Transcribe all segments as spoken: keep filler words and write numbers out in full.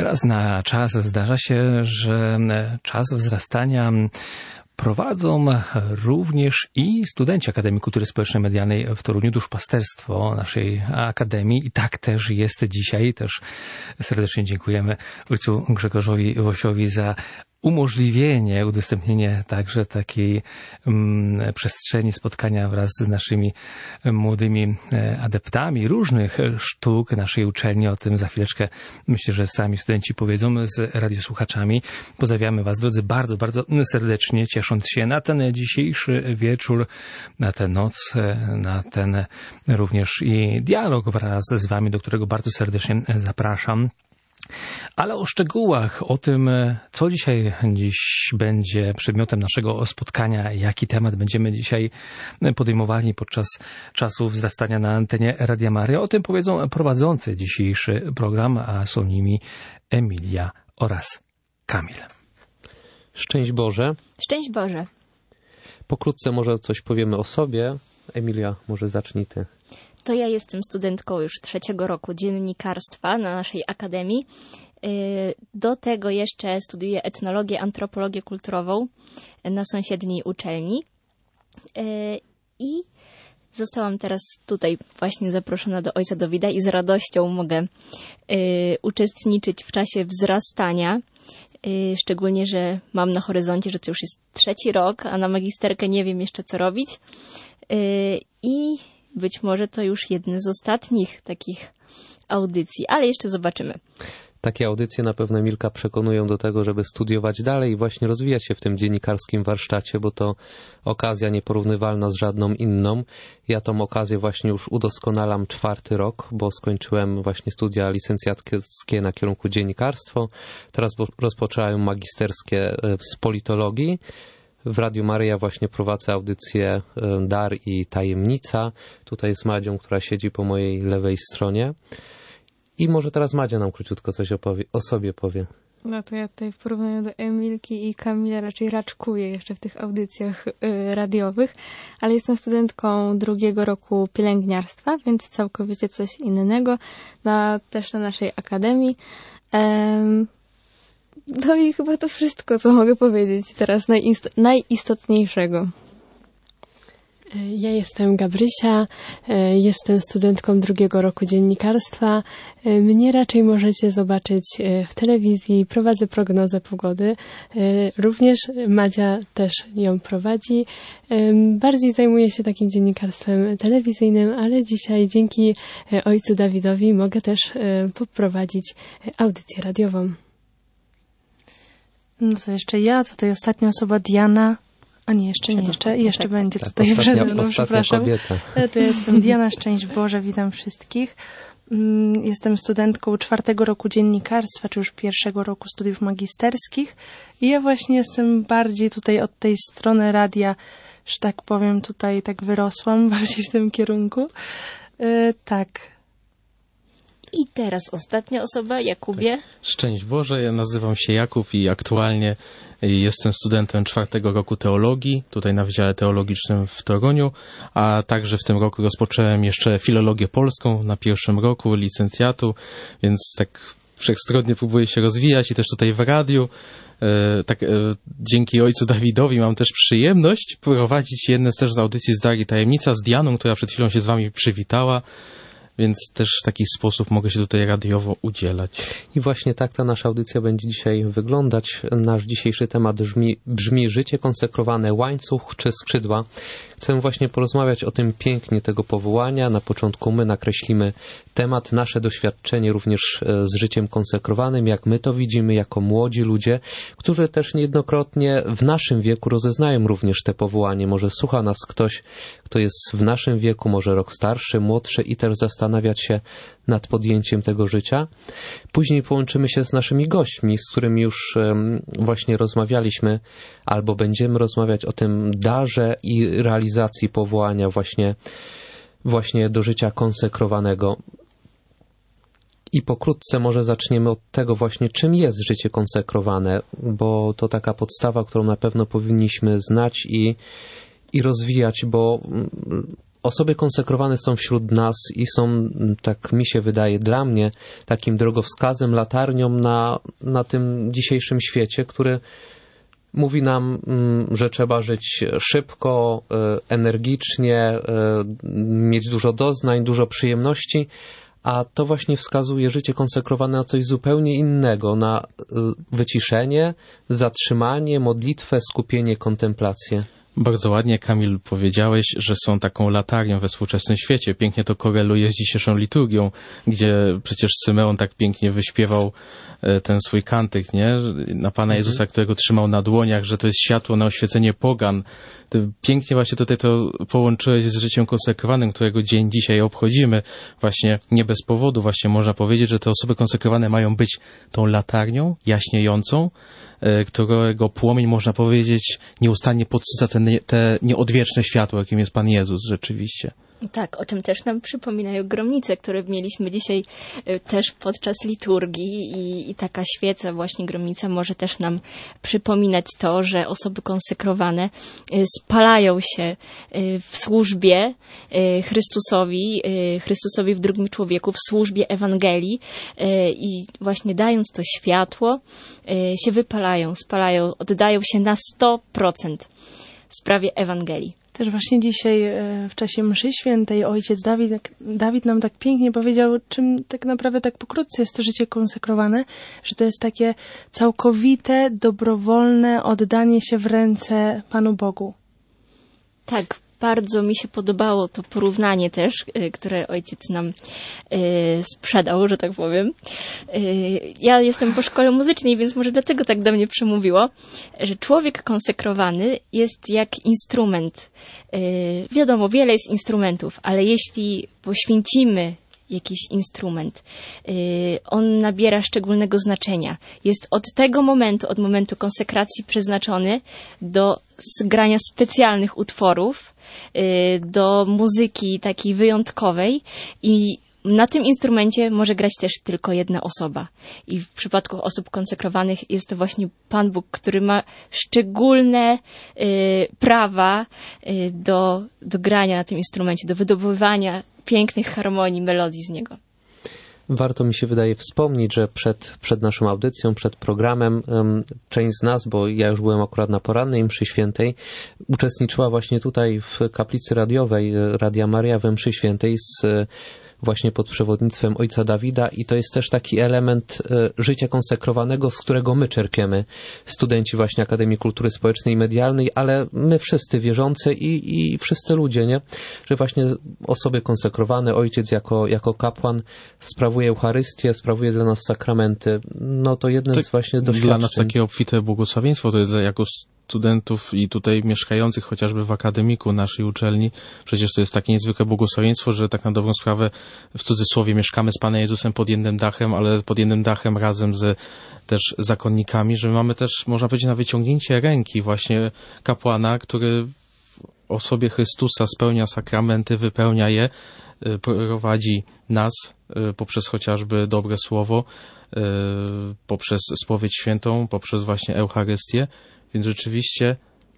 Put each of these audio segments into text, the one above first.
raz na czas zdarza się, że czas wzrastania prowadzą również i studenci Akademii Kultury Społecznej Medialnej w Toruniu, duszpasterstwo naszej Akademii. I tak też jest dzisiaj. Też serdecznie dziękujemy ojcu Grzegorzowi Wosiowi za umożliwienie, udostępnienie także takiej um, przestrzeni spotkania wraz z naszymi młodymi adeptami różnych sztuk naszej uczelni. O tym za chwileczkę myślę, że sami studenci powiedzą z radiosłuchaczami. Pozdrawiamy Was, drodzy, bardzo, bardzo serdecznie, ciesząc się na ten dzisiejszy wieczór, na tę noc, na ten również i dialog wraz z Wami, do którego bardzo serdecznie zapraszam. Ale o szczegółach, o tym, co dzisiaj dziś będzie przedmiotem naszego spotkania, jaki temat będziemy dzisiaj podejmowali podczas czasu wzrastania na antenie Radia Maryja, o tym powiedzą prowadzący dzisiejszy program, a są nimi Emilia oraz Kamil. Szczęść Boże. Szczęść Boże. Pokrótce może coś powiemy o sobie. Emilia, może zacznij Ty. To ja jestem studentką już trzeciego roku dziennikarstwa na naszej akademii. Do tego jeszcze studiuję etnologię, antropologię kulturową na sąsiedniej uczelni. I zostałam teraz tutaj właśnie zaproszona do ojca Dawida i z radością mogę uczestniczyć w czasie wzrastania. Szczególnie, że mam na horyzoncie, że to już jest trzeci rok, a na magisterkę nie wiem jeszcze co robić. I być może to już jedne z ostatnich takich audycji, ale jeszcze zobaczymy. Takie audycje na pewno Emilka przekonują do tego, żeby studiować dalej i właśnie rozwijać się w tym dziennikarskim warsztacie, bo to okazja nieporównywalna z żadną inną. Ja tą okazję właśnie już udoskonalam czwarty rok, bo skończyłem właśnie studia licencjackie na kierunku dziennikarstwo. Teraz rozpocząłem magisterskie z politologii. W Radiu Maryja właśnie prowadzę audycję Dar i Tajemnica. Tutaj z Madzią, która siedzi po mojej lewej stronie. I może teraz Madzia nam króciutko coś opowie, o sobie powie. No to ja tutaj w porównaniu do Emilki i Kamila raczej raczkuję jeszcze w tych audycjach y, radiowych, ale jestem studentką drugiego roku pielęgniarstwa, więc całkowicie coś innego, no, też na naszej akademii. Um, No i chyba to wszystko, co mogę powiedzieć teraz najist- najistotniejszego. Ja jestem Gabrysia, jestem studentką drugiego roku dziennikarstwa. Mnie raczej możecie zobaczyć w telewizji, prowadzę prognozę pogody. Również Madzia też ją prowadzi. Bardziej zajmuję się takim dziennikarstwem telewizyjnym, ale dzisiaj dzięki ojcu Dawidowi mogę też poprowadzić audycję radiową. No to jeszcze ja, tutaj ostatnia osoba Diana. A nie, jeszcze nie, jeszcze, jeszcze tak, będzie tak, tutaj ostatnia, przede mną, przepraszam. Kobieta. To jestem Diana, szczęść Boże, witam wszystkich. Jestem studentką czwartego roku dziennikarstwa, czy już pierwszego roku studiów magisterskich. I ja właśnie jestem bardziej tutaj od tej strony radia, że tak powiem, tutaj tak wyrosłam bardziej w tym kierunku. Yy, tak. I teraz ostatnia osoba, Jakubie. Szczęść Boże, ja nazywam się Jakub i aktualnie jestem studentem czwartego roku teologii, tutaj na Wydziale Teologicznym w Toruniu, a także w tym roku rozpocząłem jeszcze filologię polską na pierwszym roku licencjatu, więc tak wszechstronnie próbuję się rozwijać i też tutaj w radiu. E, tak, e, dzięki ojcu Dawidowi mam też przyjemność prowadzić jedne też z audycji z Dar i Tajemnica z Dianą, która przed chwilą się z wami przywitała. Więc też w taki sposób mogę się tutaj radiowo udzielać. I właśnie tak ta nasza audycja będzie dzisiaj wyglądać. Nasz dzisiejszy temat brzmi, brzmi życie konsekrowane, łańcuch czy skrzydła. Chcę właśnie porozmawiać o tym pięknie tego powołania. Na początku my nakreślimy temat, nasze doświadczenie również z życiem konsekrowanym, jak my to widzimy jako młodzi ludzie, którzy też niejednokrotnie w naszym wieku rozeznają również te powołanie. Może słucha nas ktoś, kto jest w naszym wieku, może rok starszy, młodszy i też zastanawiać się nad podjęciem tego życia. Później połączymy się z naszymi gośćmi, z którymi już właśnie rozmawialiśmy, albo będziemy rozmawiać o tym darze i realizacji powołania właśnie, właśnie do życia konsekrowanego. I pokrótce może zaczniemy od tego właśnie, czym jest życie konsekrowane, bo to taka podstawa, którą na pewno powinniśmy znać i, i rozwijać, bo osoby konsekrowane są wśród nas i są, tak mi się wydaje, dla mnie takim drogowskazem, latarnią na, na tym dzisiejszym świecie, który mówi nam, że trzeba żyć szybko, energicznie, mieć dużo doznań, dużo przyjemności, a to właśnie wskazuje życie konsekrowane na coś zupełnie innego, na wyciszenie, zatrzymanie, modlitwę, skupienie, kontemplację. Bardzo ładnie, Kamil, powiedziałeś, że są taką latarnią we współczesnym świecie. Pięknie to koreluje z dzisiejszą liturgią, gdzie przecież Symeon tak pięknie wyśpiewał ten swój kantyk, nie? Na Pana Jezusa, którego trzymał na dłoniach, że to jest światło na oświecenie pogan. Ty pięknie właśnie tutaj to połączyłeś z życiem konsekrowanym, którego dzień dzisiaj obchodzimy. Właśnie nie bez powodu, właśnie można powiedzieć, że te osoby konsekrowane mają być tą latarnią jaśniejącą, którego płomień, można powiedzieć, nieustannie podsyca te, te nieodwieczne światło, jakim jest Pan Jezus rzeczywiście. Tak, o czym też nam przypominają gromnice, które mieliśmy dzisiaj też podczas liturgii i, i taka świeca, właśnie gromnica, może też nam przypominać to, że osoby konsekrowane spalają się w służbie Chrystusowi, Chrystusowi w drugim człowieku, w służbie Ewangelii i właśnie dając to światło się wypalają, spalają, oddają się na sto procent sprawie Ewangelii. Też właśnie dzisiaj w czasie mszy świętej ojciec Dawid, Dawid nam tak pięknie powiedział, czym tak naprawdę tak pokrótce jest to życie konsekrowane, że to jest takie całkowite, dobrowolne oddanie się w ręce Panu Bogu. Tak, bardzo mi się podobało to porównanie też, które ojciec nam sprzedał, że tak powiem. Ja jestem po szkole muzycznej, więc może dlatego tak do mnie przemówiło, że człowiek konsekrowany jest jak instrument. Wiadomo, wiele jest instrumentów, ale jeśli poświęcimy jakiś instrument, on nabiera szczególnego znaczenia. Jest od tego momentu, od momentu konsekracji przeznaczony do zgrania specjalnych utworów, do muzyki takiej wyjątkowej i na tym instrumencie może grać też tylko jedna osoba. I w przypadku osób konsekrowanych jest to właśnie Pan Bóg, który ma szczególne y, prawa y, do, do grania na tym instrumencie, do wydobywania pięknych harmonii, melodii z niego. Warto mi się wydaje wspomnieć, że przed, przed naszą audycją, przed programem um, część z nas, bo ja już byłem akurat na porannej mszy świętej, uczestniczyła właśnie tutaj w kaplicy radiowej Radia Maria we mszy świętej z właśnie pod przewodnictwem ojca Dawida i to jest też taki element y, życia konsekrowanego, z którego my czerpiemy, studenci właśnie Akademii Kultury Społecznej i Medialnej, ale my wszyscy wierzący i, i wszyscy ludzie, nie? Że właśnie osoby konsekrowane, ojciec jako, jako kapłan sprawuje Eucharystię, sprawuje dla nas sakramenty. No to jedno tak, z właśnie doświadczeń. Dla nas takie obfite błogosławieństwo to jest jako studentów i tutaj mieszkających chociażby w akademiku naszej uczelni. Przecież to jest takie niezwykłe błogosławieństwo, że tak na dobrą sprawę w cudzysłowie mieszkamy z Panem Jezusem pod jednym dachem, ale pod jednym dachem razem z też zakonnikami, że mamy też, można powiedzieć, na wyciągnięcie ręki właśnie kapłana, który w osobie Chrystusa spełnia sakramenty, wypełnia je, prowadzi nas poprzez chociażby dobre słowo, poprzez spowiedź świętą, poprzez właśnie Eucharystię. Więc rzeczywiście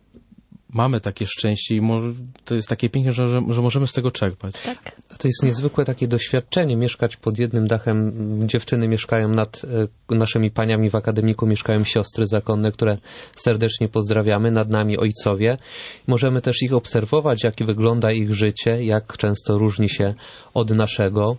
mamy takie szczęście i to jest takie piękne, że, że możemy z tego czerpać. Tak. To jest niezwykłe takie doświadczenie, mieszkać pod jednym dachem. Dziewczyny mieszkają nad naszymi paniami w akademiku, mieszkają siostry zakonne, które serdecznie pozdrawiamy, nad nami ojcowie. Możemy też ich obserwować, jak wygląda ich życie, jak często różni się od naszego.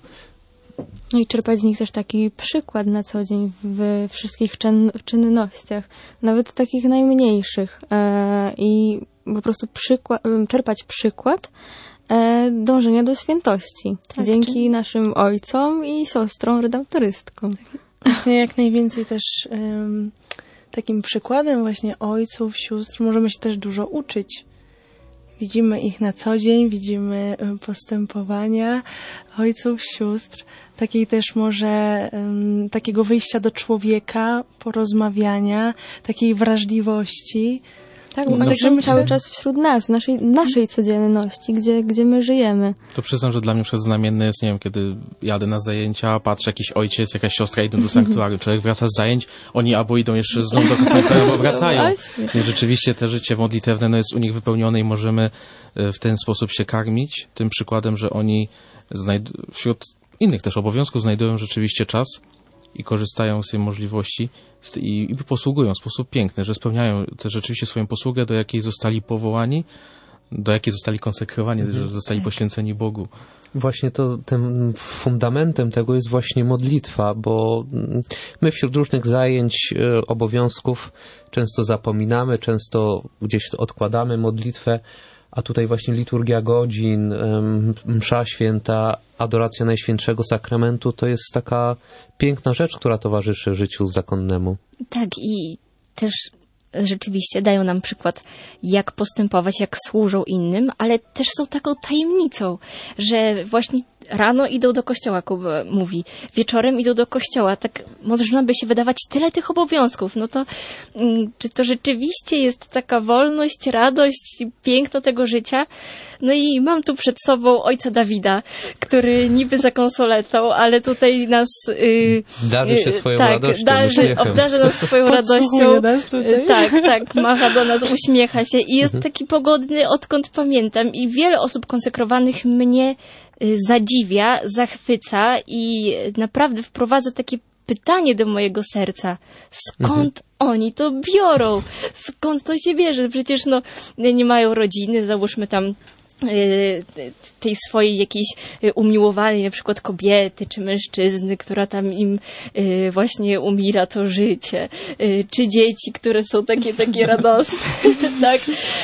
No i czerpać z nich też taki przykład na co dzień w wszystkich czyn czynnościach, nawet takich najmniejszych. E, I po prostu przykład, czerpać przykład e, dążenia do świętości. Tak, dzięki czy... naszym ojcom i siostrom redemptorystkom. Właśnie jak najwięcej też um, takim przykładem właśnie ojców, sióstr możemy się też dużo uczyć. Widzimy ich na co dzień, widzimy postępowania ojców, sióstr, takiej też może um, takiego wyjścia do człowieka, porozmawiania, takiej wrażliwości. Tak, bo one są cały czas wśród nas, w naszej, naszej codzienności, gdzie, gdzie my żyjemy. To przyznam, że dla mnie przykład znamienne jest, nie wiem, kiedy jadę na zajęcia, patrzę, jakiś ojciec, jakaś siostra idą do sanktuarium, człowiek wraca z zajęć, oni albo idą jeszcze znowu do sanktuarium, albo wracają. I rzeczywiście te życie modlitewne no, jest u nich wypełnione i możemy w ten sposób się karmić, tym przykładem, że oni znajd- wśród innych też obowiązków znajdują rzeczywiście czas i korzystają z tej możliwości i, i posługują w sposób piękny, że spełniają też rzeczywiście swoją posługę, do jakiej zostali powołani, do jakiej zostali konsekrowani, mm-hmm. że zostali poświęceni Bogu. Właśnie to tym fundamentem tego jest właśnie modlitwa, bo my wśród różnych zajęć, obowiązków często zapominamy, często gdzieś odkładamy modlitwę, a tutaj właśnie liturgia godzin, msza święta, adoracja Najświętszego Sakramentu to jest taka piękna rzecz, która towarzyszy życiu zakonnemu. Tak i też rzeczywiście dają nam przykład, jak postępować, jak służą innym, ale też są taką tajemnicą, że właśnie rano idą do kościoła, Kuba mówi, wieczorem idą do kościoła. Tak można by się wydawać tyle tych obowiązków. No to mm, czy to rzeczywiście jest taka wolność, radość, piękno tego życia? No i mam tu przed sobą ojca Dawida, który niby za konsoletą, ale tutaj nas... Yy, darzy się swoją tak, radością, darzy, obdarzy nas swoją radością. Nas tutaj. Tak, tak, macha do nas, uśmiecha się i jest taki pogodny, odkąd pamiętam. I wiele osób konsekrowanych mnie zadziwia, zachwyca i naprawdę wprowadza takie pytanie do mojego serca. Skąd mhm. oni to biorą? Skąd to się bierze? Przecież no, nie mają rodziny, załóżmy tam tej swojej jakiejś umiłowanej na przykład kobiety czy mężczyzny, która tam im właśnie umila to życie, czy dzieci, które są takie takie radosne. tak.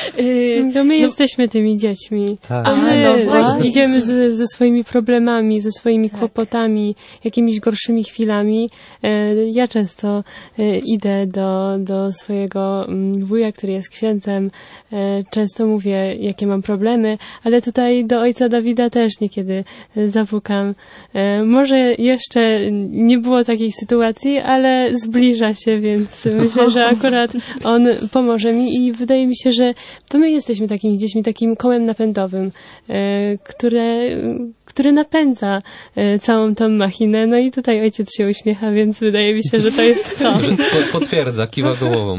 No my no. jesteśmy tymi dziećmi. Tak. A my no właśnie. idziemy z, ze swoimi problemami, ze swoimi tak. kłopotami, jakimiś gorszymi chwilami. Ja często idę do, do swojego wuja, który jest księdzem. Często mówię, jakie mam problemy, ale tutaj do ojca Dawida też niekiedy zapukam. Może jeszcze nie było takiej sytuacji, ale zbliża się, więc myślę, że akurat on pomoże mi i wydaje mi się, że to my jesteśmy takimi dziećmi, takim kołem napędowym, które, które napędza całą tą machinę. No i tutaj ojciec się uśmiecha, więc wydaje mi się, że to jest to. Potwierdza, kiwa głową.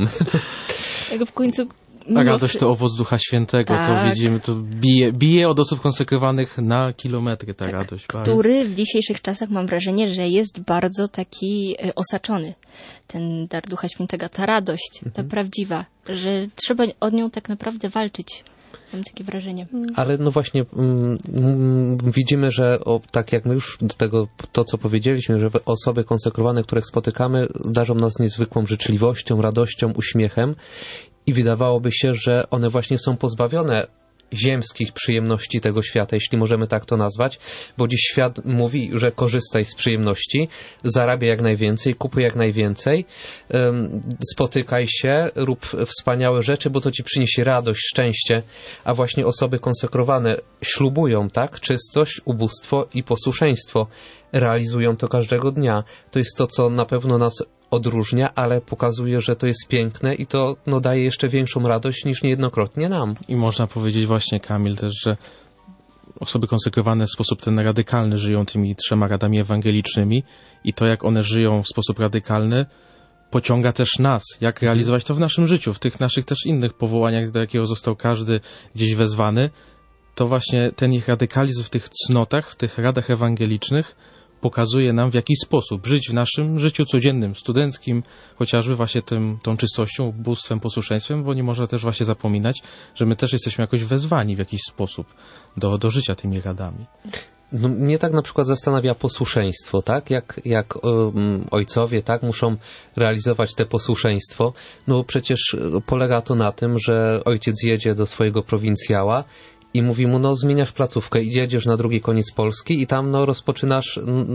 Jak w końcu A radość to owoc Ducha Świętego, tak. to widzimy, to bije, bije od osób konsekrowanych na kilometry ta tak, radość. Który w dzisiejszych czasach mam wrażenie, że jest bardzo taki osaczony. Ten dar Ducha Świętego, ta radość, mhm. ta prawdziwa, że trzeba od nią tak naprawdę walczyć. Mam takie wrażenie. Ale no właśnie mm, mm, widzimy, że o, tak jak my już do tego, to co powiedzieliśmy, że osoby konsekrowane, których spotykamy, darzą nas niezwykłą życzliwością, radością, uśmiechem i wydawałoby się, że one właśnie są pozbawione ziemskich przyjemności tego świata, jeśli możemy tak to nazwać, bo dziś świat mówi, że korzystaj z przyjemności, zarabiaj jak najwięcej, kupuj jak najwięcej, um, spotykaj się, rób wspaniałe rzeczy, bo to ci przyniesie radość, szczęście, a właśnie osoby konsekrowane ślubują, tak, czystość, ubóstwo i posłuszeństwo. Realizują to każdego dnia. To jest to, co na pewno nas odróżnia, ale pokazuje, że to jest piękne i to no, daje jeszcze większą radość niż niejednokrotnie nam. I można powiedzieć właśnie, Kamil, też, że osoby konsekrowane w sposób ten radykalny żyją tymi trzema radami ewangelicznymi i to, jak one żyją w sposób radykalny, pociąga też nas, jak realizować to w naszym życiu, w tych naszych też innych powołaniach, do jakiego został każdy gdzieś wezwany. To właśnie ten ich radykalizm w tych cnotach, w tych radach ewangelicznych pokazuje nam, w jaki sposób żyć w naszym życiu codziennym, studenckim, chociażby właśnie tym, tą czystością, ubóstwem, posłuszeństwem, bo nie można też właśnie zapominać, że my też jesteśmy jakoś wezwani w jakiś sposób do, do życia tymi radami. No, mnie tak na przykład zastanawia posłuszeństwo, tak? Jak, jak um, ojcowie, tak, muszą realizować te posłuszeństwo. No przecież polega to na tym, że ojciec jedzie do swojego prowincjała i mówi mu, no zmieniasz placówkę i jedziesz na drugi koniec Polski i tam no rozpoczynasz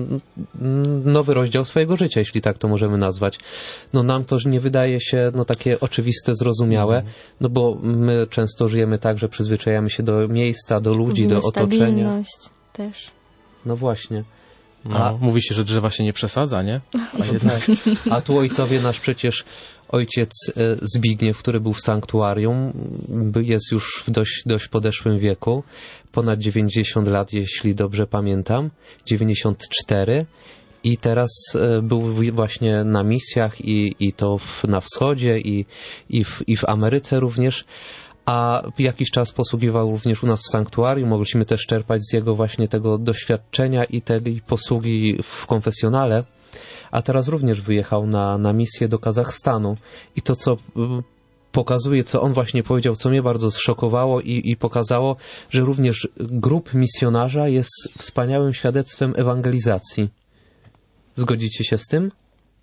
nowy rozdział swojego życia, jeśli tak to możemy nazwać. No nam to nie wydaje się no takie oczywiste, zrozumiałe, no bo my często żyjemy tak, że przyzwyczajamy się do miejsca, do ludzi, Mówimy do otoczenia. Stabilność też. No właśnie. No, a, mówi się, że drzewa się nie przesadza, nie? A, jednak, a tu ojcowie nasz przecież ojciec Zbigniew, który był w sanktuarium, jest już w dość, dość podeszłym wieku, ponad dziewięćdziesiąt lat, jeśli dobrze pamiętam, dziewięćdziesiąt cztery. I teraz był właśnie na misjach i, i to w, na wschodzie i, i, w, i w Ameryce również, a jakiś czas posługiwał również u nas w sanktuarium. Mogliśmy też czerpać z jego właśnie tego doświadczenia i tej posługi w konfesjonale, a teraz również wyjechał na, na misję do Kazachstanu. I to, co pokazuje, co on właśnie powiedział, co mnie bardzo zszokowało i, i pokazało, że również grup misjonarza jest wspaniałym świadectwem ewangelizacji. Zgodzicie się z tym?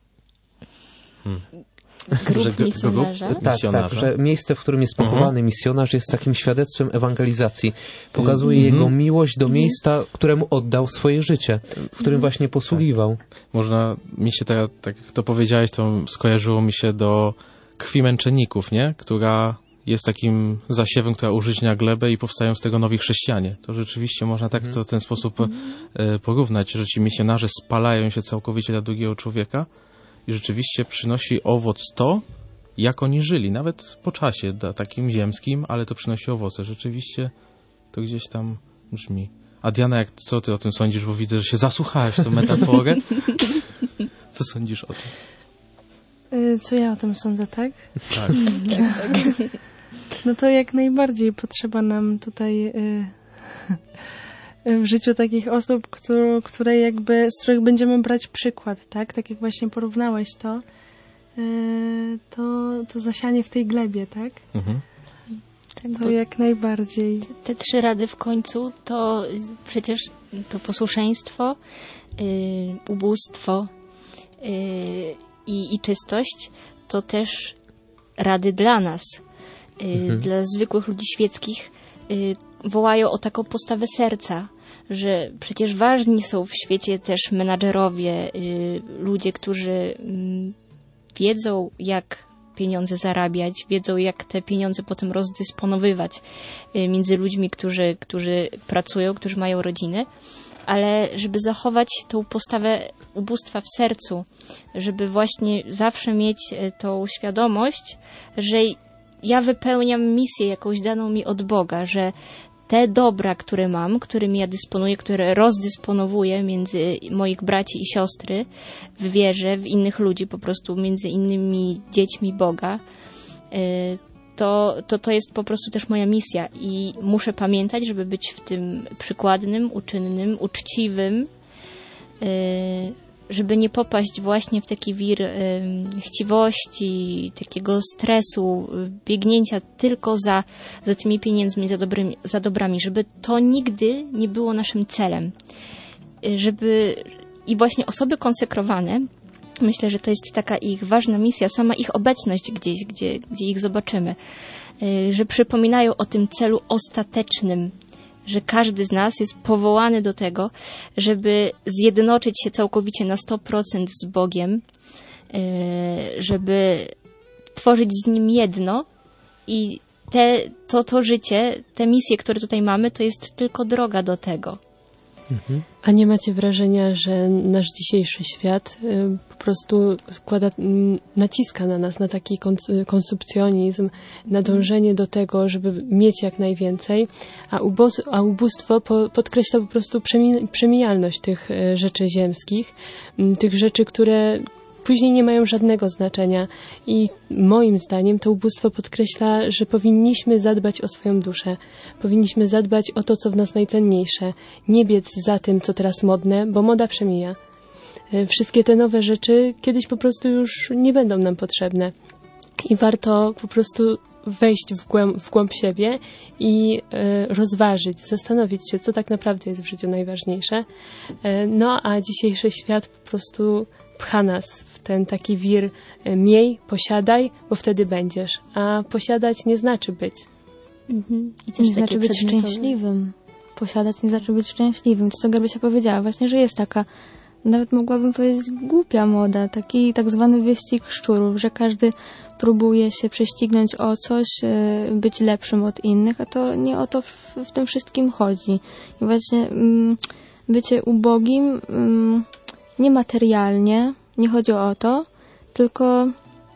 Hmm. Grup że, misjonarza? Grup tak, misjonarza. tak, że miejsce, w którym jest pochowany uh-huh. misjonarz, jest takim świadectwem ewangelizacji. Pokazuje uh-huh. jego miłość do miejsca, któremu oddał swoje życie, w którym uh-huh. właśnie posługiwał. Tak. Można, mi się teraz, tak jak to powiedziałeś, to skojarzyło mi się do krwi męczenników, nie? Która jest takim zasiewem, która użyźnia glebę i powstają z tego nowi chrześcijanie. To rzeczywiście można tak to w ten sposób e, porównać, że ci misjonarze spalają się całkowicie dla drugiego człowieka i rzeczywiście przynosi owoc to, jak oni żyli, nawet po czasie da, takim ziemskim, ale to przynosi owoce. Rzeczywiście to gdzieś tam brzmi. A Diana, jak, co ty o tym sądzisz? Bo widzę, że się zasłuchałeś w tą metaforę. Co sądzisz o tym? Co ja o tym sądzę, tak? Tak. No to jak najbardziej potrzeba nam tutaj y, w życiu takich osób, które, które jakby, z których będziemy brać przykład, tak? Tak jak właśnie porównałeś to, y, to, to zasianie w tej glebie, tak? Mhm. Tak, to jak najbardziej. Te, te trzy rady w końcu to przecież to posłuszeństwo, y, ubóstwo y, i, i czystość to też rady dla nas. Mhm. Dla zwykłych ludzi świeckich wołają o taką postawę serca, że przecież ważni są w świecie też menadżerowie, ludzie, którzy wiedzą, jak pieniądze zarabiać, wiedzą, jak te pieniądze potem rozdysponowywać między ludźmi, którzy, którzy pracują, którzy mają rodziny, ale żeby zachować tą postawę ubóstwa w sercu, żeby właśnie zawsze mieć tą świadomość, że ja wypełniam misję jakąś daną mi od Boga, że te dobra, które mam, którymi ja dysponuję, które rozdysponowuję między moich braci i siostry w wierze, w innych ludzi, po prostu między innymi dziećmi Boga, to, to, to jest po prostu też moja misja i muszę pamiętać, żeby być w tym przykładnym, uczynnym, uczciwym, żeby nie popaść właśnie w taki wir y, chciwości, takiego stresu, biegnięcia tylko za, za tymi pieniędzmi, za, dobrymi, za dobrami, żeby to nigdy nie było naszym celem. Y, żeby i właśnie osoby konsekrowane, myślę, że to jest taka ich ważna misja, sama ich obecność gdzieś, gdzie, gdzie ich zobaczymy, y, że przypominają o tym celu ostatecznym, że każdy z nas jest powołany do tego, żeby zjednoczyć się całkowicie na sto procent z Bogiem, żeby tworzyć z Nim jedno i te, to, to życie, te misje, które tutaj mamy, to jest tylko droga do tego. Mhm. A nie macie wrażenia, że nasz dzisiejszy świat y, po prostu składa, y, naciska na nas na taki kons- konsumpcjonizm, na dążenie do tego, żeby mieć jak najwięcej, a, ubos- a ubóstwo po- podkreśla po prostu przemi- przemijalność tych y, rzeczy ziemskich, y, tych rzeczy, które później nie mają żadnego znaczenia i moim zdaniem to ubóstwo podkreśla, że powinniśmy zadbać o swoją duszę. Powinniśmy zadbać o to, co w nas najcenniejsze. Nie biec za tym, co teraz modne, bo moda przemija. Wszystkie te nowe rzeczy kiedyś po prostu już nie będą nam potrzebne. I warto po prostu wejść w głąb, w głąb siebie i e, rozważyć, zastanowić się, co tak naprawdę jest w życiu najważniejsze. E, no a dzisiejszy świat po prostu pcha nas w ten taki wir e, miej, posiadaj, bo wtedy będziesz. A posiadać nie znaczy być. Mhm. I też nie znaczy być szczęśliwym. Posiadać nie znaczy być szczęśliwym. To co Gabrysia powiedziała, właśnie, że jest taka, nawet mogłabym powiedzieć, głupia moda, taki tak zwany wyścig szczurów, że każdy próbuje się prześcignąć o coś, być lepszym od innych, a to nie o to w, w tym wszystkim chodzi. I właśnie mm, bycie ubogim mm, niematerialnie, nie chodzi o to, tylko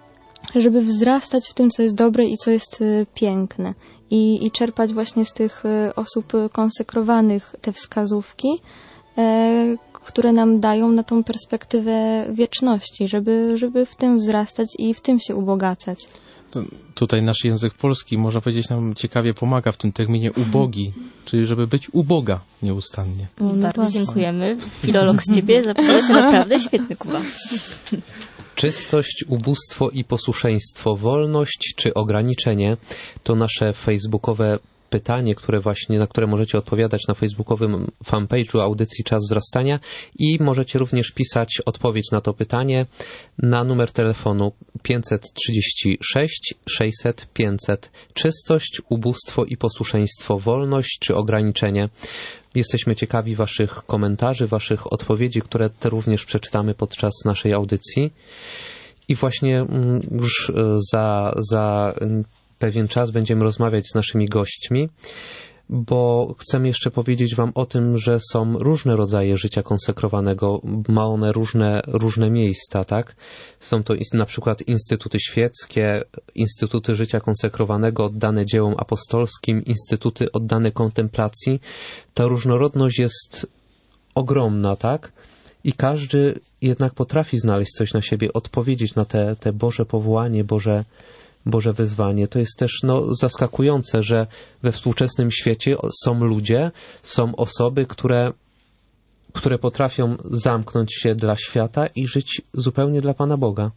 żeby wzrastać w tym, co jest dobre i co jest piękne. I, i czerpać właśnie z tych osób konsekrowanych te wskazówki, e, które nam dają na tą perspektywę wieczności, żeby, żeby w tym wzrastać i w tym się ubogacać. To tutaj nasz język polski, można powiedzieć, nam ciekawie pomaga w tym terminie ubogi, czyli żeby być uboga nieustannie. No, bardzo właśnie. Dziękujemy. Filolog z ciebie zapraszam, naprawdę świetny, Kuba. Czystość, ubóstwo i posłuszeństwo, wolność czy ograniczenie to nasze facebookowe pytanie, które właśnie, na które możecie odpowiadać na facebookowym fanpage'u audycji Czas Wzrastania i możecie również pisać odpowiedź na to pytanie na numer telefonu pięćset trzydzieści sześć sześćset pięćset. Czystość, ubóstwo i posłuszeństwo, wolność czy ograniczenie. Jesteśmy ciekawi waszych komentarzy, waszych odpowiedzi, które te również przeczytamy podczas naszej audycji. I właśnie już za, za pewien czas będziemy rozmawiać z naszymi gośćmi, bo chcemy jeszcze powiedzieć wam o tym, że są różne rodzaje życia konsekrowanego, ma one różne, różne miejsca, tak? Są to na przykład instytuty świeckie, instytuty życia konsekrowanego oddane dziełom apostolskim, instytuty oddane kontemplacji. Ta różnorodność jest ogromna, tak? I każdy jednak potrafi znaleźć coś na siebie, odpowiedzieć na te, te Boże powołanie, Boże Boże wyzwanie. To jest też no, zaskakujące, że we współczesnym świecie są ludzie, są osoby, które, które potrafią zamknąć się dla świata i żyć zupełnie dla Pana Boga.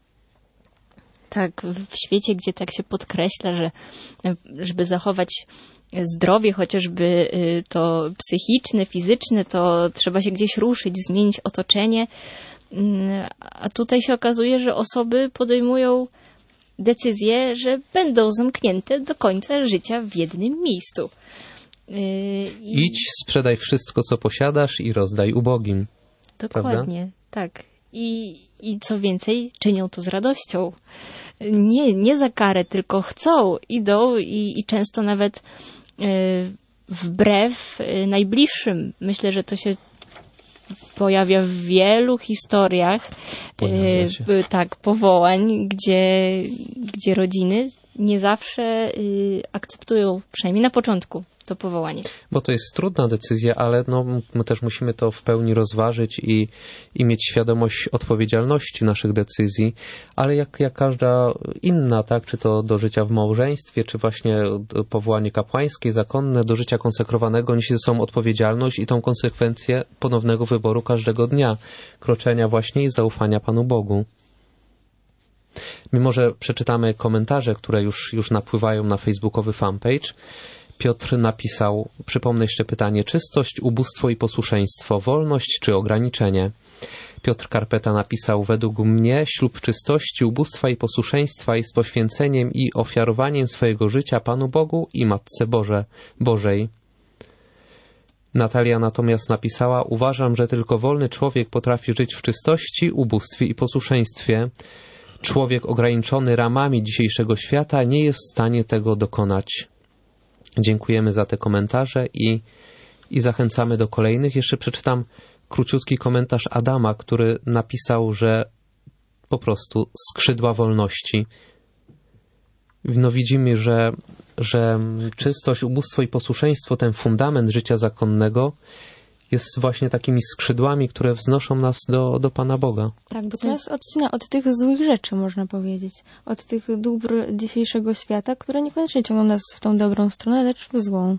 Tak, w świecie, gdzie tak się podkreśla, że żeby zachować zdrowie, chociażby to psychiczne, fizyczne, to trzeba się gdzieś ruszyć, zmienić otoczenie. A tutaj się okazuje, że osoby podejmują decyzje, że będą zamknięte do końca życia w jednym miejscu. Yy, i... Idź, sprzedaj wszystko, co posiadasz i rozdaj ubogim. Dokładnie, prawda? Tak. I, I co więcej, czynią to z radością. Nie, nie za karę, tylko chcą, idą i, i często nawet yy, wbrew yy, najbliższym. Myślę, że to się pojawia w wielu historiach y, tak, powołań, gdzie, gdzie rodziny nie zawsze y, akceptują, przynajmniej na początku, to powołanie. Bo to jest trudna decyzja, ale no, my też musimy to w pełni rozważyć i, i mieć świadomość odpowiedzialności naszych decyzji, ale jak, jak każda inna, tak, czy to do życia w małżeństwie, czy właśnie powołanie kapłańskie, zakonne, do życia konsekrowanego niesie ze sobą odpowiedzialność i tą konsekwencję ponownego wyboru każdego dnia, kroczenia właśnie i zaufania Panu Bogu. Mimo że przeczytamy komentarze, które już, już napływają na facebookowy fanpage, Piotr napisał, przypomnę jeszcze pytanie, czystość, ubóstwo i posłuszeństwo, wolność czy ograniczenie? Piotr Karpeta napisał, według mnie ślub czystości, ubóstwa i posłuszeństwa jest poświęceniem i ofiarowaniem swojego życia Panu Bogu i Matce Boże, Bożej. Natalia natomiast napisała, uważam, że tylko wolny człowiek potrafi żyć w czystości, ubóstwie i posłuszeństwie. Człowiek ograniczony ramami dzisiejszego świata nie jest w stanie tego dokonać. Dziękujemy za te komentarze i, i zachęcamy do kolejnych. Jeszcze przeczytam króciutki komentarz Adama, który napisał, że po prostu skrzydła wolności. No widzimy, że, że czystość, ubóstwo i posłuszeństwo, ten fundament życia zakonnego jest właśnie takimi skrzydłami, które wznoszą nas do, do Pana Boga. Tak, bo to nas odcina od tych złych rzeczy, można powiedzieć. Od tych dóbr dzisiejszego świata, które niekoniecznie ciągną nas w tą dobrą stronę, lecz w złą.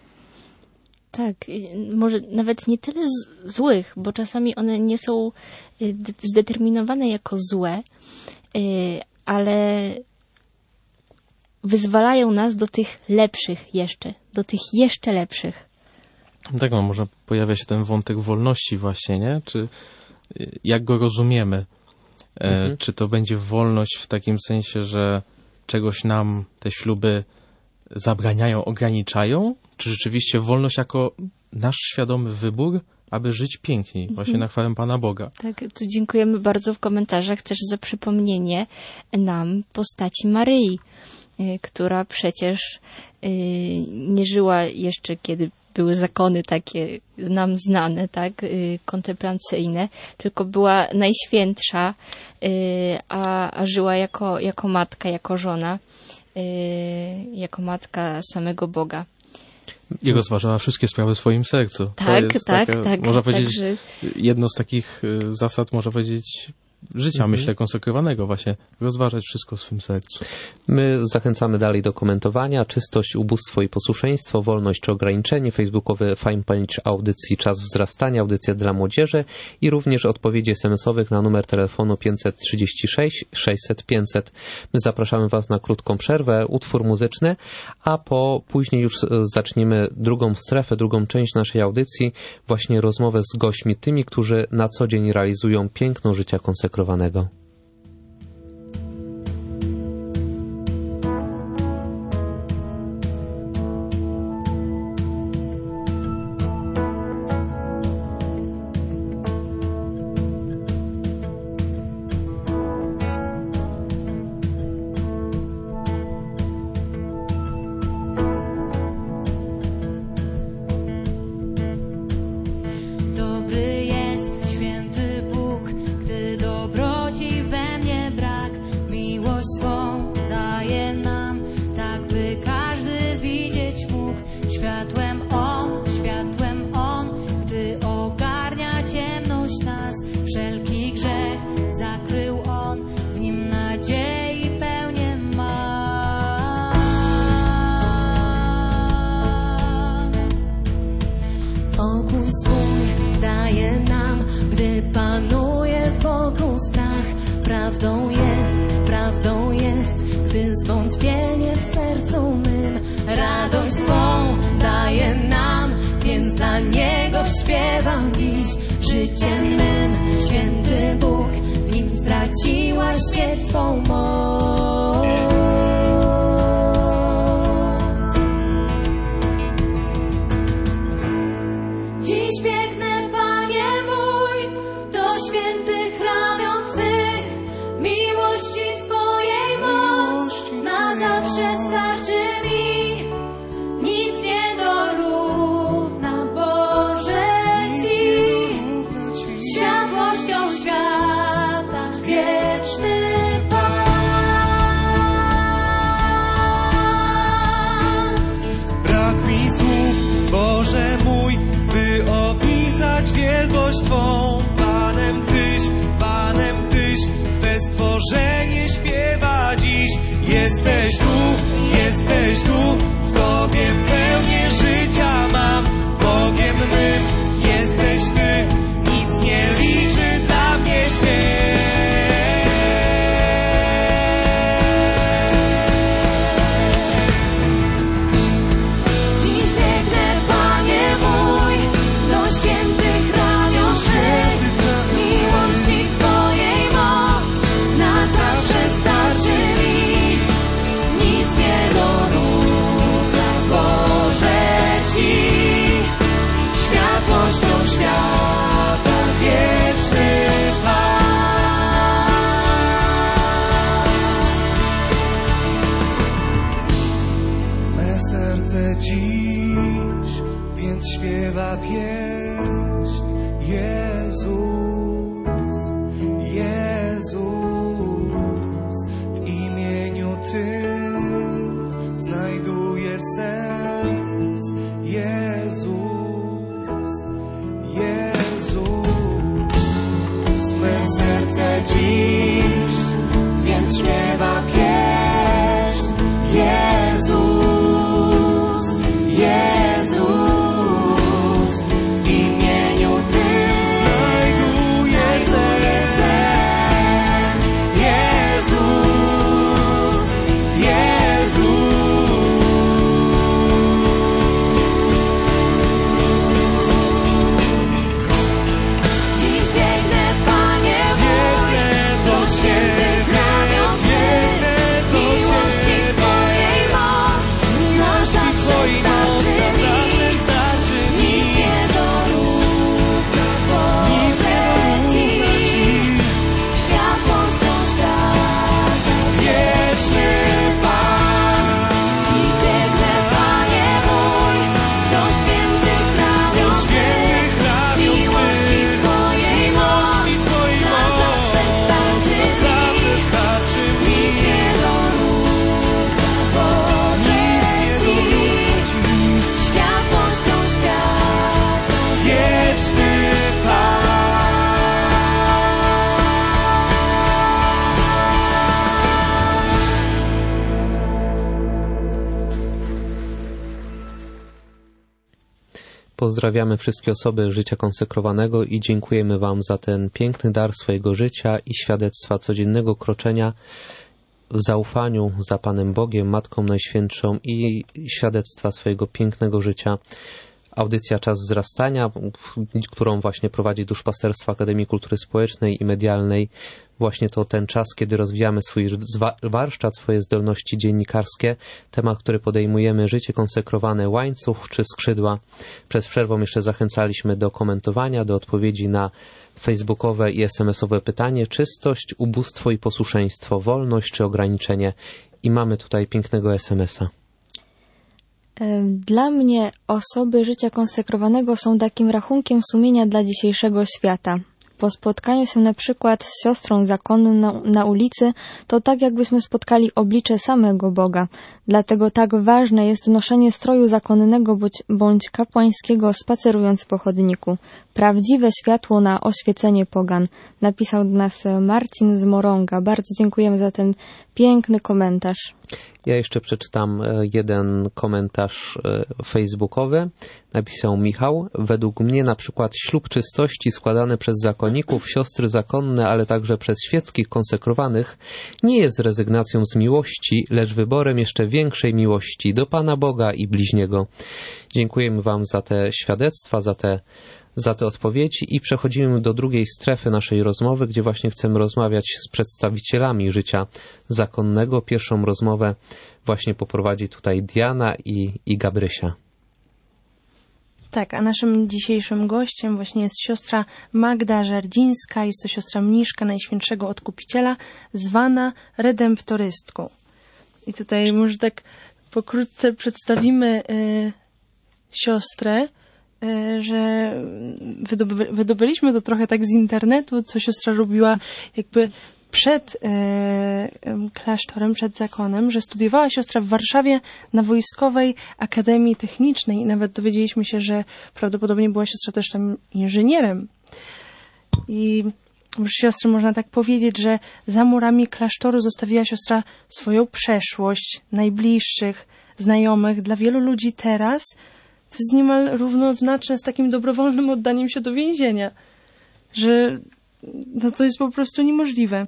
Tak, może nawet nie tyle z- złych, bo czasami one nie są zdeterminowane jako złe, ale wyzwalają nas do tych lepszych jeszcze, do tych jeszcze lepszych. Tak, no może pojawia się ten wątek wolności właśnie, nie? Czy jak go rozumiemy? E, mhm. Czy to będzie wolność w takim sensie, że czegoś nam te śluby zabraniają, ograniczają? Czy rzeczywiście wolność jako nasz świadomy wybór, aby żyć piękniej, właśnie na chwałę Pana Boga? Tak, tu dziękujemy bardzo w komentarzach też za przypomnienie nam postaci Maryi, która przecież nie żyła jeszcze, kiedy były zakony takie nam znane, tak, kontemplacyjne, tylko była najświętsza, a, a żyła jako, jako matka, jako żona, jako matka samego Boga. I rozważała wszystkie sprawy w swoim sercu. Tak, to jest tak, taka, tak. Można powiedzieć, także... jedno z takich zasad, można powiedzieć, życia, mhm. myślę, konsekrowanego, właśnie rozważać wszystko w swym sercu. My zachęcamy dalej do komentowania. Czystość, ubóstwo i posłuszeństwo, wolność czy ograniczenie, facebookowy fanpage audycji Czas Wzrastania, audycja dla młodzieży i również odpowiedzi es em esowych na numer telefonu pięćset trzydzieści sześć sześćset pięćset. My zapraszamy Was na krótką przerwę, utwór muzyczny, a po później już zaczniemy drugą strefę, drugą część naszej audycji, właśnie rozmowę z gośćmi, tymi, którzy na co dzień realizują piękno życia konsekrowanego. Dobry jest święty Bóg, gdy dobroci we mnie brak. Miłość swą daje nam, tak by każdy widzieć mógł. Światłem On, światłem On, gdy ogarnia ciemność nas. Wszelki grzech zakrył On, w Nim nadziei pełnię mam. Pokój swój daje nam, gdy panuje wokół strach. Prawdą jest, prawdą jest, gdy zwątpienie w sercu mym. Radość swą daje nam, więc dla Niego śpiewam dziś. Życiem mym, święty Bóg, w Nim straciła świeć swą moc. Dziś biegnę, Panie mój, do świętych ramion Twych. Miłości Twojej moc na zawsze starczy mi. Nic nie dorówna, Boże, Ci. Światłością świata wieczny Pan. Brak mi słów, Boże mój, by opisać wielkość Twą. Panem Tyś, Panem Tyś, Twe stworzenie śpiewa dziś. Jesteś tu, jesteś tu, w Tobie pełnię życia mam. Bogiem mym jesteś Ty, nic nie liczy dla mnie się. Dziś biegnę, Panie mój, do świętych ramion Twych. Miłości Twojej moc na zawsze starczy mi. Nic nie dorówna, Boże, Ci. Światłością świata wieczny Pan. Me serce dziś więc śpiewa pieśń. Jezus, Jezus, w imieniu Tym znajduje sens. Jezus, Jezus, me serce dziś więc śpiewa pieśń. Jezus, Jezus, w imieniu Tym znajduje sens. Jezus, Jezus. Dziś biegnę, Panie mój, do świętych ramion Twych. pozdrawiamy wszystkie osoby życia konsekrowanego i dziękujemy Wam za ten piękny dar swojego życia i świadectwa codziennego kroczenia w zaufaniu za Panem Bogiem, Matką Najświętszą i świadectwa swojego pięknego życia. Audycja Czas Wzrastania, którą właśnie prowadzi Duszpasterstwo Akademii Kultury Społecznej i Medialnej. Właśnie to ten czas, kiedy rozwijamy swój warsztat, swoje zdolności dziennikarskie. Temat, który podejmujemy, życie konsekrowane, łańcuch czy skrzydła. Przed przerwą jeszcze zachęcaliśmy do komentowania, do odpowiedzi na facebookowe i es em esowe pytanie: czystość, ubóstwo i posłuszeństwo, wolność czy ograniczenie. I mamy tutaj pięknego es em esa. Dla mnie osoby życia konsekrowanego są takim rachunkiem sumienia dla dzisiejszego świata. Po spotkaniu się na przykład z siostrą zakonną na, na ulicy, to tak jakbyśmy spotkali oblicze samego Boga. Dlatego tak ważne jest noszenie stroju zakonnego bądź, bądź kapłańskiego, spacerując po chodniku. Prawdziwe światło na oświecenie pogan. Napisał do nas Marcin z Morąga. Bardzo dziękujemy za ten piękny komentarz. Ja jeszcze przeczytam jeden komentarz facebookowy. Napisał Michał: według mnie na przykład ślub czystości składany przez zakonników, siostry zakonne, ale także przez świeckich konsekrowanych nie jest rezygnacją z miłości, lecz wyborem jeszcze większej miłości do Pana Boga i bliźniego. Dziękujemy Wam za te świadectwa, za te za te odpowiedzi i przechodzimy do drugiej strefy naszej rozmowy, gdzie właśnie chcemy rozmawiać z przedstawicielami życia zakonnego. Pierwszą rozmowę właśnie poprowadzi tutaj Diana i, i Gabrysia. Tak, a naszym dzisiejszym gościem właśnie jest siostra Magda Żardzińska. Jest to siostra mniszka Najświętszego Odkupiciela, zwana redemptorystką. I tutaj może tak pokrótce przedstawimy y, siostrę, że wydoby, wydobyliśmy to trochę tak z internetu, co siostra robiła jakby przed e, klasztorem, przed zakonem, że studiowała siostra w Warszawie na Wojskowej Akademii Technicznej i nawet dowiedzieliśmy się, że prawdopodobnie była siostra też tam inżynierem. I już siostry można tak powiedzieć, że za murami klasztoru zostawiła siostra swoją przeszłość, najbliższych, znajomych. Dla wielu ludzi teraz to jest niemal równoznaczne z takim dobrowolnym oddaniem się do więzienia, że no to jest po prostu niemożliwe.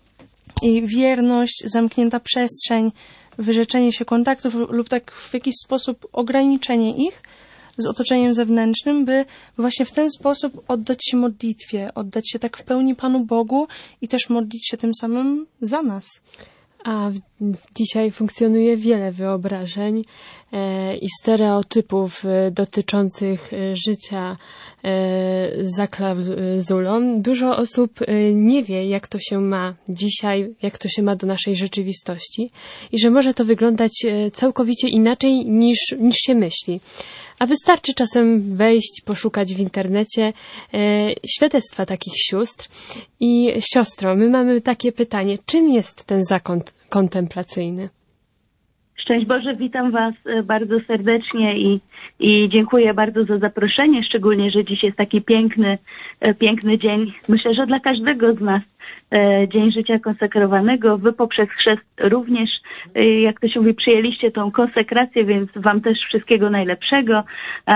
I wierność, zamknięta przestrzeń, wyrzeczenie się kontaktów lub tak w jakiś sposób ograniczenie ich z otoczeniem zewnętrznym, by właśnie w ten sposób oddać się modlitwie, oddać się tak w pełni Panu Bogu i też modlić się tym samym za nas. A w, dzisiaj funkcjonuje wiele wyobrażeń e, i stereotypów e, dotyczących e, życia e, za klauzulą. Dużo osób e, nie wie, jak to się ma dzisiaj, jak to się ma do naszej rzeczywistości i że może to wyglądać e, całkowicie inaczej niż, niż się myśli. A wystarczy czasem wejść, poszukać w internecie e, świadectwa takich sióstr. I siostro, my mamy takie pytanie, czym jest ten zakon kontemplacyjny? Szczęść Boże, witam Was bardzo serdecznie i, i dziękuję bardzo za zaproszenie, szczególnie, że dziś jest taki piękny, piękny dzień. Myślę, że dla każdego z nas Dzień Życia Konsekrowanego. Wy poprzez chrzest również, jak to się mówi, przyjęliście tą konsekrację, więc Wam też wszystkiego najlepszego.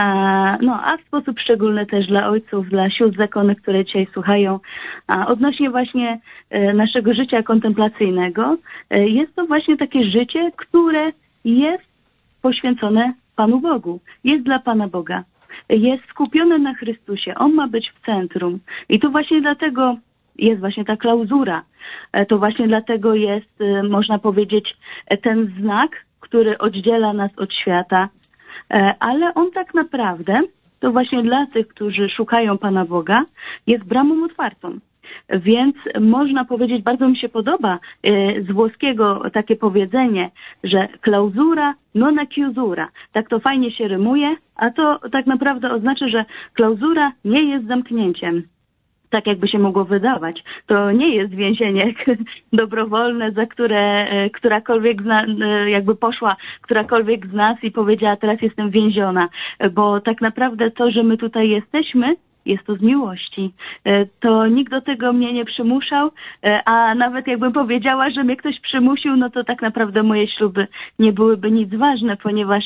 No a w sposób szczególny też dla ojców, dla sióstr zakonnych, które dzisiaj słuchają. Odnośnie właśnie naszego życia kontemplacyjnego, jest to właśnie takie życie, które jest poświęcone Panu Bogu, jest dla Pana Boga, jest skupione na Chrystusie. On ma być w centrum. I tu właśnie dlatego jest właśnie ta klauzura. To właśnie dlatego jest, można powiedzieć, ten znak, który oddziela nas od świata. Ale on tak naprawdę, to właśnie dla tych, którzy szukają Pana Boga, jest bramą otwartą. Więc można powiedzieć, bardzo mi się podoba z włoskiego takie powiedzenie, że klauzura non chiusura. Tak to fajnie się rymuje, a to tak naprawdę oznacza, że klauzura nie jest zamknięciem. Tak jakby się mogło wydawać. To nie jest więzienie dobrowolne, za które którakolwiek zna, jakby poszła którakolwiek z nas i powiedziała, teraz jestem więziona. Bo tak naprawdę to, że my tutaj jesteśmy, jest to z miłości. To nikt do tego mnie nie przymuszał, a nawet jakbym powiedziała, że mnie ktoś przymusił, no to tak naprawdę moje śluby nie byłyby nic ważne, ponieważ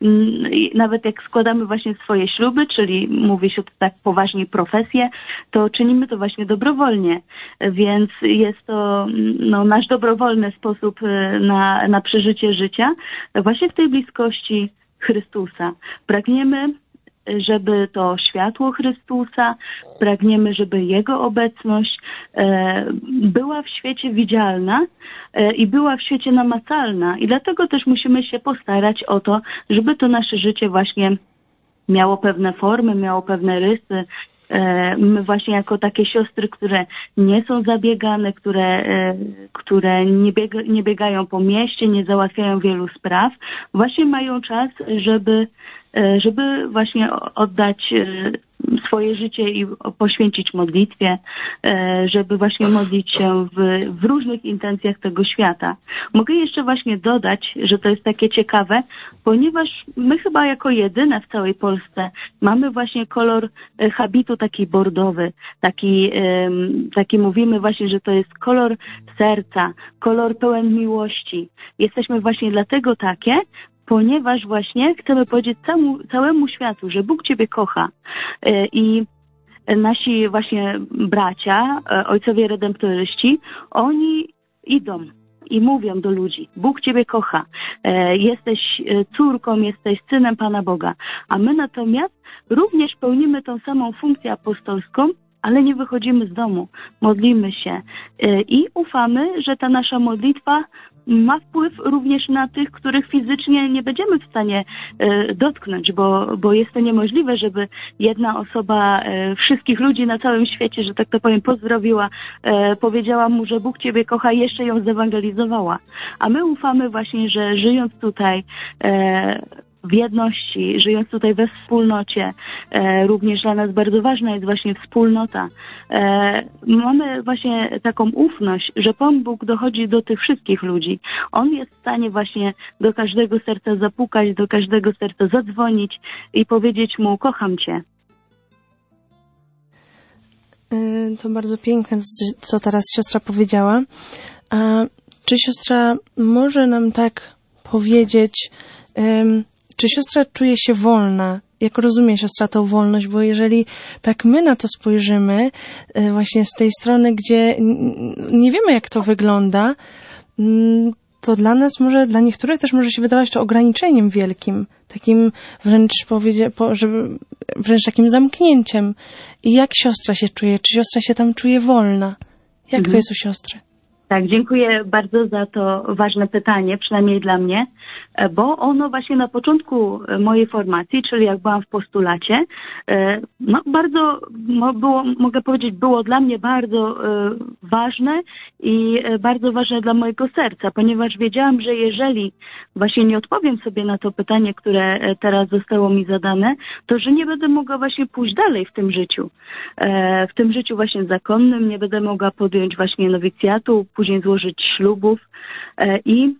nawet jak składamy właśnie swoje śluby, czyli mówi się to tak poważnie profesję, to czynimy to właśnie dobrowolnie, więc jest to no, nasz dobrowolny sposób na, na przeżycie życia właśnie w tej bliskości Chrystusa. Pragniemy, żeby to światło Chrystusa, pragniemy, żeby Jego obecność e, była w świecie widzialna e, i była w świecie namacalna. I dlatego też musimy się postarać o to, żeby to nasze życie właśnie miało pewne formy, miało pewne rysy. E, my właśnie jako takie siostry, które nie są zabiegane, które, e, które nie, biega, nie biegają po mieście, nie załatwiają wielu spraw, właśnie mają czas, żeby żeby właśnie oddać swoje życie i poświęcić modlitwie, żeby właśnie modlić się w, w różnych intencjach tego świata. Mogę jeszcze właśnie dodać, że to jest takie ciekawe, ponieważ my chyba jako jedyne w całej Polsce mamy właśnie kolor habitu taki bordowy, taki, taki mówimy właśnie, że to jest kolor serca, kolor pełen miłości. Jesteśmy właśnie dlatego takie, ponieważ właśnie chcemy powiedzieć całemu, całemu światu, że Bóg Ciebie kocha. I nasi właśnie bracia, ojcowie redemptoryści, oni idą i mówią do ludzi, Bóg Ciebie kocha, jesteś córką, jesteś synem Pana Boga. A my natomiast również pełnimy tą samą funkcję apostolską, ale nie wychodzimy z domu, modlimy się i ufamy, że ta nasza modlitwa ma wpływ również na tych, których fizycznie nie będziemy w stanie e, dotknąć, bo, bo jest to niemożliwe, żeby jedna osoba e, wszystkich ludzi na całym świecie, że tak to powiem, pozdrowiła, e, powiedziała mu, że Bóg Ciebie kocha i jeszcze ją zewangelizowała. A my ufamy właśnie, że żyjąc tutaj e, w jedności, żyjąc tutaj we wspólnocie, e, również dla nas bardzo ważna jest właśnie wspólnota. E, mamy właśnie taką ufność, że Pan Bóg dochodzi do tych wszystkich ludzi. On jest w stanie właśnie do każdego serca zapukać, do każdego serca zadzwonić i powiedzieć mu, kocham Cię. To bardzo piękne, co teraz siostra powiedziała. A czy siostra może nam tak powiedzieć, um, czy siostra czuje się wolna? Jak rozumie siostra tą wolność? Bo jeżeli tak my na to spojrzymy, właśnie z tej strony, gdzie nie wiemy, jak to wygląda, to dla nas może, dla niektórych też może się wydawać to ograniczeniem wielkim, takim wręcz powiedzie, żeby, wręcz takim zamknięciem. I jak siostra się czuje? Czy siostra się tam czuje wolna? Jak mhm. to jest u siostry? Tak, dziękuję bardzo za to ważne pytanie, przynajmniej dla mnie, bo ono właśnie na początku mojej formacji, czyli jak byłam w postulacie, no bardzo, było, mogę powiedzieć, było dla mnie bardzo ważne i bardzo ważne dla mojego serca, ponieważ wiedziałam, że jeżeli właśnie nie odpowiem sobie na to pytanie, które teraz zostało mi zadane, to że nie będę mogła właśnie pójść dalej w tym życiu. W tym życiu właśnie zakonnym nie będę mogła podjąć właśnie nowicjatu, później złożyć ślubów i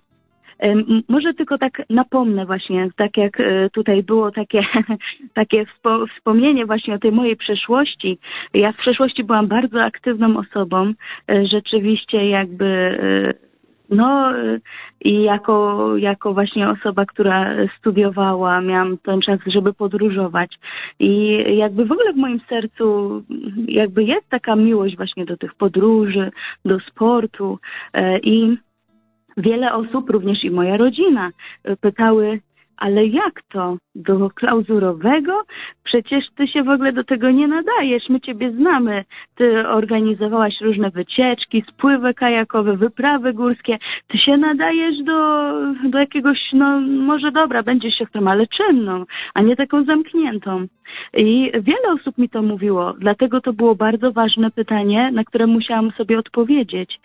może tylko tak napomnę właśnie, tak jak tutaj było takie, takie wspo- wspomnienie właśnie o tej mojej przeszłości. Ja w przeszłości byłam bardzo aktywną osobą, rzeczywiście jakby no i jako, jako właśnie osoba, która studiowała, miałam ten czas, żeby podróżować i jakby w ogóle w moim sercu jakby jest taka miłość właśnie do tych podróży, do sportu i wiele osób, również i moja rodzina, pytały, ale jak to? Do klauzurowego? Przecież ty się w ogóle do tego nie nadajesz, my ciebie znamy. Ty organizowałaś różne wycieczki, spływy kajakowe, wyprawy górskie. Ty się nadajesz do, do jakiegoś, no może dobra, będziesz siostrą, ale czynną, a nie taką zamkniętą. I wiele osób mi to mówiło, dlatego to było bardzo ważne pytanie, na które musiałam sobie odpowiedzieć.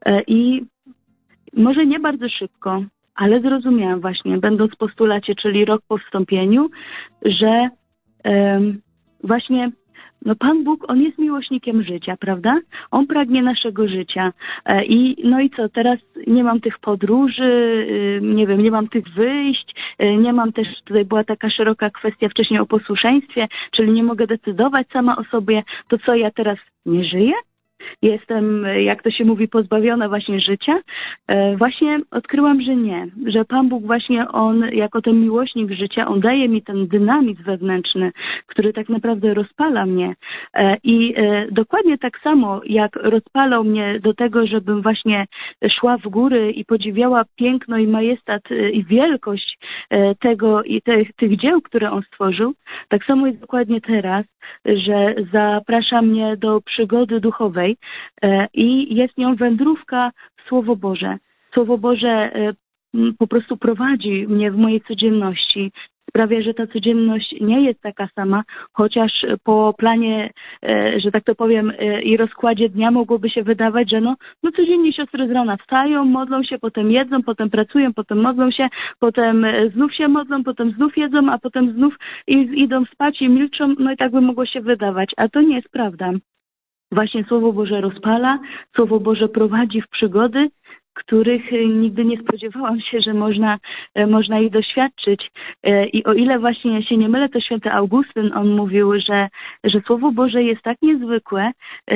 I może nie bardzo szybko, ale zrozumiałam właśnie, będąc w postulacie, czyli rok po wstąpieniu, że um, właśnie no Pan Bóg, On jest miłośnikiem życia, prawda? On pragnie naszego życia. I no i co, teraz nie mam tych podróży, nie wiem, nie mam tych wyjść, nie mam też, tutaj była taka szeroka kwestia wcześniej o posłuszeństwie, czyli nie mogę decydować sama o sobie, to co ja teraz nie żyję? Jestem, jak to się mówi, pozbawiona właśnie życia. Właśnie odkryłam, że nie, że Pan Bóg właśnie On, jako ten miłośnik życia, On daje mi ten dynamizm wewnętrzny, który tak naprawdę rozpala mnie. I dokładnie tak samo, jak rozpalał mnie do tego, żebym właśnie szła w góry i podziwiała piękno i majestat i wielkość tego i tych, tych dzieł, które On stworzył, tak samo jest dokładnie teraz, że zaprasza mnie do przygody duchowej i jest nią wędrówka w Słowo Boże. Słowo Boże po prostu prowadzi mnie w mojej codzienności. Sprawia, że ta codzienność nie jest taka sama, chociaż po planie, że tak to powiem, i rozkładzie dnia mogłoby się wydawać, że no, no codziennie siostry z rana wstają, modlą się, potem jedzą, potem pracują, potem modlą się, potem znów się modlą, potem znów jedzą, a potem znów idą spać i milczą, no i tak by mogło się wydawać, a to nie jest prawda. Właśnie Słowo Boże rozpala, Słowo Boże prowadzi w przygody, których nigdy nie spodziewałam się, że można, można ich doświadczyć. I o ile właśnie się nie mylę, to święty Augustyn, on mówił, że, że Słowo Boże jest tak niezwykłe,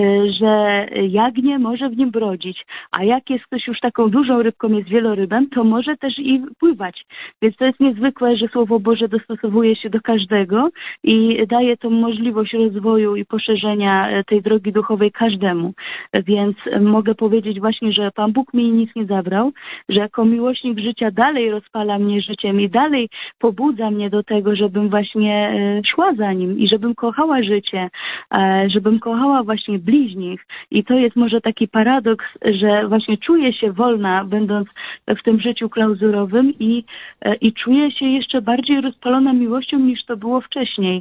że jagnię może w nim brodzić, a jak jest ktoś już taką dużą rybką, jest wielorybem, to może też i pływać. Więc to jest niezwykłe, że Słowo Boże dostosowuje się do każdego i daje tą możliwość rozwoju i poszerzenia tej drogi duchowej każdemu. Więc mogę powiedzieć właśnie, że Pan Bóg mi nic nie zabrał, że jako miłośnik życia dalej rozpala mnie życiem i dalej pobudza mnie do tego, żebym właśnie szła za Nim i żebym kochała życie, żebym kochała właśnie bliźnich. I to jest może taki paradoks, że właśnie czuję się wolna, będąc w tym życiu klauzurowym i, i czuję się jeszcze bardziej rozpalona miłością, niż to było wcześniej.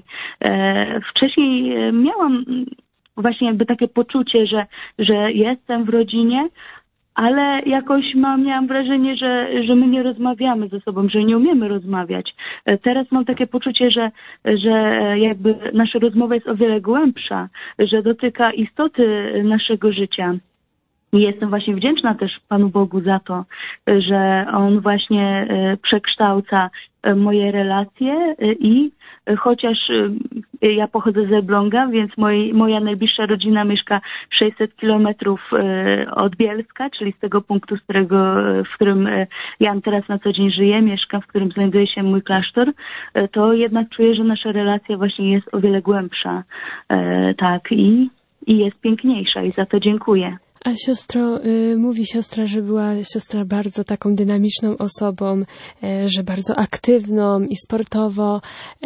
Wcześniej miałam właśnie jakby takie poczucie, że, że jestem w rodzinie, ale jakoś mam, miałam wrażenie, że, że my nie rozmawiamy ze sobą, że nie umiemy rozmawiać. Teraz mam takie poczucie, że, że jakby nasza rozmowa jest o wiele głębsza, że dotyka istoty naszego życia. I jestem właśnie wdzięczna też Panu Bogu za to, że On właśnie przekształca moje relacje i chociaż ja pochodzę z Elbląga, więc moi, moja najbliższa rodzina mieszka sześćset kilometrów od Bielska, czyli z tego punktu, z którego, w którym ja teraz na co dzień żyję, mieszkam, w którym znajduje się mój klasztor, to jednak czuję, że nasza relacja właśnie jest o wiele głębsza. Tak, i, i jest piękniejsza i za to dziękuję. A siostro, y, mówi siostra, że była siostra bardzo taką dynamiczną osobą, y, że bardzo aktywną i sportowo. Y,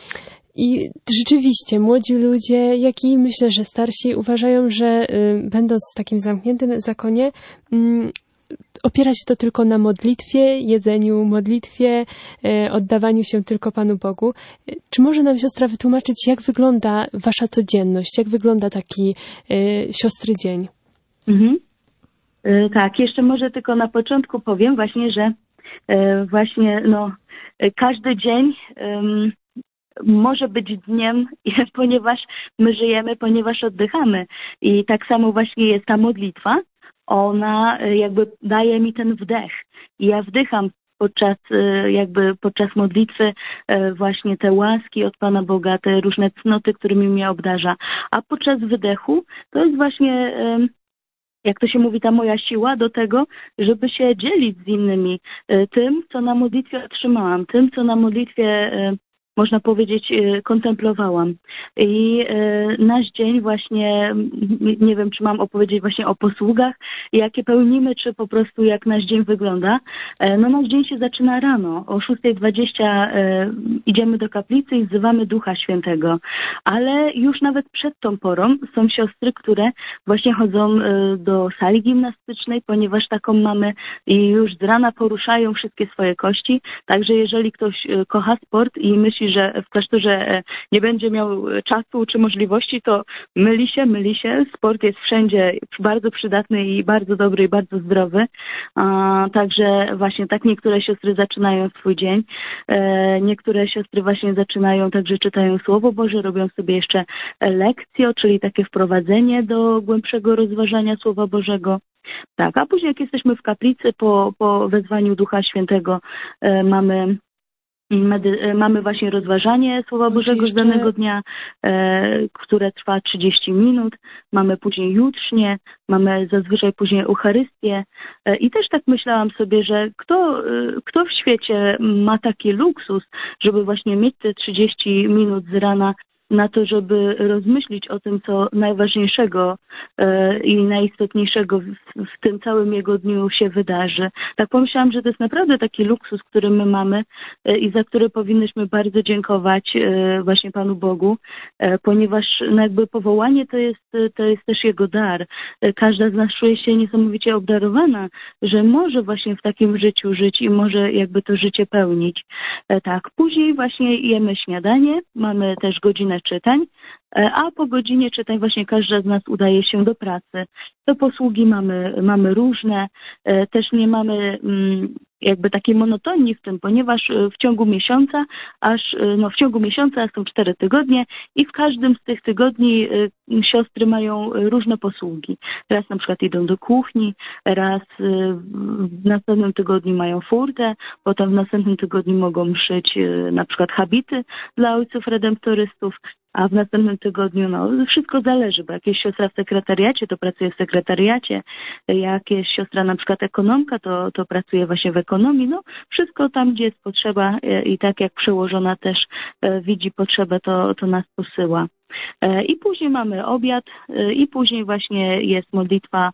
I rzeczywiście młodzi ludzie, jak i myślę, że starsi uważają, że y, będąc w takim zamkniętym zakonie, y, opiera się to tylko na modlitwie, jedzeniu, modlitwie, y, oddawaniu się tylko Panu Bogu. Y, czy może nam siostra wytłumaczyć, jak wygląda wasza codzienność, jak wygląda taki y, siostry dzień? Mhm. E, tak, jeszcze może tylko na początku powiem właśnie, że e, właśnie no, e, każdy dzień e, może być dniem, ponieważ my żyjemy, ponieważ oddychamy. I tak samo właśnie jest ta modlitwa. Ona e, jakby daje mi ten wdech. I ja wdycham podczas e, jakby podczas modlitwy e, właśnie te łaski od Pana Boga, te różne cnoty, którymi mnie obdarza. A podczas wydechu to jest właśnie e, jak to się mówi, ta moja siła do tego, żeby się dzielić z innymi tym, co na modlitwie otrzymałam, tym, co na modlitwie, można powiedzieć, kontemplowałam. I nasz dzień właśnie, nie wiem, czy mam opowiedzieć właśnie o posługach, jakie pełnimy, czy po prostu jak nasz dzień wygląda. No nasz dzień się zaczyna rano. O szósta dwadzieścia idziemy do kaplicy i wzywamy Ducha Świętego. Ale już nawet przed tą porą są siostry, które właśnie chodzą do sali gimnastycznej, ponieważ taką mamy i już z rana poruszają wszystkie swoje kości. Także jeżeli ktoś kocha sport i myśli, że w klasztorze nie będzie miał czasu czy możliwości, to myli się, myli się. Sport jest wszędzie bardzo przydatny i bardzo dobry i bardzo zdrowy. Także właśnie tak niektóre siostry zaczynają swój dzień. Niektóre siostry właśnie zaczynają, także czytają Słowo Boże, robią sobie jeszcze lekcje, czyli takie wprowadzenie do głębszego rozważania Słowa Bożego. Tak, a później jak jesteśmy w kaplicy po, po wezwaniu Ducha Świętego mamy Medy- mamy właśnie rozważanie Słowa Bożego z danego dnia, e, które trwa trzydzieści minut. Mamy później jutrznie, mamy zazwyczaj później Eucharystię. E, I też tak myślałam sobie, że kto, e, kto w świecie ma taki luksus, żeby właśnie mieć te trzydzieści minut z rana na to, żeby rozmyślić o tym, co najważniejszego e, i najistotniejszego w, w tym całym jego dniu się wydarzy. Tak pomyślałam, że to jest naprawdę taki luksus, który my mamy e, i za który powinnyśmy bardzo dziękować e, właśnie Panu Bogu, e, ponieważ no jakby powołanie to jest, to jest też Jego dar. E, każda z nas czuje się niesamowicie obdarowana, że może właśnie w takim życiu żyć i może jakby to życie pełnić. E, tak, później właśnie jemy śniadanie, mamy też godzinę czytań, a po godzinie czytań właśnie każda z nas udaje się do pracy. To posługi mamy, mamy różne, też nie mamy jakby takiej monotonii w tym, ponieważ w ciągu miesiąca, aż no w ciągu miesiąca są cztery tygodnie i w każdym z tych tygodni siostry mają różne posługi. Raz na przykład idą do kuchni, raz w następnym tygodniu mają furtę, potem w następnym tygodniu mogą szyć na przykład habity dla ojców redemptorystów, a w następnym tygodniu, no, wszystko zależy, bo jakieś siostra w sekretariacie, to pracuje w sekretariacie, jakieś siostra na przykład ekonomka, to, to pracuje właśnie w ekonomii, no, wszystko tam, gdzie jest potrzeba i tak jak przełożona też widzi potrzebę, to, to nas posyła. I później mamy obiad i później właśnie jest modlitwa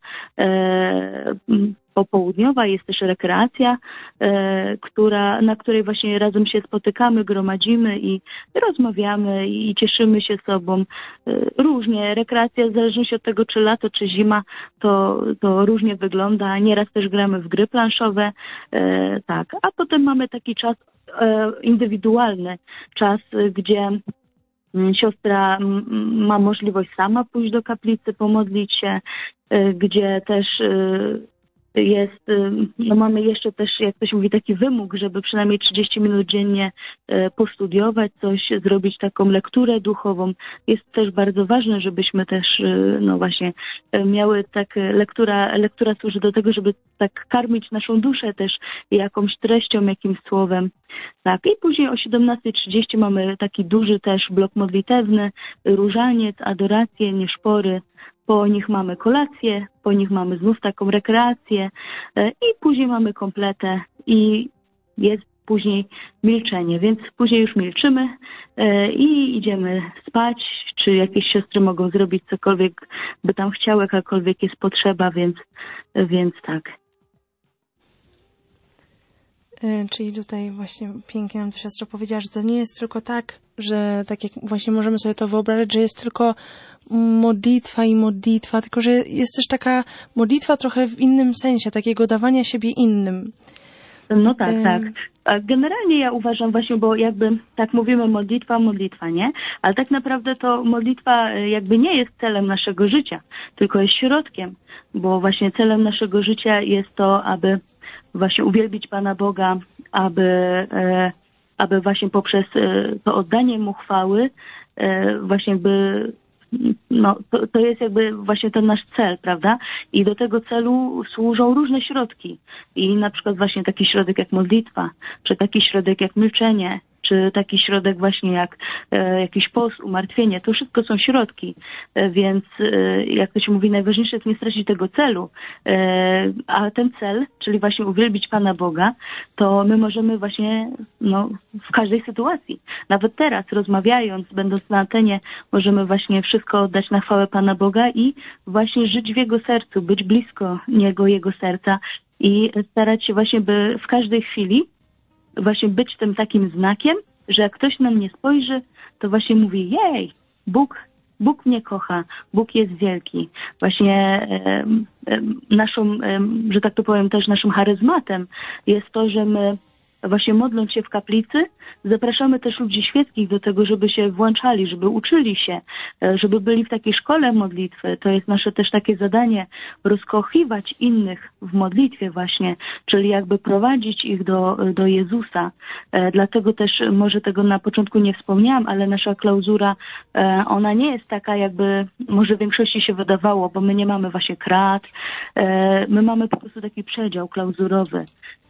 popołudniowa, jest też rekreacja, która, na której właśnie razem się spotykamy, gromadzimy i rozmawiamy i cieszymy się sobą. Różnie, rekreacja w zależności od tego, czy lato, czy zima, to, to różnie wygląda. Nieraz też gramy w gry planszowe, tak. A potem mamy taki czas indywidualny, czas, gdzie siostra ma możliwość sama pójść do kaplicy, pomodlić się, gdzie też jest, no mamy jeszcze też, jak to się mówi, taki wymóg, żeby przynajmniej trzydzieści minut dziennie postudiować coś, zrobić taką lekturę duchową. Jest też bardzo ważne, żebyśmy też, no właśnie, miały tak, lektura, lektura służy do tego, żeby tak karmić naszą duszę też jakąś treścią, jakimś słowem. Tak, i później o siedemnasta trzydzieści mamy taki duży też blok modlitewny, różaniec, adorację, nieszpory. Po nich mamy kolację, po nich mamy znów taką rekreację i później mamy kompletę i jest później milczenie, więc później już milczymy i idziemy spać, czy jakieś siostry mogą zrobić cokolwiek by tam chciały, jakakolwiek jest potrzeba, więc, więc tak. Czyli tutaj właśnie pięknie nam to siostra powiedziała, że to nie jest tylko tak, że tak jak właśnie możemy sobie to wyobrazić, że jest tylko modlitwa i modlitwa, tylko że jest też taka modlitwa trochę w innym sensie, takiego dawania siebie innym. No tak, tak. Generalnie ja uważam właśnie, bo jakby tak mówimy modlitwa, modlitwa, nie? Ale tak naprawdę to modlitwa jakby nie jest celem naszego życia, tylko jest środkiem, bo właśnie celem naszego życia jest to, aby właśnie uwielbić Pana Boga, aby, aby właśnie poprzez to oddanie Mu chwały właśnie jakby no, to, to jest jakby właśnie ten nasz cel, prawda? I do tego celu służą różne środki. I na przykład właśnie taki środek jak modlitwa, czy taki środek jak milczenie, czy taki środek właśnie jak e, jakiś post, umartwienie. To wszystko są środki, e, więc e, jak to się mówi, najważniejsze jest nie stracić tego celu. E, a ten cel, czyli właśnie uwielbić Pana Boga, to my możemy właśnie no, w każdej sytuacji, nawet teraz rozmawiając, będąc na antenie, możemy właśnie wszystko oddać na chwałę Pana Boga i właśnie żyć w Jego sercu, być blisko Niego, Jego serca i starać się właśnie, by w każdej chwili właśnie być tym takim znakiem, że jak ktoś na mnie spojrzy, to właśnie mówi, jej, Bóg, Bóg mnie kocha, Bóg jest wielki. Właśnie e, e, naszą, e, że tak to powiem, też naszym charyzmatem jest to, że my właśnie modląc się w kaplicy, zapraszamy też ludzi świeckich do tego, żeby się włączali, żeby uczyli się, żeby byli w takiej szkole modlitwy. To jest nasze też takie zadanie, rozkochiwać innych w modlitwie właśnie, czyli jakby prowadzić ich do, do Jezusa. Dlatego też może tego na początku nie wspomniałam, ale nasza klauzura, ona nie jest taka, jakby może większości się wydawało, bo my nie mamy właśnie krat, my mamy po prostu taki przedział klauzurowy.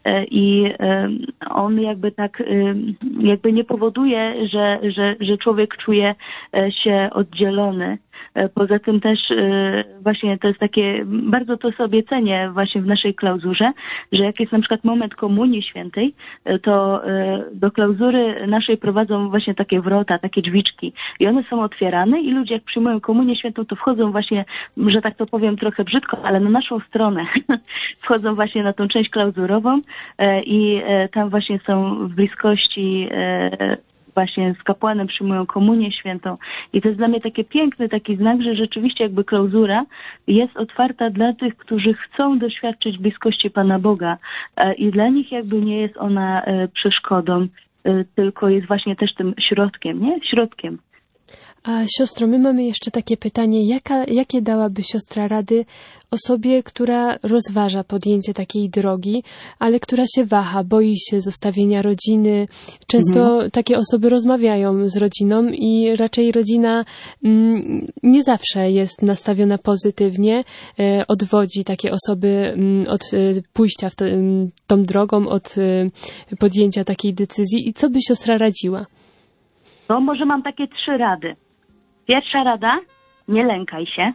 i on jakby tak jakby nie powoduje, że, że, że człowiek czuje się oddzielony. Poza tym też właśnie to jest takie, bardzo to sobie cenię właśnie w naszej klauzurze, że jak jest na przykład moment Komunii Świętej, to do klauzury naszej prowadzą właśnie takie wrota, takie drzwiczki i one są otwierane i ludzie jak przyjmują Komunię Świętą, to wchodzą właśnie, że tak to powiem trochę brzydko, ale na naszą stronę wchodzą właśnie na tą część klauzurową i tam właśnie są w bliskości właśnie z kapłanem przyjmują Komunię Świętą. I to jest dla mnie taki piękny taki znak, że rzeczywiście jakby klauzura jest otwarta dla tych, którzy chcą doświadczyć bliskości Pana Boga i dla nich jakby nie jest ona przeszkodą, tylko jest właśnie też tym środkiem, nie? Środkiem. A siostro, my mamy jeszcze takie pytanie, jaka, jakie dałaby siostra rady osobie, która rozważa podjęcie takiej drogi, ale która się waha, boi się zostawienia rodziny. Często mhm. takie osoby rozmawiają z rodziną i raczej rodzina mm, nie zawsze jest nastawiona pozytywnie, e, odwodzi takie osoby mm, od e, pójścia w to, m, tą drogą, od e, podjęcia takiej decyzji. I co by siostra radziła? No może mam takie trzy rady. Pierwsza rada, nie lękaj się.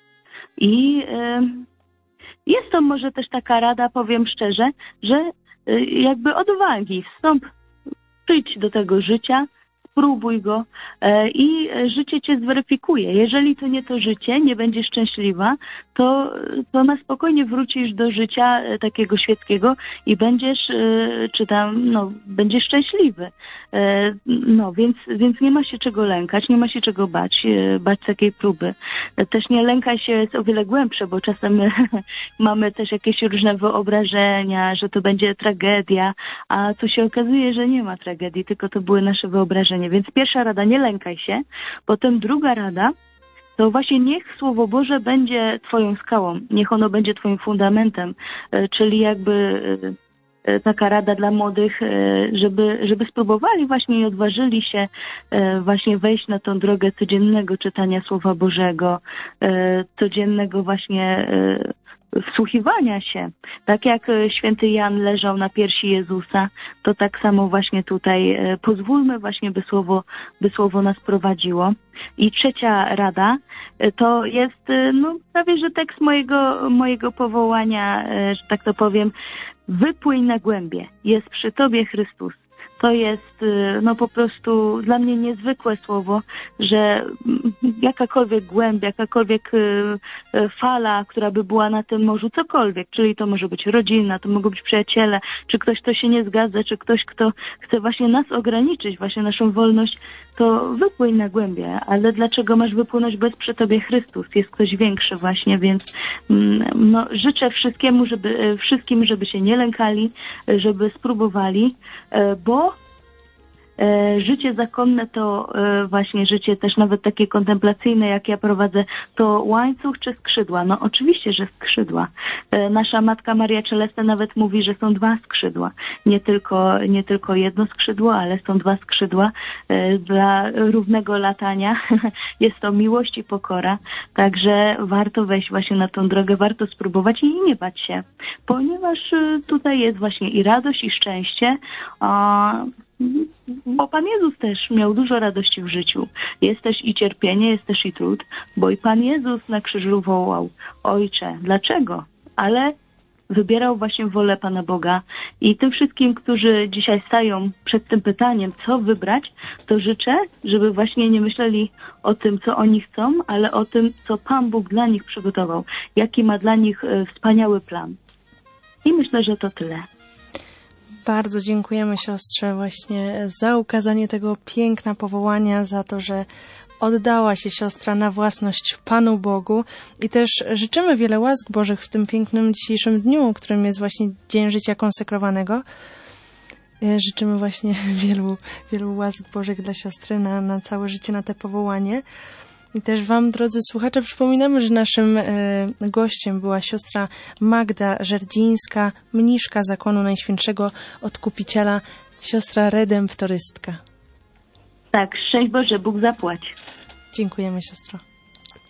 I y, jest to może też taka rada, powiem szczerze, że y, jakby odwagi, wstąp, przyjdź do tego życia, spróbuj go y, i życie cię zweryfikuje. Jeżeli to nie to życie, nie będziesz szczęśliwa, to, to na spokojnie wrócisz do życia y, takiego świeckiego i będziesz, y, czy tam, no, będziesz szczęśliwy. No, więc, więc nie ma się czego lękać, nie ma się czego bać, bać takiej próby. Też nie lękaj się jest o wiele głębsze, bo czasem mamy też jakieś różne wyobrażenia, że to będzie tragedia, a tu się okazuje, że nie ma tragedii, tylko to były nasze wyobrażenia. Więc pierwsza rada, nie lękaj się. Potem druga rada, to właśnie niech Słowo Boże będzie twoją skałą, niech ono będzie twoim fundamentem, czyli jakby taka rada dla młodych, żeby, żeby spróbowali właśnie i odważyli się właśnie wejść na tą drogę codziennego czytania Słowa Bożego, codziennego właśnie wsłuchiwania się. Tak jak święty Jan leżał na piersi Jezusa, to tak samo właśnie tutaj pozwólmy właśnie, by Słowo, by Słowo nas prowadziło. I trzecia rada to jest no, prawie, że tekst mojego, mojego powołania, że tak to powiem, wypłyń na głębie, jest przy Tobie Chrystus. To jest no po prostu dla mnie niezwykłe słowo, że jakakolwiek głębia, jakakolwiek fala, która by była na tym morzu, cokolwiek, czyli to może być rodzina, to mogą być przyjaciele, czy ktoś, kto się nie zgadza, czy ktoś, kto chce właśnie nas ograniczyć, właśnie naszą wolność, to wypłyń na głębie. Ale dlaczego masz wypłynąć, bo jest przy Tobie Chrystus? Jest ktoś większy właśnie, więc no, życzę wszystkiemu, żeby, wszystkim, żeby się nie lękali, żeby spróbowali, bo życie zakonne to właśnie życie też nawet takie kontemplacyjne, jak ja prowadzę, to łańcuch czy skrzydła? No oczywiście, że skrzydła. Nasza Matka Maria Celeste nawet mówi, że są dwa skrzydła. Nie tylko, nie tylko jedno skrzydło, ale są dwa skrzydła dla równego latania. Jest to miłość i pokora. Także warto wejść właśnie na tą drogę, warto spróbować i nie bać się. Ponieważ tutaj jest właśnie i radość, i szczęście, a bo Pan Jezus też miał dużo radości w życiu. Jest też i cierpienie, jest też i trud, bo i Pan Jezus na krzyżu wołał: Ojcze, dlaczego? Ale wybierał właśnie wolę Pana Boga. I tym wszystkim, którzy dzisiaj stają przed tym pytaniem, co wybrać, to życzę, żeby właśnie nie myśleli o tym, co oni chcą, ale o tym, co Pan Bóg dla nich przygotował. Jaki ma dla nich wspaniały plan. I myślę, że to tyle. Bardzo dziękujemy siostrze właśnie za ukazanie tego piękna powołania, za to, że oddała się siostra na własność Panu Bogu i też życzymy wiele łask Bożych w tym pięknym dzisiejszym dniu, którym jest właśnie Dzień Życia Konsekrowanego. Życzymy właśnie wielu, wielu łask Bożych dla siostry na, na całe życie, na te powołanie. I też Wam, drodzy słuchacze, przypominamy, że naszym e, gościem była siostra Magda Żerdzińska, mniszka Zakonu Najświętszego Odkupiciela, siostra redemptorystka. Tak, szczęść Boże, Bóg zapłać. Dziękujemy, siostro.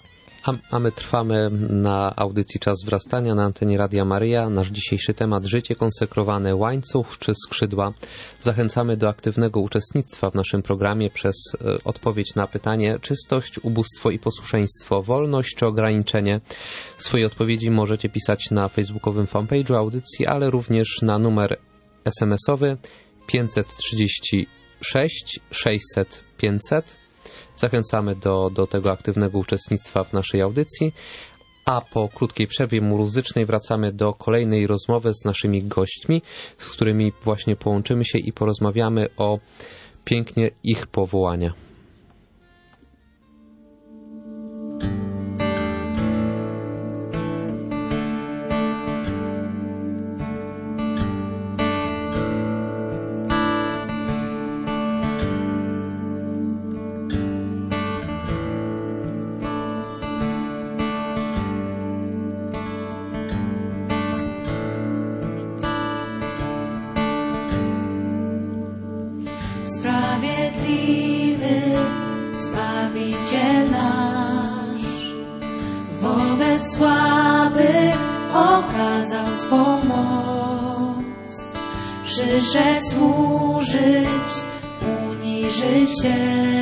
A, a my trwamy na audycji Czas Wzrastania na antenie Radia Maryja. Nasz dzisiejszy temat: życie konsekrowane, łańcuch czy skrzydła. Zachęcamy do aktywnego uczestnictwa w naszym programie przez e, odpowiedź na pytanie: czystość, ubóstwo i posłuszeństwo, wolność czy ograniczenie. Swoje odpowiedzi możecie pisać na facebookowym fanpage'u audycji, ale również na numer es em esowy pięćset trzydzieści sześć sześćset pięćset. Zachęcamy do, do tego aktywnego uczestnictwa w naszej audycji, a po krótkiej przerwie muzycznej wracamy do kolejnej rozmowy z naszymi gośćmi, z którymi właśnie połączymy się i porozmawiamy o pięknie ich powołania. Sprawiedliwy Zbawiciel nasz, wobec słabych okazał swą moc. Przyszedł służyć, uniżyć się.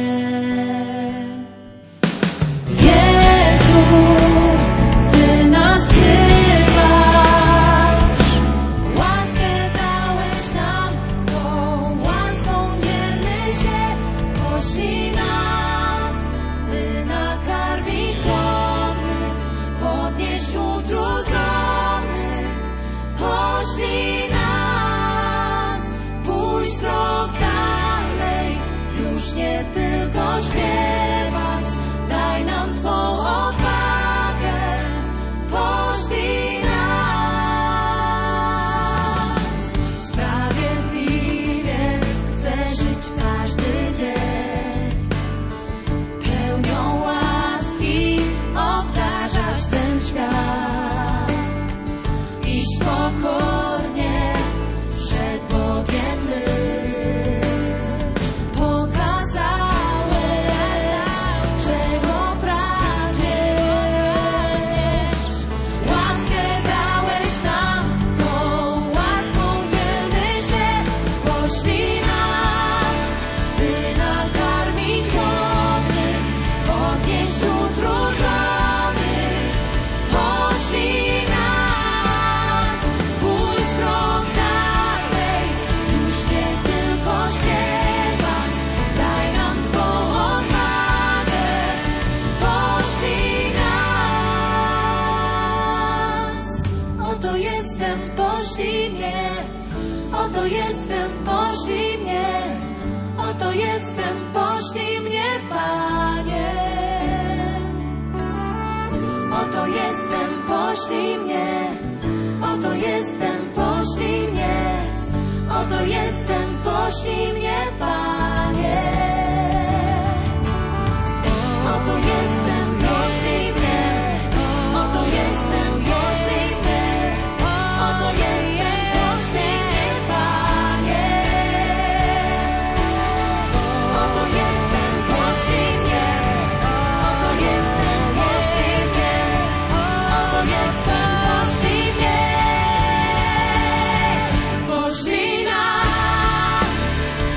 Jezu, Ty nas wzywasz, łaskę dałeś nam, tą łaską dzielmy się. Poślij nas, by nakarmić głodnych, podnieść utrudzonych. Poślij nas, pójść krok dalej, już nie tylko śpiewać. Daj nam Twą odwagę, poślij nas. Sprawiedliwie chcę żyć każdy dzień, pełnią łaski obdarzać ten świat, iść pokornie przed Bogiem my. Pokazałeś, czego pragniesz, łaskę dałeś nam, tą łaską dzielmy się. Poślij nas, by nakarmić głodnych, podnieść utrudzonych. Poślij nas, pójść krok dalej, już nie tylko śpiewać. Daj nam Twą odwagę, poślij nas. Oto jestem, poślij mnie, oto jestem, poślij mnie, oto jestem, poślij mnie, Panie. Oto jestem, poślij mnie, oto jestem, poślij mnie, oto jestem, poślij mnie, Panie. Oto jestem, poślij mnie, oto jestem, poślij mnie, oto jestem, poślij mnie, Panie. Oto jestem, poślij mnie, oto jestem, poślij mnie, oto jestem, poślij mnie. Poślij nas,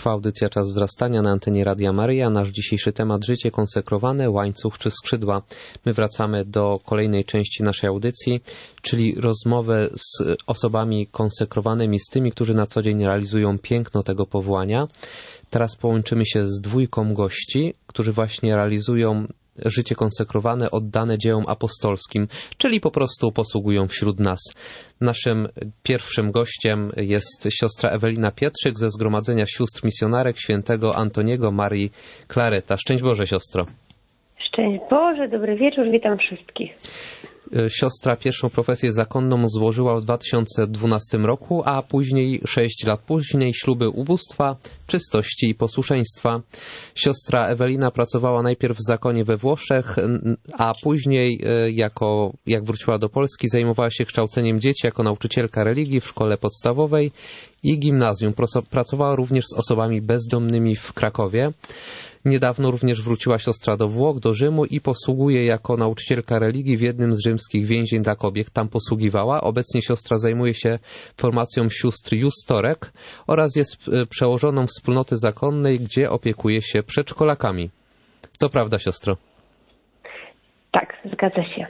Trwa audycja Czas wzrastania na antenie Radia Maryja. Nasz dzisiejszy temat: życie konsekrowane, łańcuch czy skrzydła. My wracamy do kolejnej części naszej audycji, czyli rozmowę z osobami konsekrowanymi, z tymi, którzy na co dzień realizują piękno tego powołania. Teraz połączymy się z dwójką gości, którzy właśnie realizują życie konsekrowane, oddane dziełom apostolskim, czyli po prostu posługują wśród nas. Naszym pierwszym gościem jest siostra Ewelina Pietrzyk ze Zgromadzenia Sióstr Misjonarek Świętego Antoniego Marii Clareta. Szczęść Boże, siostro. Szczęść Boże, dobry wieczór, witam wszystkich. Siostra pierwszą profesję zakonną złożyła w dwa tysiące dwunastym roku, a później, sześć lat później, śluby ubóstwa, czystości i posłuszeństwa. Siostra Ewelina pracowała najpierw w zakonie we Włoszech, a później, jako, jak wróciła do Polski, zajmowała się kształceniem dzieci jako nauczycielka religii w szkole podstawowej i gimnazjum. Pracowała również z osobami bezdomnymi w Krakowie. Niedawno również wróciła siostra do Włoch, do Rzymu i posługuje jako nauczycielka religii w jednym z rzymskich więzień dla kobiet. Tam posługiwała. Obecnie siostra zajmuje się formacją sióstr Justorek oraz jest przełożoną wspólnoty zakonnej, gdzie opiekuje się przedszkolakami. To prawda, siostro? Tak, zgadza się.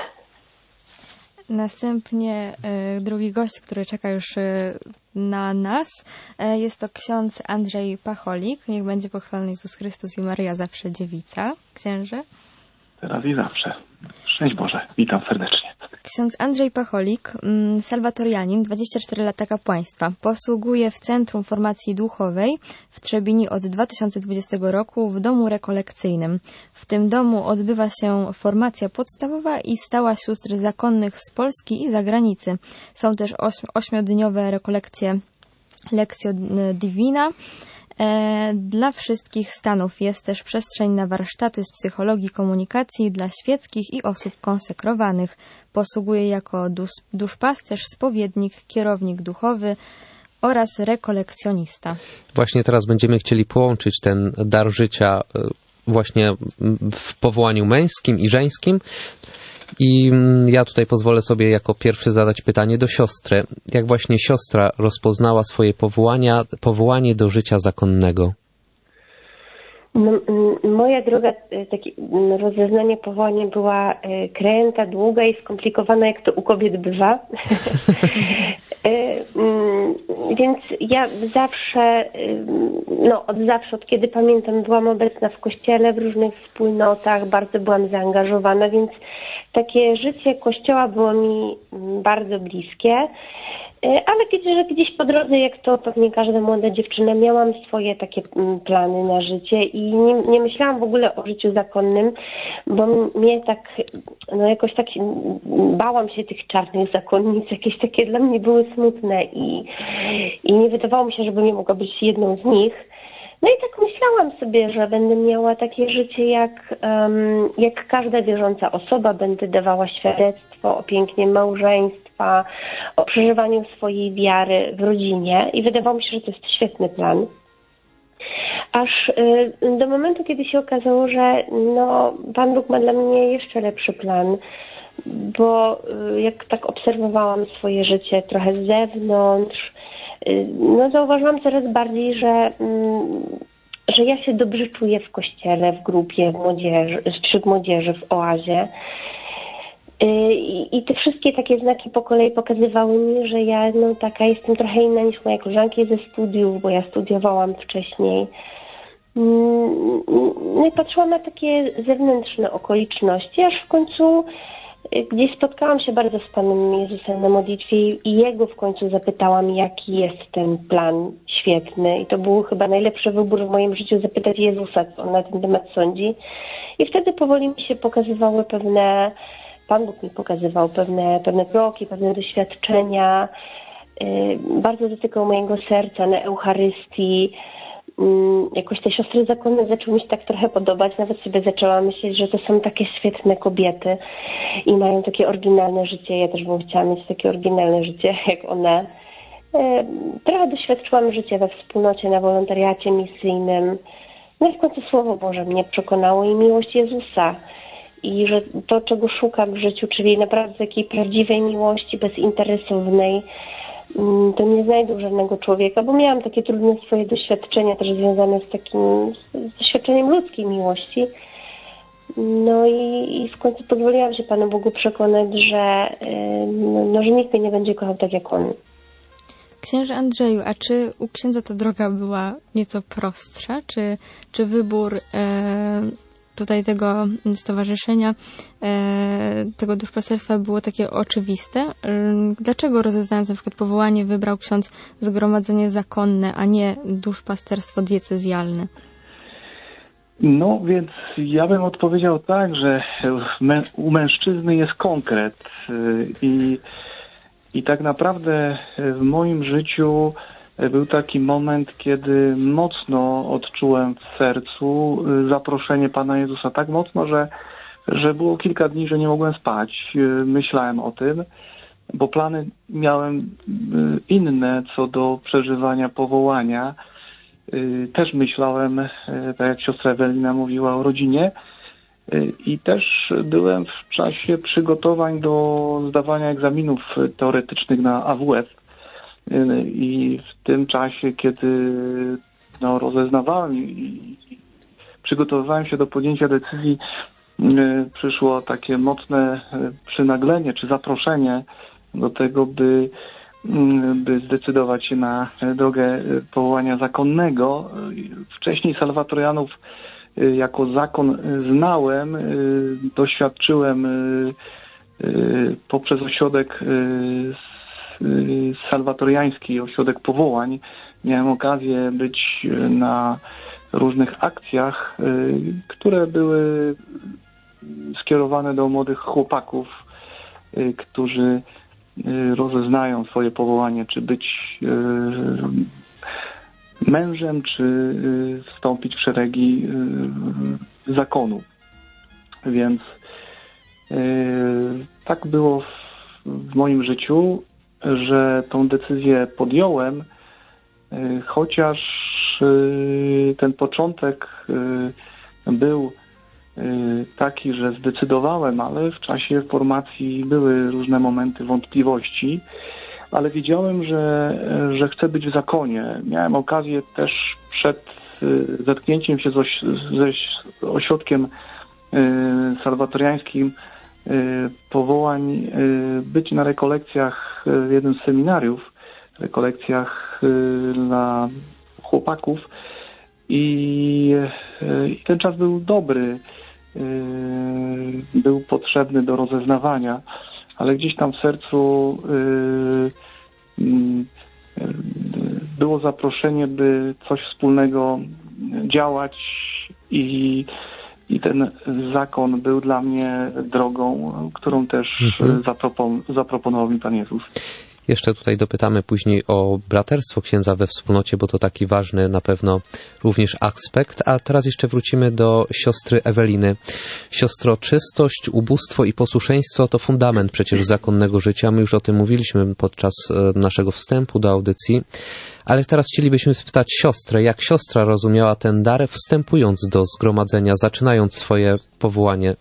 Następnie y, drugi gość, który czeka już y, na nas, y, jest to ksiądz Andrzej Pacholik. Niech będzie pochwalony Jezus Chrystus i Maryja zawsze dziewica. Księże? Teraz i zawsze. Szczęść Boże, witam serdecznie. Ksiądz Andrzej Pacholik, salwatorianin, dwadzieścia cztery lata kapłaństwa. Posługuje w Centrum Formacji Duchowej w Trzebini od dwa tysiące dwudziestego roku w domu rekolekcyjnym. W tym domu odbywa się formacja podstawowa i stała sióstr zakonnych z Polski i zagranicy. Są też ośmiodniowe rekolekcje Lectio Divina. Dla wszystkich stanów jest też przestrzeń na warsztaty z psychologii komunikacji dla świeckich i osób konsekrowanych. Posługuje jako dusz, duszpasterz, spowiednik, kierownik duchowy oraz rekolekcjonista. Właśnie teraz będziemy chcieli połączyć ten dar życia właśnie w powołaniu męskim i żeńskim. I ja tutaj pozwolę sobie jako pierwszy zadać pytanie do siostry. Jak właśnie siostra rozpoznała swoje powołania, powołanie do życia zakonnego? No, moja droga, takie rozeznanie powołania była kręta, długa i skomplikowana, jak to u kobiet bywa. Więc ja zawsze, no od zawsze, od kiedy pamiętam, byłam obecna w kościele, w różnych wspólnotach, bardzo byłam zaangażowana, więc takie życie kościoła było mi bardzo bliskie. Ale że gdzieś po drodze, jak to pewnie każda młoda dziewczyna, miałam swoje takie plany na życie i nie, nie myślałam w ogóle o życiu zakonnym, bo mnie tak, no jakoś tak bałam się tych czarnych zakonnic, jakieś takie dla mnie były smutne i, i nie wydawało mi się, żebym nie mogła być jedną z nich. No i tak myślałam sobie, że będę miała takie życie jak, um, jak każda wierząca osoba. Będę dawała świadectwo o pięknie małżeństwa, o przeżywaniu swojej wiary w rodzinie i wydawało mi się, że to jest świetny plan. Aż y, do momentu, kiedy się okazało, że no, Pan Bóg ma dla mnie jeszcze lepszy plan, bo y, jak tak obserwowałam swoje życie trochę z zewnątrz, no zauważyłam coraz bardziej, że, że ja się dobrze czuję w kościele, w grupie, w młodzieży, wśród młodzieży, w oazie. I, I te wszystkie takie znaki po kolei pokazywały mi, że ja no, taka jestem trochę inna niż moje koleżanki ze studiów, bo ja studiowałam wcześniej. No i patrzyłam na takie zewnętrzne okoliczności, aż w końcu gdzieś spotkałam się bardzo z Panem Jezusem na modlitwie i Jego w końcu zapytałam, jaki jest ten plan świetny. I to był chyba najlepszy wybór w moim życiu, zapytać Jezusa, co On na ten temat sądzi. I wtedy powoli mi się pokazywały pewne, Pan Bóg mi pokazywał pewne, pewne kroki, pewne doświadczenia. Bardzo dotykał mojego serca na Eucharystii. Jakoś te siostry zakonne zaczęły mi się tak trochę podobać. Nawet sobie zaczęłam myśleć, że to są takie świetne kobiety i mają takie oryginalne życie. Ja też bym chciała mieć takie oryginalne życie jak one. Trochę doświadczyłam życia we wspólnocie, na wolontariacie misyjnym. No i w końcu Słowo Boże mnie przekonało i miłość Jezusa. I że to, czego szukam w życiu, czyli naprawdę takiej prawdziwej miłości, bezinteresownej, to nie znajdą żadnego człowieka, bo miałam takie trudne swoje doświadczenia też związane z takim z doświadczeniem ludzkiej miłości. No i, i w końcu pozwoliłam się Panu Bogu przekonać, że, no, no, że nikt mnie nie będzie kochał tak jak On. Księże Andrzeju, a czy u księdza ta droga była nieco prostsza? Czy, czy wybór e, tutaj tego stowarzyszenia, e, tego duszpasterstwa było takie oczywiste? E, dlaczego, rozeznając na przykład powołanie, wybrał ksiądz zgromadzenie zakonne, a nie duszpasterstwo diecezjalne? No więc ja bym odpowiedział tak, że u mężczyzny jest konkret i, i tak naprawdę w moim życiu był taki moment, kiedy mocno odczułem w sercu zaproszenie Pana Jezusa. Tak mocno, że, że było kilka dni, że nie mogłem spać. Myślałem o tym, bo plany miałem inne co do przeżywania powołania. Też myślałem, tak jak siostra Ewelina mówiła, o rodzinie i też byłem w czasie przygotowań do zdawania egzaminów teoretycznych na A W F i w tym czasie, kiedy no, rozeznawałem i, i przygotowywałem się do podjęcia decyzji, przyszło takie mocne przynaglenie czy zaproszenie do tego, by by zdecydować się na drogę powołania zakonnego. Wcześniej salwatorianów jako zakon znałem, doświadczyłem poprzez ośrodek salwatoriański, ośrodek powołań. Miałem okazję być na różnych akcjach, które były skierowane do młodych chłopaków, którzy rozeznają swoje powołanie, czy być mężem, czy wstąpić w szeregi zakonu. Więc tak było w moim życiu, że tą decyzję podjąłem, chociaż ten początek był taki, że zdecydowałem, ale w czasie formacji były różne momenty wątpliwości, ale wiedziałem, że, że chcę być w zakonie. Miałem okazję też przed zetknięciem się z, oś, z ośrodkiem salwatoriańskim powołań być na rekolekcjach w jednym z seminariów, rekolekcjach dla chłopaków i, i ten czas był dobry. Był potrzebny do rozeznawania, ale gdzieś tam w sercu było zaproszenie, by coś wspólnego działać i, i ten zakon był dla mnie drogą, którą też mhm. zapropon- zaproponował mi Pan Jezus. Jeszcze tutaj dopytamy później o braterstwo księdza we wspólnocie, bo to taki ważny na pewno również aspekt. A teraz jeszcze wrócimy do siostry Eweliny. Siostro, czystość, ubóstwo i posłuszeństwo to fundament przecież zakonnego życia. My już o tym mówiliśmy podczas naszego wstępu do audycji. Ale teraz chcielibyśmy spytać siostrę, jak siostra rozumiała ten dar, wstępując do zgromadzenia, zaczynając swoje powołanie.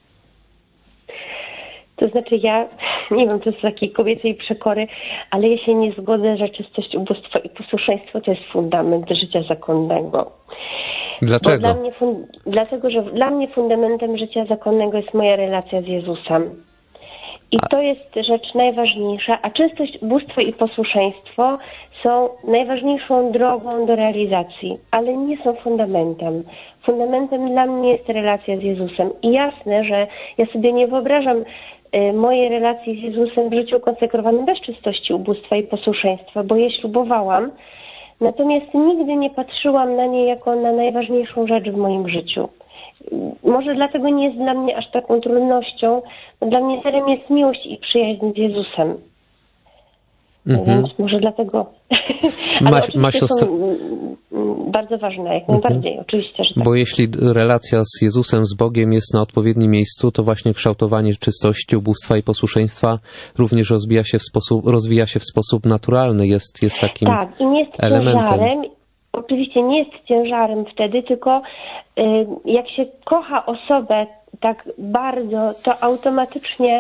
To znaczy ja, nie wiem, to jest takiej kobiecej przekory, ale ja się nie zgodzę, że czystość, ubóstwo i posłuszeństwo to jest fundament życia zakonnego. Dlaczego? Bo dla mnie fun- dlatego, że dla mnie fundamentem życia zakonnego jest moja relacja z Jezusem. I a... to jest rzecz najważniejsza, a czystość, ubóstwo i posłuszeństwo są najważniejszą drogą do realizacji, ale nie są fundamentem. Fundamentem dla mnie jest relacja z Jezusem. I jasne, że ja sobie nie wyobrażam mojej relacji z Jezusem w życiu konsekrowanym bez czystości, ubóstwa i posłuszeństwa, bo je ślubowałam, natomiast nigdy nie patrzyłam na nie jako na najważniejszą rzecz w moim życiu. Może dlatego nie jest dla mnie aż taką trudnością, bo dla mnie celem jest miłość i przyjaźń z Jezusem. Mhm. Więc może dlatego. Ale ma, oczywiście ma siostra... są bardzo ważne, jak najbardziej, mhm. oczywiście, że tak. Bo jeśli relacja z Jezusem, z Bogiem jest na odpowiednim miejscu, to właśnie kształtowanie czystości, ubóstwa i posłuszeństwa również rozwija się w sposób, rozwija się w sposób naturalny, jest, jest takim tak, i nie jest elementem. Ciężarem, oczywiście nie jest ciężarem wtedy, tylko y, jak się kocha osobę tak bardzo, to automatycznie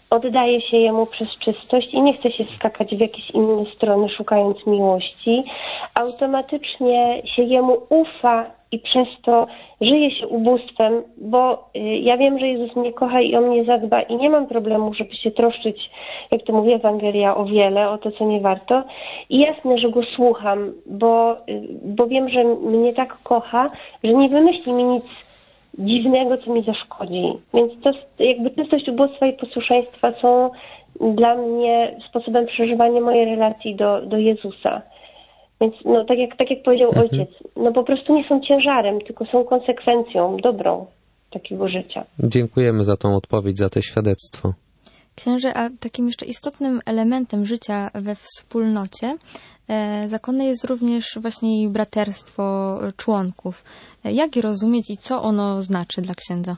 oddaje się Jemu przez czystość i nie chce się skakać w jakieś inne strony szukając miłości, automatycznie się Jemu ufa i przez to żyje się ubóstwem, bo ja wiem, że Jezus mnie kocha i o mnie zadba i nie mam problemu, żeby się troszczyć, jak to mówi Ewangelia, o wiele, o to, co nie warto. I jasne, że Go słucham, bo, bo wiem, że mnie tak kocha, że nie wymyśli mi nic dziwnego, co mi zaszkodzi. Więc to jakby czystość, ubóstwa i posłuszeństwa są dla mnie sposobem przeżywania mojej relacji do, do Jezusa. Więc no, tak jak, tak jak powiedział mhm. ojciec, no po prostu nie są ciężarem, tylko są konsekwencją dobrą takiego życia. Dziękujemy za tą odpowiedź, za to świadectwo. Księże, a takim jeszcze istotnym elementem życia we wspólnocie e, zakonne jest również właśnie i braterstwo członków. E, jak je rozumieć i co ono znaczy dla księdza?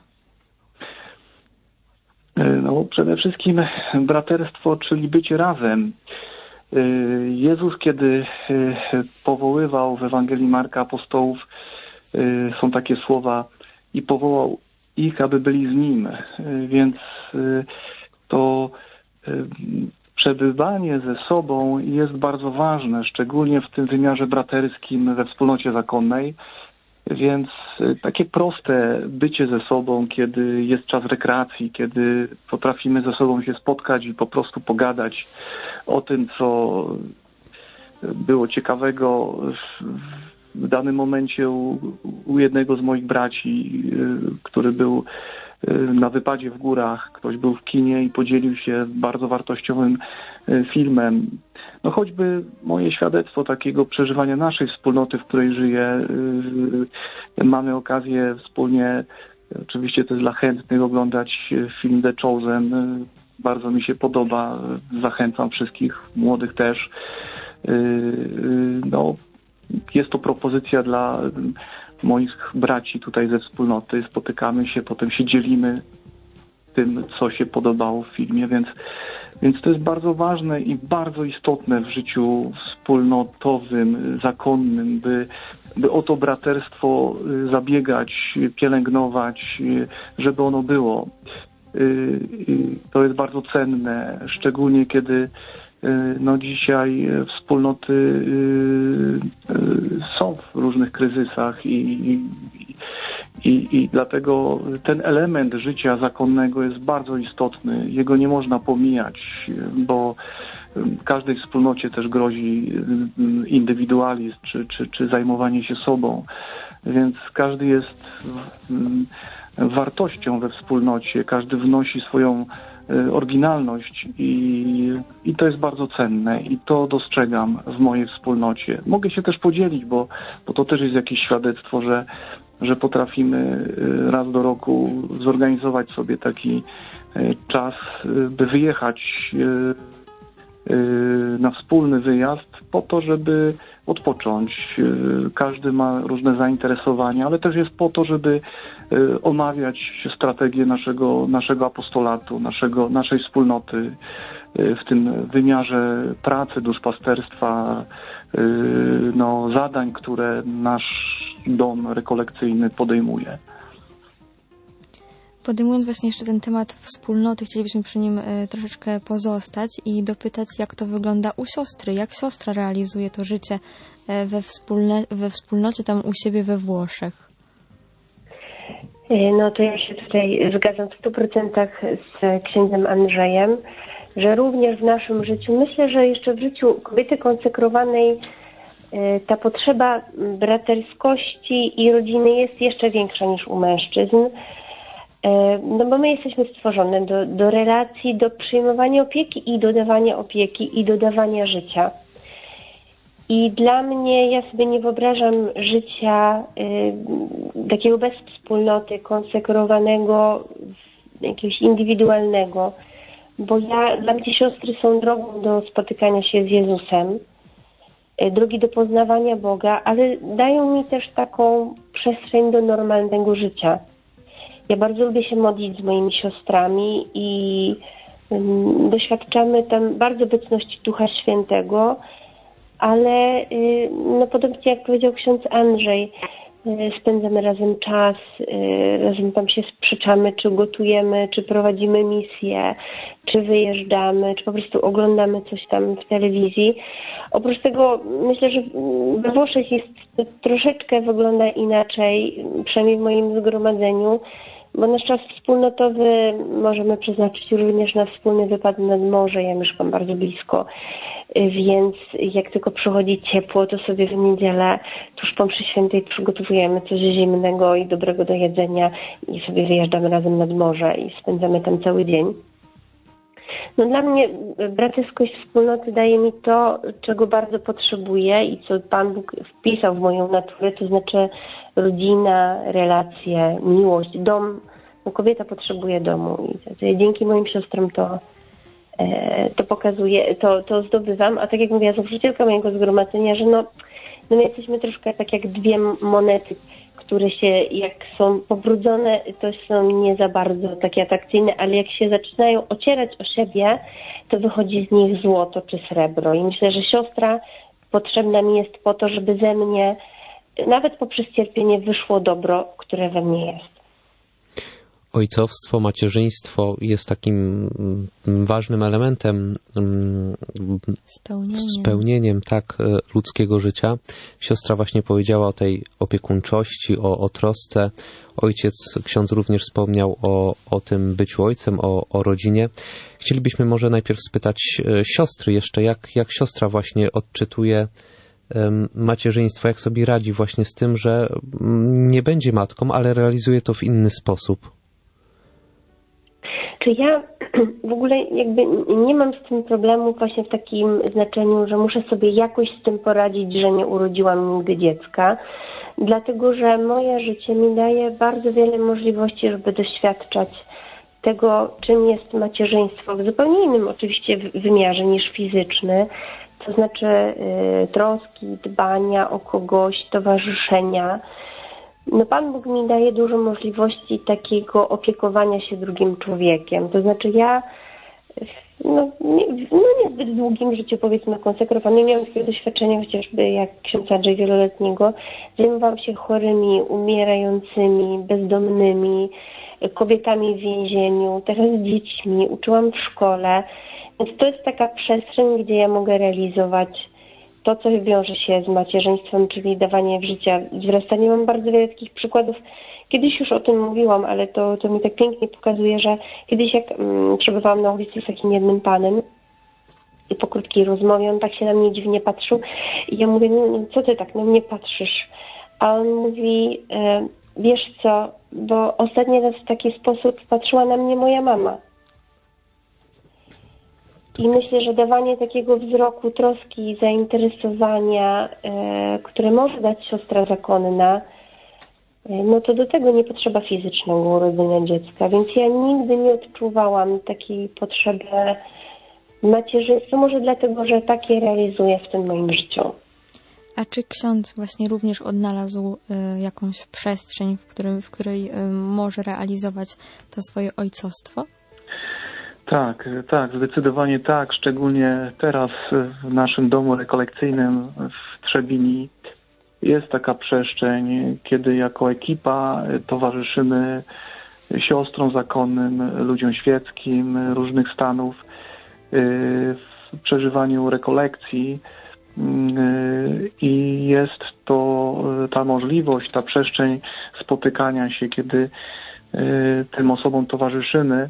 No, przede wszystkim braterstwo, czyli bycie razem. Jezus, kiedy powoływał w Ewangelii Marka apostołów, są takie słowa, i powołał ich, aby byli z Nim. Więc to przebywanie ze sobą jest bardzo ważne, szczególnie w tym wymiarze braterskim we wspólnocie zakonnej. Więc takie proste bycie ze sobą, kiedy jest czas rekreacji, kiedy potrafimy ze sobą się spotkać i po prostu pogadać o tym, co było ciekawego w danym momencie u, u jednego z moich braci, który był na wypadzie w górach, ktoś był w kinie i podzielił się bardzo wartościowym filmem. No choćby moje świadectwo takiego przeżywania naszej wspólnoty, w której żyję. Mamy okazję wspólnie, oczywiście to jest dla chętnych, oglądać film The Chosen. Bardzo mi się podoba, zachęcam wszystkich, młodych też. No, jest to propozycja dla moich braci tutaj ze wspólnoty. Spotykamy się, potem się dzielimy tym, co się podobało w filmie, więc, więc to jest bardzo ważne i bardzo istotne w życiu wspólnotowym, zakonnym, by, by o to braterstwo zabiegać, pielęgnować, żeby ono było. To jest bardzo cenne, szczególnie kiedy no dzisiaj wspólnoty są w różnych kryzysach i, i, i dlatego ten element życia zakonnego jest bardzo istotny. Jego nie można pomijać, bo każdej wspólnocie też grozi indywidualizm czy, czy, czy zajmowanie się sobą, więc każdy jest wartością we wspólnocie, każdy wnosi swoją oryginalność i, i to jest bardzo cenne i to dostrzegam w mojej wspólnocie. Mogę się też podzielić, bo, bo to też jest jakieś świadectwo, że, że potrafimy raz do roku zorganizować sobie taki czas, by wyjechać na wspólny wyjazd po to, żeby odpocząć. Każdy ma różne zainteresowania, ale też jest po to, żeby omawiać strategię naszego, naszego apostolatu, naszego, naszej wspólnoty w tym wymiarze pracy, duszpasterstwa, no, zadań, które nasz dom rekolekcyjny podejmuje. Podejmując właśnie jeszcze ten temat wspólnoty, chcielibyśmy przy nim y, troszeczkę pozostać i dopytać, jak to wygląda u siostry, jak siostra realizuje to życie y, we, wspólne, we wspólnocie tam u siebie we Włoszech. No to ja się tutaj zgadzam w stu procentach z księdzem Andrzejem, że również w naszym życiu, myślę, że jeszcze w życiu kobiety konsekrowanej ta potrzeba braterskości i rodziny jest jeszcze większa niż u mężczyzn. No bo my jesteśmy stworzone do, do relacji, do przyjmowania opieki i dodawania opieki i dodawania życia. I dla mnie, ja sobie nie wyobrażam życia y, takiego bez wspólnoty, konsekrowanego, jakiegoś indywidualnego, bo ja, dla mnie siostry są drogą do spotykania się z Jezusem, y, drogi do poznawania Boga, ale dają mi też taką przestrzeń do normalnego życia. Ja bardzo lubię się modlić z moimi siostrami i y, doświadczamy tam bardzo obecności Ducha Świętego, ale no podobnie jak powiedział ksiądz Andrzej, spędzamy razem czas, razem tam się sprzeczamy, czy gotujemy, czy prowadzimy misję, czy wyjeżdżamy, czy po prostu oglądamy coś tam w telewizji. Oprócz tego myślę, że we Włoszech jest to troszeczkę wygląda inaczej, przynajmniej w moim zgromadzeniu, bo nasz czas wspólnotowy możemy przeznaczyć również na wspólny wypad nad morze. Ja mieszkam bardzo blisko, więc jak tylko przychodzi ciepło, to sobie w niedzielę tuż po mszy świętej przygotowujemy coś zimnego i dobrego do jedzenia i sobie wyjeżdżamy razem nad morze i spędzamy tam cały dzień. No dla mnie braterskość wspólnoty daje mi to, czego bardzo potrzebuję i co Pan Bóg wpisał w moją naturę, to znaczy rodzina, relacje, miłość, dom. No kobieta potrzebuje domu i to, dzięki moim siostrom to, e, to pokazuję, to, to zdobywam. A tak jak mówiła założycielka mojego zgromadzenia, że no, no my jesteśmy troszkę tak jak dwie monety, które się jak są pobrudzone, to są nie za bardzo takie atrakcyjne, ale jak się zaczynają ocierać o siebie, to wychodzi z nich złoto czy srebro. I myślę, że siostra potrzebna mi jest po to, żeby ze mnie nawet poprzez cierpienie wyszło dobro, które we mnie jest. Ojcowstwo, macierzyństwo jest takim ważnym elementem, spełnieniem, spełnieniem tak, ludzkiego życia. Siostra właśnie powiedziała o tej opiekuńczości, o, o trosce. Ojciec, ksiądz również wspomniał o, o tym byciu ojcem, o, o rodzinie. Chcielibyśmy może najpierw spytać siostry jeszcze, jak, jak siostra właśnie odczytuje macierzyństwo, jak sobie radzi właśnie z tym, że nie będzie matką, ale realizuje to w inny sposób. Czy ja w ogóle jakby nie mam z tym problemu właśnie w takim znaczeniu, że muszę sobie jakoś z tym poradzić, że nie urodziłam nigdy dziecka, dlatego że moje życie mi daje bardzo wiele możliwości, żeby doświadczać tego, czym jest macierzyństwo w zupełnie innym oczywiście wymiarze niż fizyczny, to znaczy y, troski, dbania o kogoś, towarzyszenia. No Pan Bóg mi daje dużo możliwości takiego opiekowania się drugim człowiekiem. To znaczy ja no, nie, no niezbyt długim życiu, powiedzmy, konsekrowanym, miałam takie doświadczenie chociażby jak ksiądz Andrzej wieloletniego. Zajmowałam się chorymi, umierającymi, bezdomnymi, kobietami w więzieniu, teraz dziećmi, uczyłam w szkole. Więc to jest taka przestrzeń, gdzie ja mogę realizować to, co wiąże się z macierzyństwem, czyli dawanie w życia, wzrastanie. Mam bardzo wiele takich przykładów. Kiedyś już o tym mówiłam, ale to, to mi tak pięknie pokazuje, że kiedyś jak mm, przebywałam na ulicy z takim jednym panem i po krótkiej rozmowie on tak się na mnie dziwnie patrzył i ja mówię, no, co ty tak na mnie patrzysz? A on mówi, e, wiesz co, bo ostatni raz w taki sposób patrzyła na mnie moja mama. I myślę, że dawanie takiego wzroku, troski, zainteresowania, e, które może dać siostra zakonna, e, no to do tego nie potrzeba fizycznego urodzenia dziecka. Więc ja nigdy nie odczuwałam takiej potrzeby macierzyństwa, może dlatego, że takie realizuję w tym moim życiu. A czy ksiądz właśnie również odnalazł y, jakąś przestrzeń, w, którym, w której y, może realizować to swoje ojcostwo? Tak, tak, zdecydowanie tak. Szczególnie teraz w naszym domu rekolekcyjnym w Trzebini jest taka przestrzeń, kiedy jako ekipa towarzyszymy siostrom zakonnym, ludziom świeckim różnych stanów w przeżywaniu rekolekcji i jest to ta możliwość, ta przestrzeń spotykania się, kiedy tym osobom towarzyszymy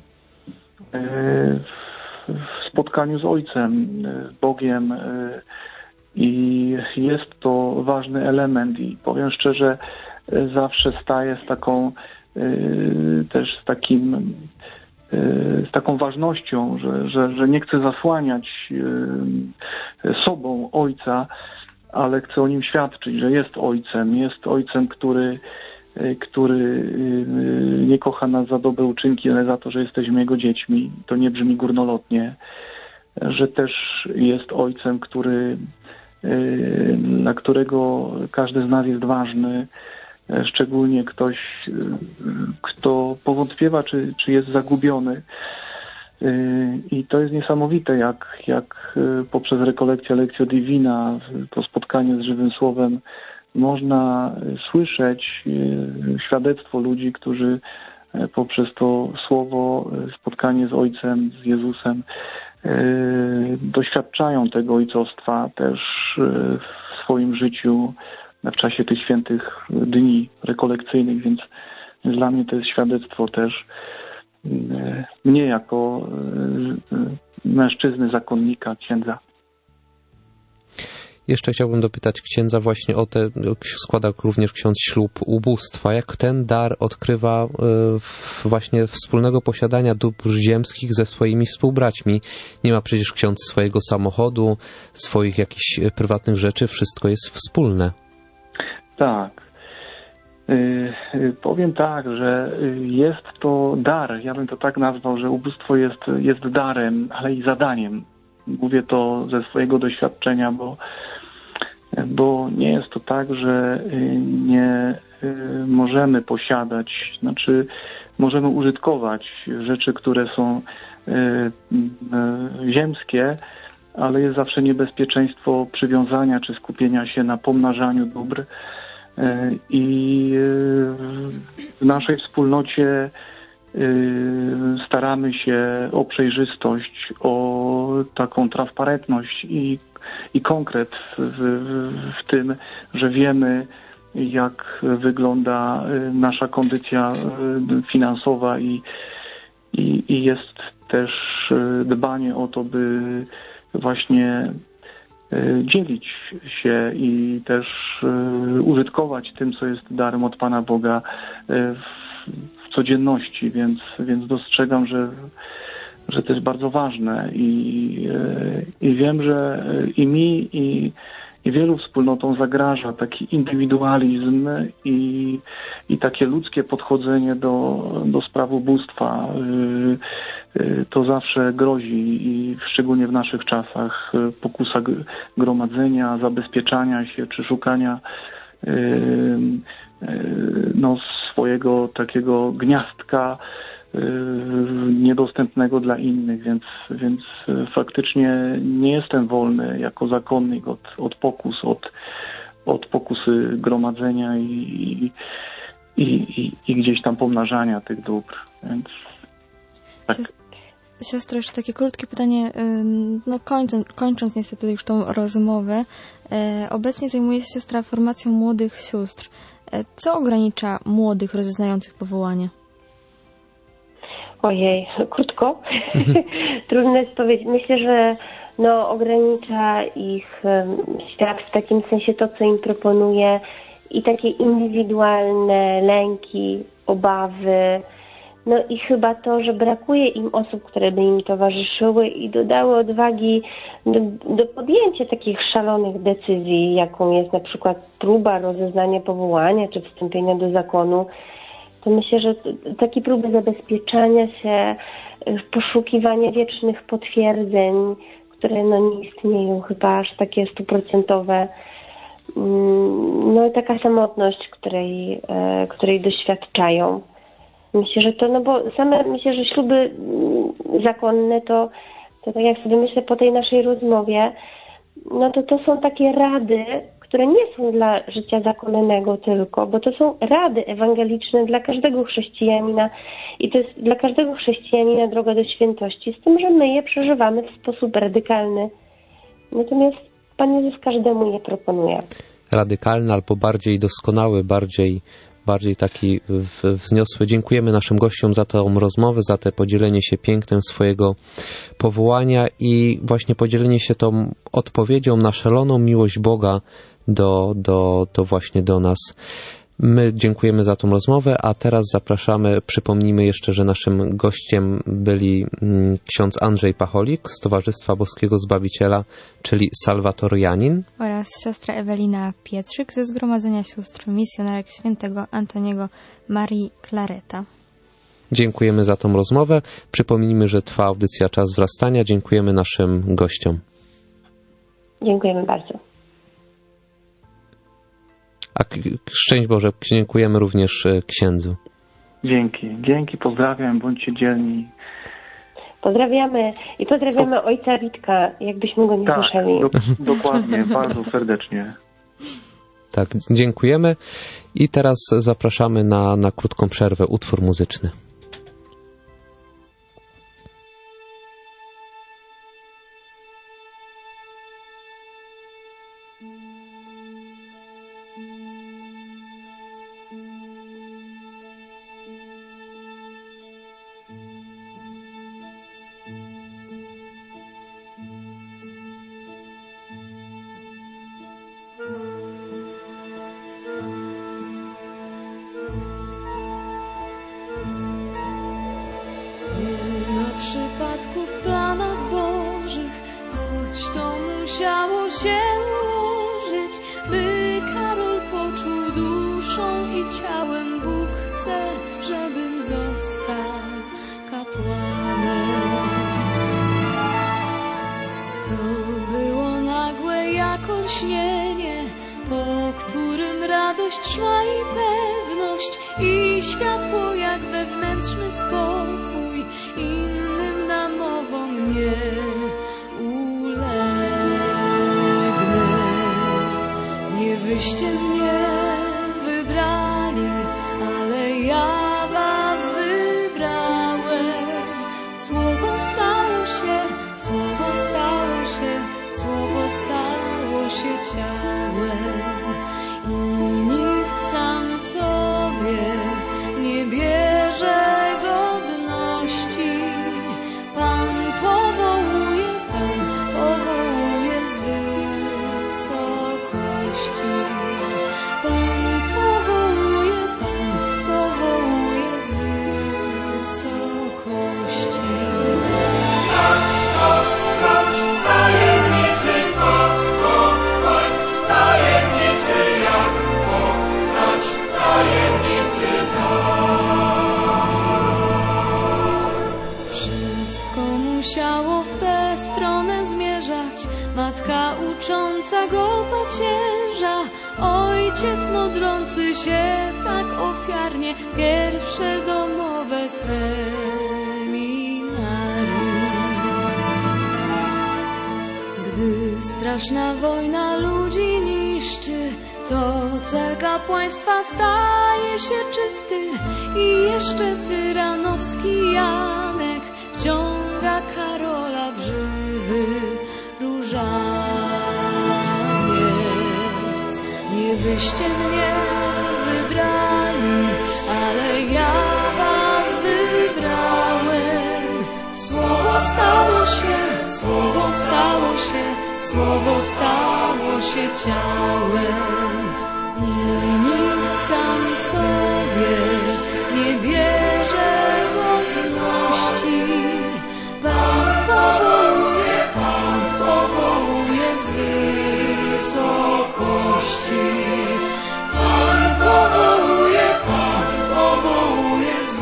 w spotkaniu z Ojcem, z Bogiem i jest to ważny element i powiem szczerze, zawsze staję z taką też z takim z taką ważnością, że, że, że nie chcę zasłaniać sobą Ojca, ale chcę o Nim świadczyć, że jest Ojcem, jest Ojcem, który który nie kocha nas za dobre uczynki, ale za to, że jesteśmy Jego dziećmi. To nie brzmi górnolotnie, że też jest Ojcem, który, dla którego każdy z nas jest ważny, szczególnie ktoś, kto powątpiewa, czy, czy jest zagubiony. I to jest niesamowite, jak, jak poprzez rekolekcję Lectio Divina, to spotkanie z żywym Słowem można słyszeć świadectwo ludzi, którzy poprzez to słowo, spotkanie z Ojcem, z Jezusem, doświadczają tego ojcostwa też w swoim życiu w czasie tych świętych dni rekolekcyjnych, więc dla mnie to jest świadectwo też mnie jako mężczyzny, zakonnika, księdza. Jeszcze chciałbym dopytać księdza właśnie o te, składa również ksiądz ślub ubóstwa. Jak ten dar odkrywa właśnie wspólnego posiadania dóbr ziemskich ze swoimi współbraćmi? Nie ma przecież ksiądz swojego samochodu, swoich jakichś prywatnych rzeczy, wszystko jest wspólne. Tak. Yy, powiem tak, że jest to dar, ja bym to tak nazwał, że ubóstwo jest, jest darem, ale i zadaniem. Mówię to ze swojego doświadczenia, bo, bo nie jest to tak, że nie możemy posiadać, znaczy możemy użytkować rzeczy, które są ziemskie, ale jest zawsze niebezpieczeństwo przywiązania czy skupienia się na pomnażaniu dóbr. I w naszej wspólnocie staramy się o przejrzystość, o taką transparentność i, i konkret w, w, w tym, że wiemy, jak wygląda nasza kondycja finansowa i, i, i jest też dbanie o to, by właśnie dzielić się i też użytkować tym, co jest darem od Pana Boga w, w codzienności, więc, więc dostrzegam, że, że to jest bardzo ważne i, i wiem, że i mi, i, i wielu wspólnotom zagraża taki indywidualizm i, i takie ludzkie podchodzenie do, do spraw ubóstwa. To zawsze grozi i szczególnie w naszych czasach pokusa gromadzenia, zabezpieczania się czy szukania no, swojego takiego gniazdka niedostępnego dla innych, więc, więc faktycznie nie jestem wolny jako zakonnik od, od pokus, od, od pokusy gromadzenia i, i, i, i gdzieś tam pomnażania tych dóbr, więc tak. Siostro, jeszcze takie krótkie pytanie, no kończąc, kończąc niestety już tą rozmowę. Obecnie zajmuje się siostra formacją młodych sióstr. Co ogranicza młodych rozeznających powołanie? Ojej, krótko. Trudno jest powiedzieć. Myślę, że no, ogranicza ich świat w takim sensie to, co im proponuje i takie indywidualne lęki, obawy. No i chyba to, że brakuje im osób, które by im towarzyszyły i dodały odwagi do, do podjęcia takich szalonych decyzji, jaką jest na przykład próba rozeznania powołania czy wstąpienia do zakonu. To myślę, że takie próby zabezpieczania się, poszukiwania wiecznych potwierdzeń, które no nie istnieją chyba aż takie stuprocentowe. No i taka samotność, której, której doświadczają. Myślę, że to, no bo same, myślę, że śluby zakonne to, to tak jak sobie myślę po tej naszej rozmowie, no to to są takie rady, które nie są dla życia zakonnego tylko, bo to są rady ewangeliczne dla każdego chrześcijanina i to jest dla każdego chrześcijanina droga do świętości, z tym, że my je przeżywamy w sposób radykalny. Natomiast Pan Jezus każdemu je proponuje. Radykalny albo bardziej doskonały, bardziej bardziej taki wzniosły. Dziękujemy naszym gościom za tę rozmowę, za te podzielenie się pięknem swojego powołania i właśnie podzielenie się tą odpowiedzią na szaloną miłość Boga do, do, do właśnie do nas. My dziękujemy za tą rozmowę, a teraz zapraszamy, przypomnijmy jeszcze, że naszym gościem byli ksiądz Andrzej Pacholik z Towarzystwa Boskiego Zbawiciela, czyli Salwatorianin, oraz siostra Ewelina Pietrzyk ze Zgromadzenia Sióstr Misjonarek Świętego Antoniego Marii Clareta. Dziękujemy za tą rozmowę. Przypomnijmy, że trwa audycja Czas Wzrastania. Dziękujemy naszym gościom. Dziękujemy bardzo. A szczęść Boże, dziękujemy również księdzu. Dzięki, dzięki, pozdrawiam, bądźcie dzielni. Pozdrawiamy i pozdrawiamy po... ojca Witka, jakbyśmy go nie tak, słyszeli. Do, dokładnie, bardzo serdecznie. Tak, dziękujemy i teraz zapraszamy na, na krótką przerwę, utwór muzyczny. Nie ma przypadków w planach Bożych, choć to musiało się ułożyć, by Karol poczuł duszą i ciałem. Bóg chce, żebym został kapłanem. To było nagłe jak olśnienie, po którym radość szła i pewność, i światło jak wewnętrzny spokój, innym namowom nie ulegnę. Nie wyście mnie wybrali, ale ja was wybrałem. Słowo stało się, słowo stało się, słowo stało się ciałem. I nikt sam sobie nie bierze godności. Pan powołuje, Pan powołuje z wysokości. Pan powołuje, Pan powołuje z wysokości. Tajemnicy powołań, tajemnicy jak poznać, tajemnicy wszystko musiało w tę stronę zmierzać. Matka ucząca go pacierza, ojciec modlący się tak ofiarnie, pierwsze domowe seminarium. Gdy straszna wojna ludzi niszczy, to cel kapłaństwa staje się czysty i jeszcze tyranowski Janek wciąga Karola w żywy różaniec. Nie wyście mnie wybrali, ale ja was wybrałem. Słowo stało się, słowo stało się, słowo stało się ciałem. I nikt sam sobie nie bierze godności. Pan powołuje, Pan powołuje z wysokości. Pan powołuje, Pan powołuje z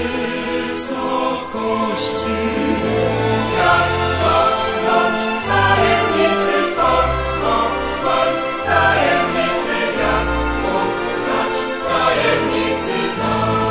wysokości. Jak poznać tajemnicy powołań, tajemnicy jak poznać, tajemnicy dar.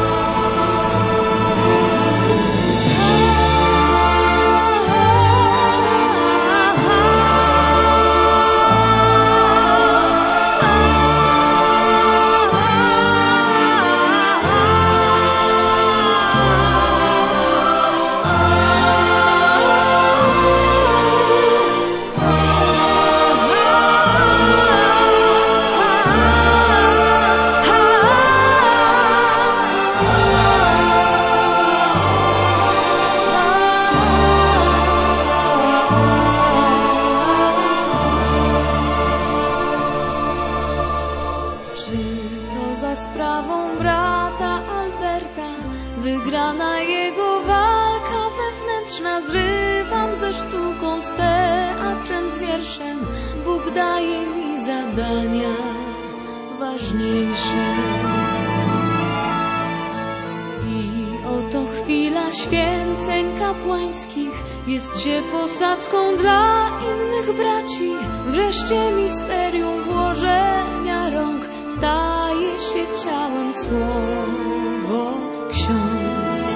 Wygrana jego walka wewnętrzna, zrywam ze sztuką, z teatrem, z wierszem. Bóg daje mi zadania ważniejsze. I oto chwila święceń kapłańskich jest się posadzką dla innych braci. Wreszcie misterium włożenia rąk staje się ciałem, słowo ksiądz.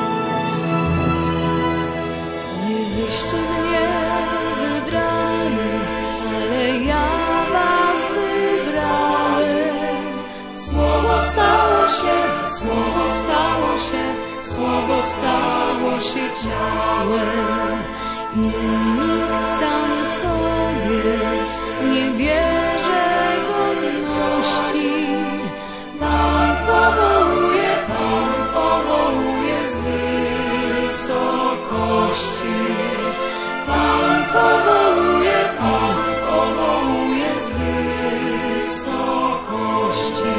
Nie wyście mnie wybrali, ale ja was wybrałem. stało się ciałem i nikt sam sobie nie bierze godności. Pan powołuje, Pan powołuje z wysokości. Pan powołuje, Pan powołuje z wysokości.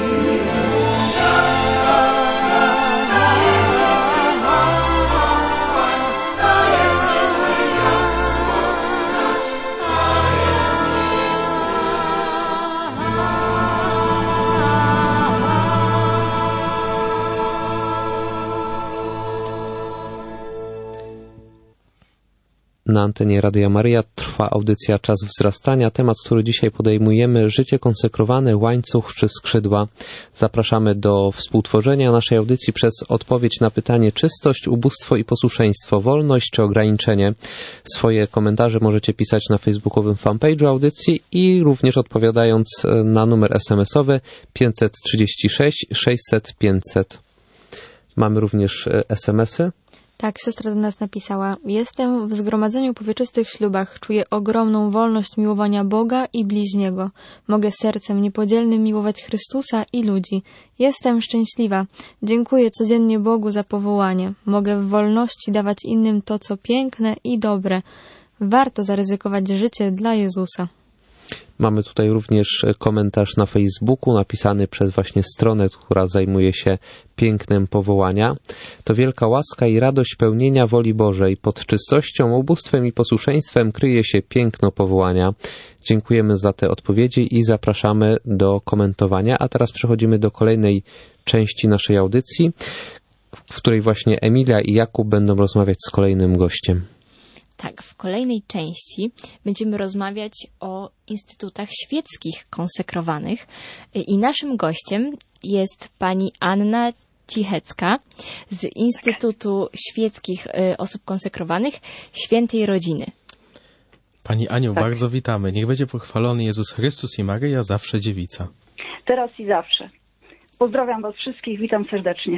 Na antenie Radia Maryja trwa audycja Czas wzrastania. Temat, który dzisiaj podejmujemy, życie konsekrowane, łańcuch czy skrzydła. Zapraszamy do współtworzenia naszej audycji przez odpowiedź na pytanie czystość, ubóstwo i posłuszeństwo, wolność czy ograniczenie. Swoje komentarze możecie pisać na facebookowym fanpage'u audycji i również odpowiadając na numer es em esowy pięćset trzydzieści sześć sześćset pięćset. Mamy również es em esy. Tak, siostra do nas napisała: jestem w zgromadzeniu po wieczystych ślubach, czuję ogromną wolność miłowania Boga i bliźniego. Mogę sercem niepodzielnym miłować Chrystusa i ludzi. Jestem szczęśliwa. Dziękuję codziennie Bogu za powołanie. Mogę w wolności dawać innym to, co piękne i dobre. Warto zaryzykować życie dla Jezusa. Mamy tutaj również komentarz na Facebooku napisany przez właśnie stronę, która zajmuje się pięknem powołania. To wielka łaska i radość pełnienia woli Bożej. Pod czystością, ubóstwem i posłuszeństwem kryje się piękno powołania. Dziękujemy za te odpowiedzi i zapraszamy do komentowania. A teraz przechodzimy do kolejnej części naszej audycji, w której właśnie Emilia i Jakub będą rozmawiać z kolejnym gościem. Tak, w kolejnej części będziemy rozmawiać o instytutach świeckich konsekrowanych i naszym gościem jest pani Anna Cichecka z Instytutu Świeckich Osób Konsekrowanych Świętej Rodziny. Pani Aniu, Tak. bardzo witamy. Niech będzie pochwalony Jezus Chrystus i Maryja, zawsze dziewica. Teraz i zawsze. Pozdrawiam was wszystkich, witam serdecznie.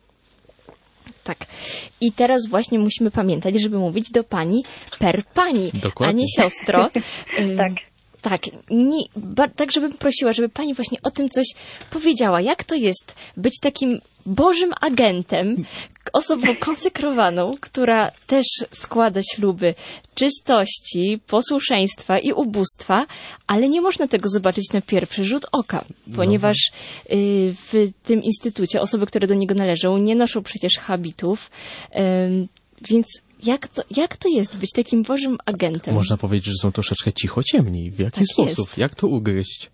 Tak. I teraz właśnie musimy pamiętać, żeby mówić do pani per pani, Dokładnie. a nie siostro. Tak. Tak, nie, ba, tak żebym prosiła, żeby pani właśnie o tym coś powiedziała. Jak to jest być takim Bożym agentem, osobą konsekrowaną, która też składa śluby czystości, posłuszeństwa i ubóstwa, ale nie można tego zobaczyć na pierwszy rzut oka, ponieważ y, w tym instytucie osoby, które do niego należą, nie noszą przecież habitów, y, więc jak to, jak to jest być takim Bożym agentem? Można powiedzieć, że są troszeczkę cichociemni. W jaki Tak sposób? jest. Jak to ugryźć?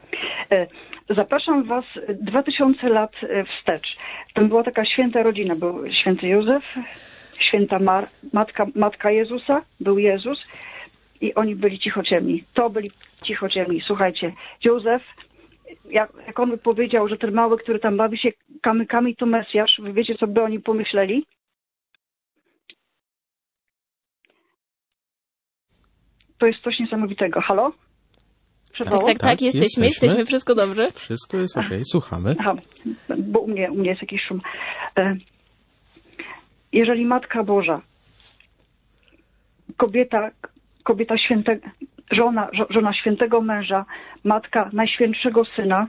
Zapraszam was dwa tysiące lat wstecz. Tam była taka święta rodzina. Był święty Józef, święta Mar- matka, matka Jezusa, był Jezus i oni byli cichociemni. To byli cichociemni. Słuchajcie, Józef, jak, jak on by powiedział, że ten mały, który tam bawi się kamykami, to Mesjasz, wy wiecie, co by oni pomyśleli? To jest coś niesamowitego. Halo? Tak, tak, tak, tak, jesteśmy, jesteśmy, jesteśmy, wszystko dobrze. Wszystko jest okej, okay. Słuchamy. Aha, bo u mnie, u mnie jest jakiś szum. Jeżeli Matka Boża, kobieta, kobieta święte, żona, żona świętego męża, matka najświętszego syna,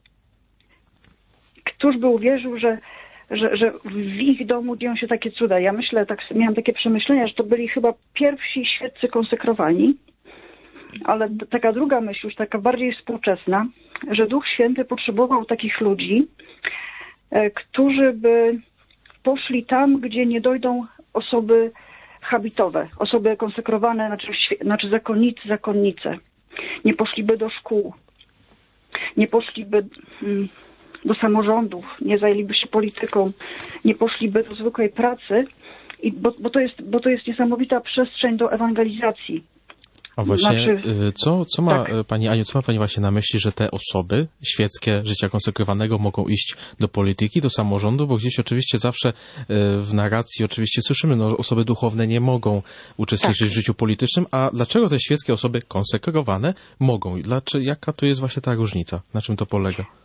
któż by uwierzył, że, że, że w ich domu dzieją się takie cuda? Ja myślę, tak miałam takie przemyślenia, że to byli chyba pierwsi świeccy konsekrowani. Ale taka druga myśl, już taka bardziej współczesna, że Duch Święty potrzebował takich ludzi, e, którzy by poszli tam, gdzie nie dojdą osoby habitowe, osoby konsekrowane, znaczy, znaczy zakonnicy, zakonnice. Nie poszliby do szkół, nie poszliby mm, do samorządów, nie zajęliby się polityką, nie poszliby do zwykłej pracy, i, bo, bo, to jest, bo to jest niesamowita przestrzeń do ewangelizacji. A właśnie, Znaczy, co, co ma tak. Pani Aniu, co ma Pani właśnie na myśli, że te osoby świeckie życia konsekrowanego mogą iść do polityki, do samorządu, bo gdzieś oczywiście zawsze w narracji oczywiście słyszymy, no osoby duchowne nie mogą uczestniczyć tak. w życiu politycznym, a dlaczego te świeckie osoby konsekrowane mogą? I dlaczego, jaka tu jest właśnie ta różnica? Na czym to polega?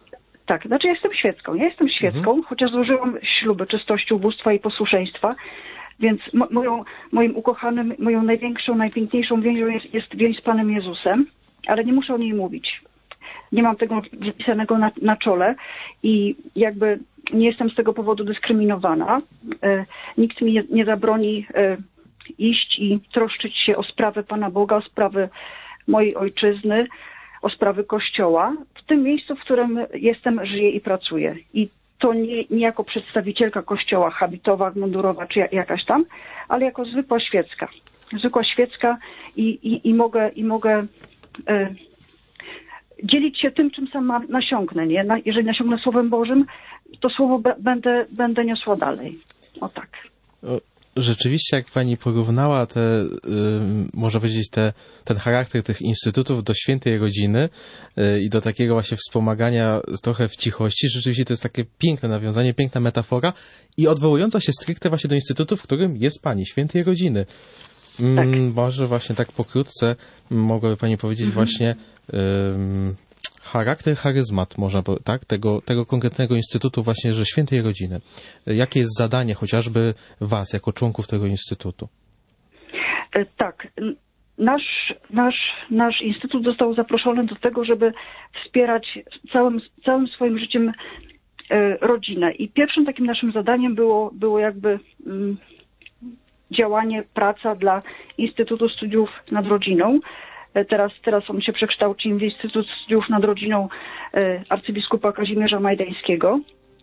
Tak, znaczy ja jestem świecką. Ja jestem świecką, mhm. chociaż złożyłam śluby czystości, ubóstwa i posłuszeństwa, więc mo- moją, moim ukochanym, moją największą, najpiękniejszą więzią jest, jest więź z Panem Jezusem, ale nie muszę o niej mówić. Nie mam tego wypisanego na, na czole i jakby nie jestem z tego powodu dyskryminowana. E, nikt mi nie, nie zabroni e, iść i troszczyć się o sprawy Pana Boga, o sprawy mojej ojczyzny, o sprawy Kościoła, w tym miejscu, w którym jestem, żyję i pracuję. I to nie, nie jako przedstawicielka Kościoła, habitowa, mundurowa czy jakaś tam, ale jako zwykła świecka. Zwykła świecka i, i, i mogę, i mogę e, dzielić się tym, czym sama nasiągnę. Nie? Na, jeżeli nasiągnę Słowem Bożym, to Słowo b- będę, będę niosła dalej. O tak. Rzeczywiście, jak pani porównała te, y, można powiedzieć, te, ten charakter tych instytutów do świętej rodziny y, i do takiego właśnie wspomagania trochę w cichości, rzeczywiście to jest takie piękne nawiązanie, piękna metafora i odwołująca się stricte właśnie do instytutu, w którym jest pani, świętej rodziny. Tak. Mm, może właśnie tak pokrótce mogłaby pani powiedzieć mhm. właśnie y, charakter, charyzmat, można tak, tego, tego konkretnego instytutu właśnie, że świętej rodziny. Jakie jest zadanie chociażby was, jako członków tego instytutu? Tak. Nasz, nasz, nasz instytut został zaproszony do tego, żeby wspierać całym, całym swoim życiem rodzinę. I pierwszym takim naszym zadaniem było, było jakby um, działanie, praca dla Instytutu Studiów nad Rodziną. Teraz, teraz on się przekształcił w Instytut Studiów nad Rodziną arcybiskupa Kazimierza Majdańskiego.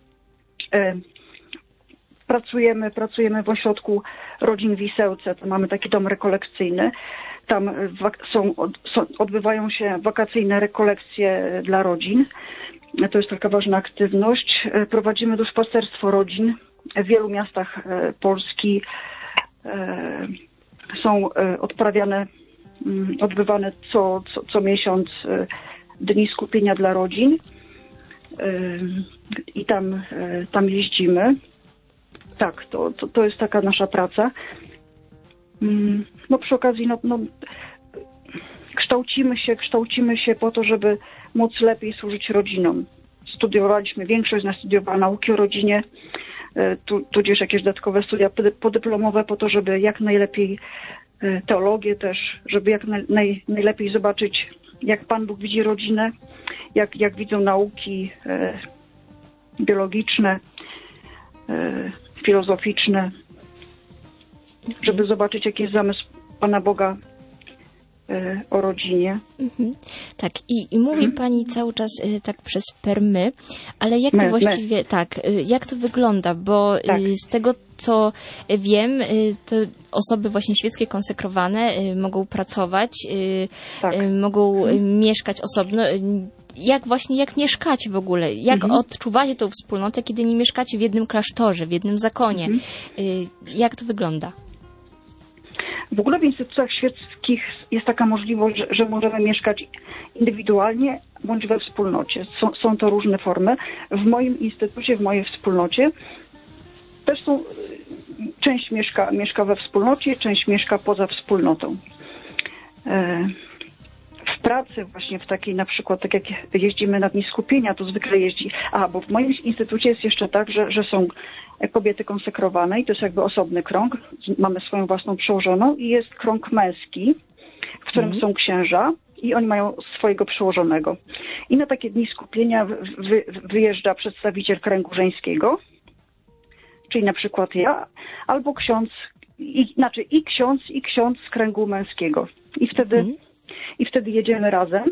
Pracujemy, pracujemy w ośrodku rodzin w Isełce, to mamy taki dom rekolekcyjny. Tam są, są, odbywają się wakacyjne rekolekcje dla rodzin. To jest taka ważna aktywność. Prowadzimy duszpasterstwo rodzin w wielu miastach Polski. Są odprawiane odbywane co, co, co miesiąc dni skupienia dla rodzin i tam, tam jeździmy. Tak, to, to, to jest taka nasza praca. No przy okazji no, no, kształcimy się, kształcimy się po to, żeby móc lepiej służyć rodzinom. Studiowaliśmy, większość z nas studiowała nauki o rodzinie, tu, tudzież jakieś dodatkowe studia podyplomowe po to, żeby jak najlepiej teologię też, żeby jak naj, najlepiej zobaczyć, jak Pan Bóg widzi rodzinę, jak, jak widzą nauki e, biologiczne, e, filozoficzne, żeby zobaczyć, jaki jest zamysł Pana Boga e, o rodzinie. Mhm. Tak, i, i mówi mhm. Pani cały czas e, tak przez permy, ale jak to my, właściwie, my. tak, e, jak to wygląda, bo tak. e, z tego, co wiem, to osoby właśnie świeckie konsekrowane mogą pracować, tak. mogą mhm. mieszkać osobno. Jak właśnie, jak mieszkacie w ogóle? Jak mhm. odczuwacie tą wspólnotę, kiedy nie mieszkacie w jednym klasztorze, w jednym zakonie? Mhm. Jak to wygląda? W ogóle w instytutach świeckich jest taka możliwość, że, że możemy mieszkać indywidualnie bądź we wspólnocie. Są, są to różne formy. W moim instytucie, w mojej wspólnocie też są, część mieszka, mieszka we wspólnocie, część mieszka poza wspólnotą. W pracy właśnie w takiej na przykład, tak jak jeździmy na dni skupienia, to zwykle jeździ, a bo w moim instytucie jest jeszcze tak, że, że są kobiety konsekrowane i to jest jakby osobny krąg. Mamy swoją własną przełożoną i jest krąg męski, w którym mm. są księża i oni mają swojego przełożonego. I na takie dni skupienia wy, wyjeżdża przedstawiciel kręgu żeńskiego, czyli na przykład ja, albo ksiądz, i, znaczy i ksiądz, i ksiądz z kręgu męskiego. I wtedy, mm. i wtedy jedziemy razem.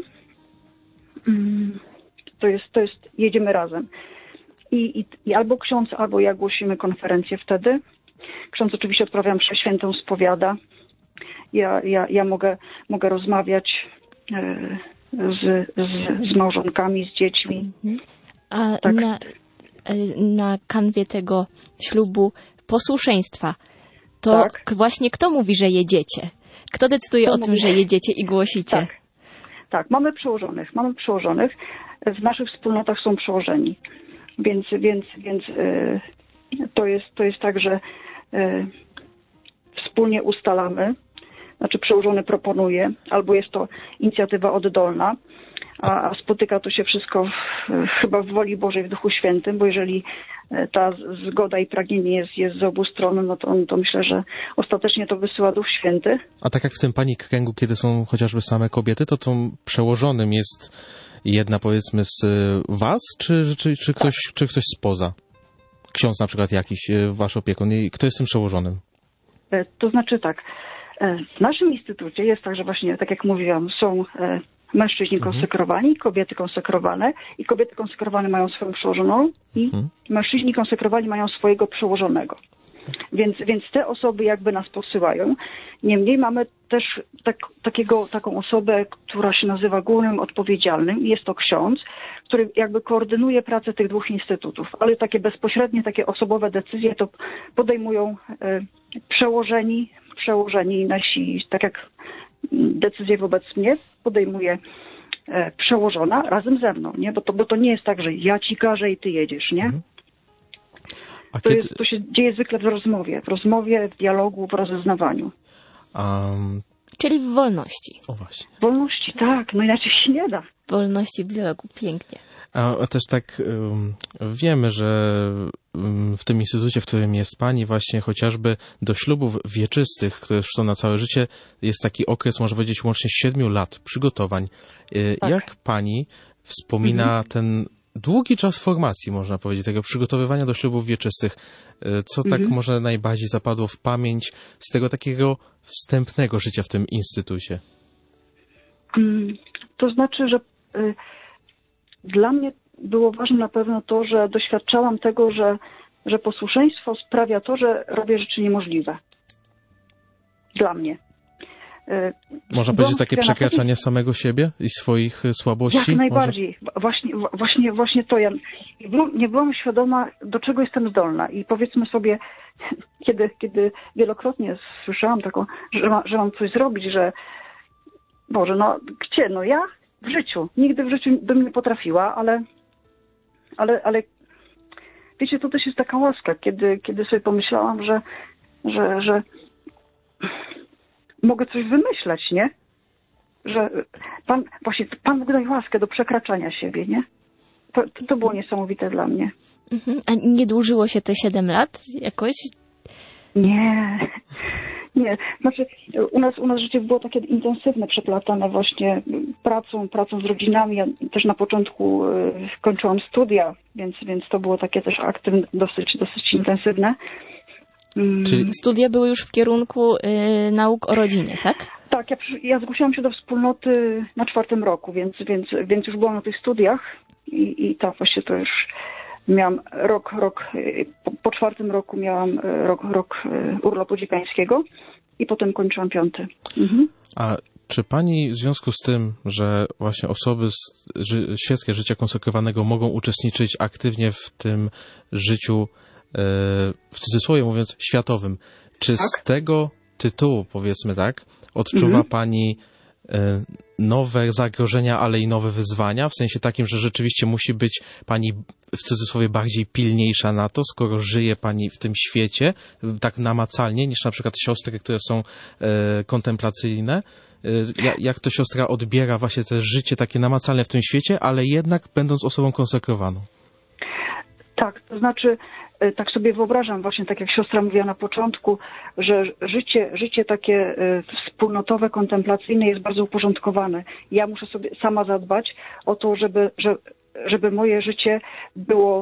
To jest, to jest, jedziemy razem. I, i, I albo ksiądz, albo ja głosimy konferencję wtedy. Ksiądz oczywiście odprawia mszę świętą, spowiada. Ja, ja, ja mogę, mogę rozmawiać e, z, z, z małżonkami, z dziećmi. A tak. na, na kanwie tego ślubu posłuszeństwa, to tak. właśnie kto mówi, że jedziecie? Kto decyduje kto o mówi? tym, że jedziecie i głosicie? Tak. tak, mamy przełożonych. Mamy przełożonych. W naszych wspólnotach są przełożeni. Więc, więc, więc y, to, jest, to jest tak, że y, wspólnie ustalamy, znaczy przełożony proponuje, albo jest to inicjatywa oddolna, a, a spotyka to się wszystko w, chyba w woli Bożej, w Duchu Świętym, bo jeżeli ta zgoda i pragnienie jest, jest z obu stron, no to, to myślę, że ostatecznie to wysyła Duch Święty. A tak jak w tym pani kręgu, kiedy są chociażby same kobiety, to tą przełożonym jest jedna, powiedzmy, z was, czy, czy, czy, ktoś, tak. czy ktoś spoza? Ksiądz na przykład jakiś, wasz opiekun. I kto jest tym przełożonym? To znaczy tak, w naszym instytucie jest tak, że właśnie, tak jak mówiłam, są mężczyźni mhm. konsekrowani, kobiety konsekrowane i kobiety konsekrowane mają swoją przełożoną i mhm. mężczyźni konsekrowani mają swojego przełożonego. Więc, więc te osoby jakby nas posyłają. Niemniej mamy też tak, takiego, taką osobę, która się nazywa głównym odpowiedzialnym i jest to ksiądz, który jakby koordynuje pracę tych dwóch instytutów. Ale takie bezpośrednie, takie osobowe decyzje to podejmują e, przełożeni, przełożeni nasi, tak jak decyzje wobec mnie podejmuje e, przełożona razem ze mną, nie? Bo to, bo to nie jest tak, że ja ci każę i ty jedziesz, nie? Mhm. To, kiedy... jest, to się dzieje zwykle w rozmowie, w rozmowie, w dialogu, w rozeznawaniu. Um... Czyli w wolności. O właśnie. W wolności, tak, no inaczej się nie da. W wolności w dialogu, pięknie. A, a też tak um, wiemy, że um, w tym instytucie, w którym jest pani, właśnie chociażby do ślubów wieczystych, które już są na całe życie, jest taki okres, można powiedzieć, łącznie siedmiu lat przygotowań. Y, tak. Jak pani wspomina mhm. ten długi czas formacji, można powiedzieć, tego przygotowywania do ślubów wieczystych? Co tak mhm. może najbardziej zapadło w pamięć z tego takiego wstępnego życia w tym instytucie? To znaczy, że y, dla mnie było ważne na pewno to, że doświadczałam tego, że, że posłuszeństwo sprawia to, że robię rzeczy niemożliwe. Dla mnie. Można powiedzieć takie przekraczanie samego siebie i swoich słabości? Jak najbardziej. Może... Właśnie, właśnie, właśnie to ja nie byłam świadoma, do czego jestem zdolna. I powiedzmy sobie, kiedy, kiedy wielokrotnie słyszałam taką, że, ma, że mam coś zrobić, że Boże, no gdzie? No ja w życiu. Nigdy w życiu bym nie potrafiła, ale ale, ale wiecie, to też jest taka łaska, kiedy, kiedy sobie pomyślałam, że, że, że mogę coś wymyślać, nie? Że Pan, właśnie Pan Bóg daje łaskę do przekraczania siebie, nie? To, to, to było niesamowite dla mnie. Mhm. A nie dłużyło się te siedem lat jakoś? Nie, nie. Znaczy u nas, u nas życie było takie intensywne, przeplatane właśnie pracą, pracą z rodzinami. Ja też na początku y, kończyłam studia, więc, więc to było takie też akty dosyć, dosyć intensywne. Czyli studia były już w kierunku y, nauk o rodzinie, tak? Tak, ja, ja zgłosiłam się do wspólnoty na czwartym roku, więc, więc, więc już byłam na tych studiach i, i tak właśnie to już miałam rok, rok po, po czwartym roku miałam rok, rok urlopu dziekańskiego i potem kończyłam piąty. Mhm. A czy pani w związku z tym, że właśnie osoby z ży, świeckie życia konsekrowanego mogą uczestniczyć aktywnie w tym życiu, w cudzysłowie mówiąc, światowym. Czy tak? Z tego tytułu, powiedzmy tak, odczuwa mhm. pani nowe zagrożenia, ale i nowe wyzwania? W sensie takim, że rzeczywiście musi być pani w cudzysłowie bardziej pilniejsza na to, skoro żyje pani w tym świecie tak namacalnie, niż na przykład siostry, które są e, kontemplacyjne. E, jak to siostra odbiera właśnie to życie takie namacalne w tym świecie, ale jednak będąc osobą konsekrowaną? Tak, to znaczy tak sobie wyobrażam właśnie, tak jak siostra mówiła na początku, że życie, życie takie wspólnotowe, kontemplacyjne jest bardzo uporządkowane. Ja muszę sobie sama zadbać o to, żeby, żeby moje życie było,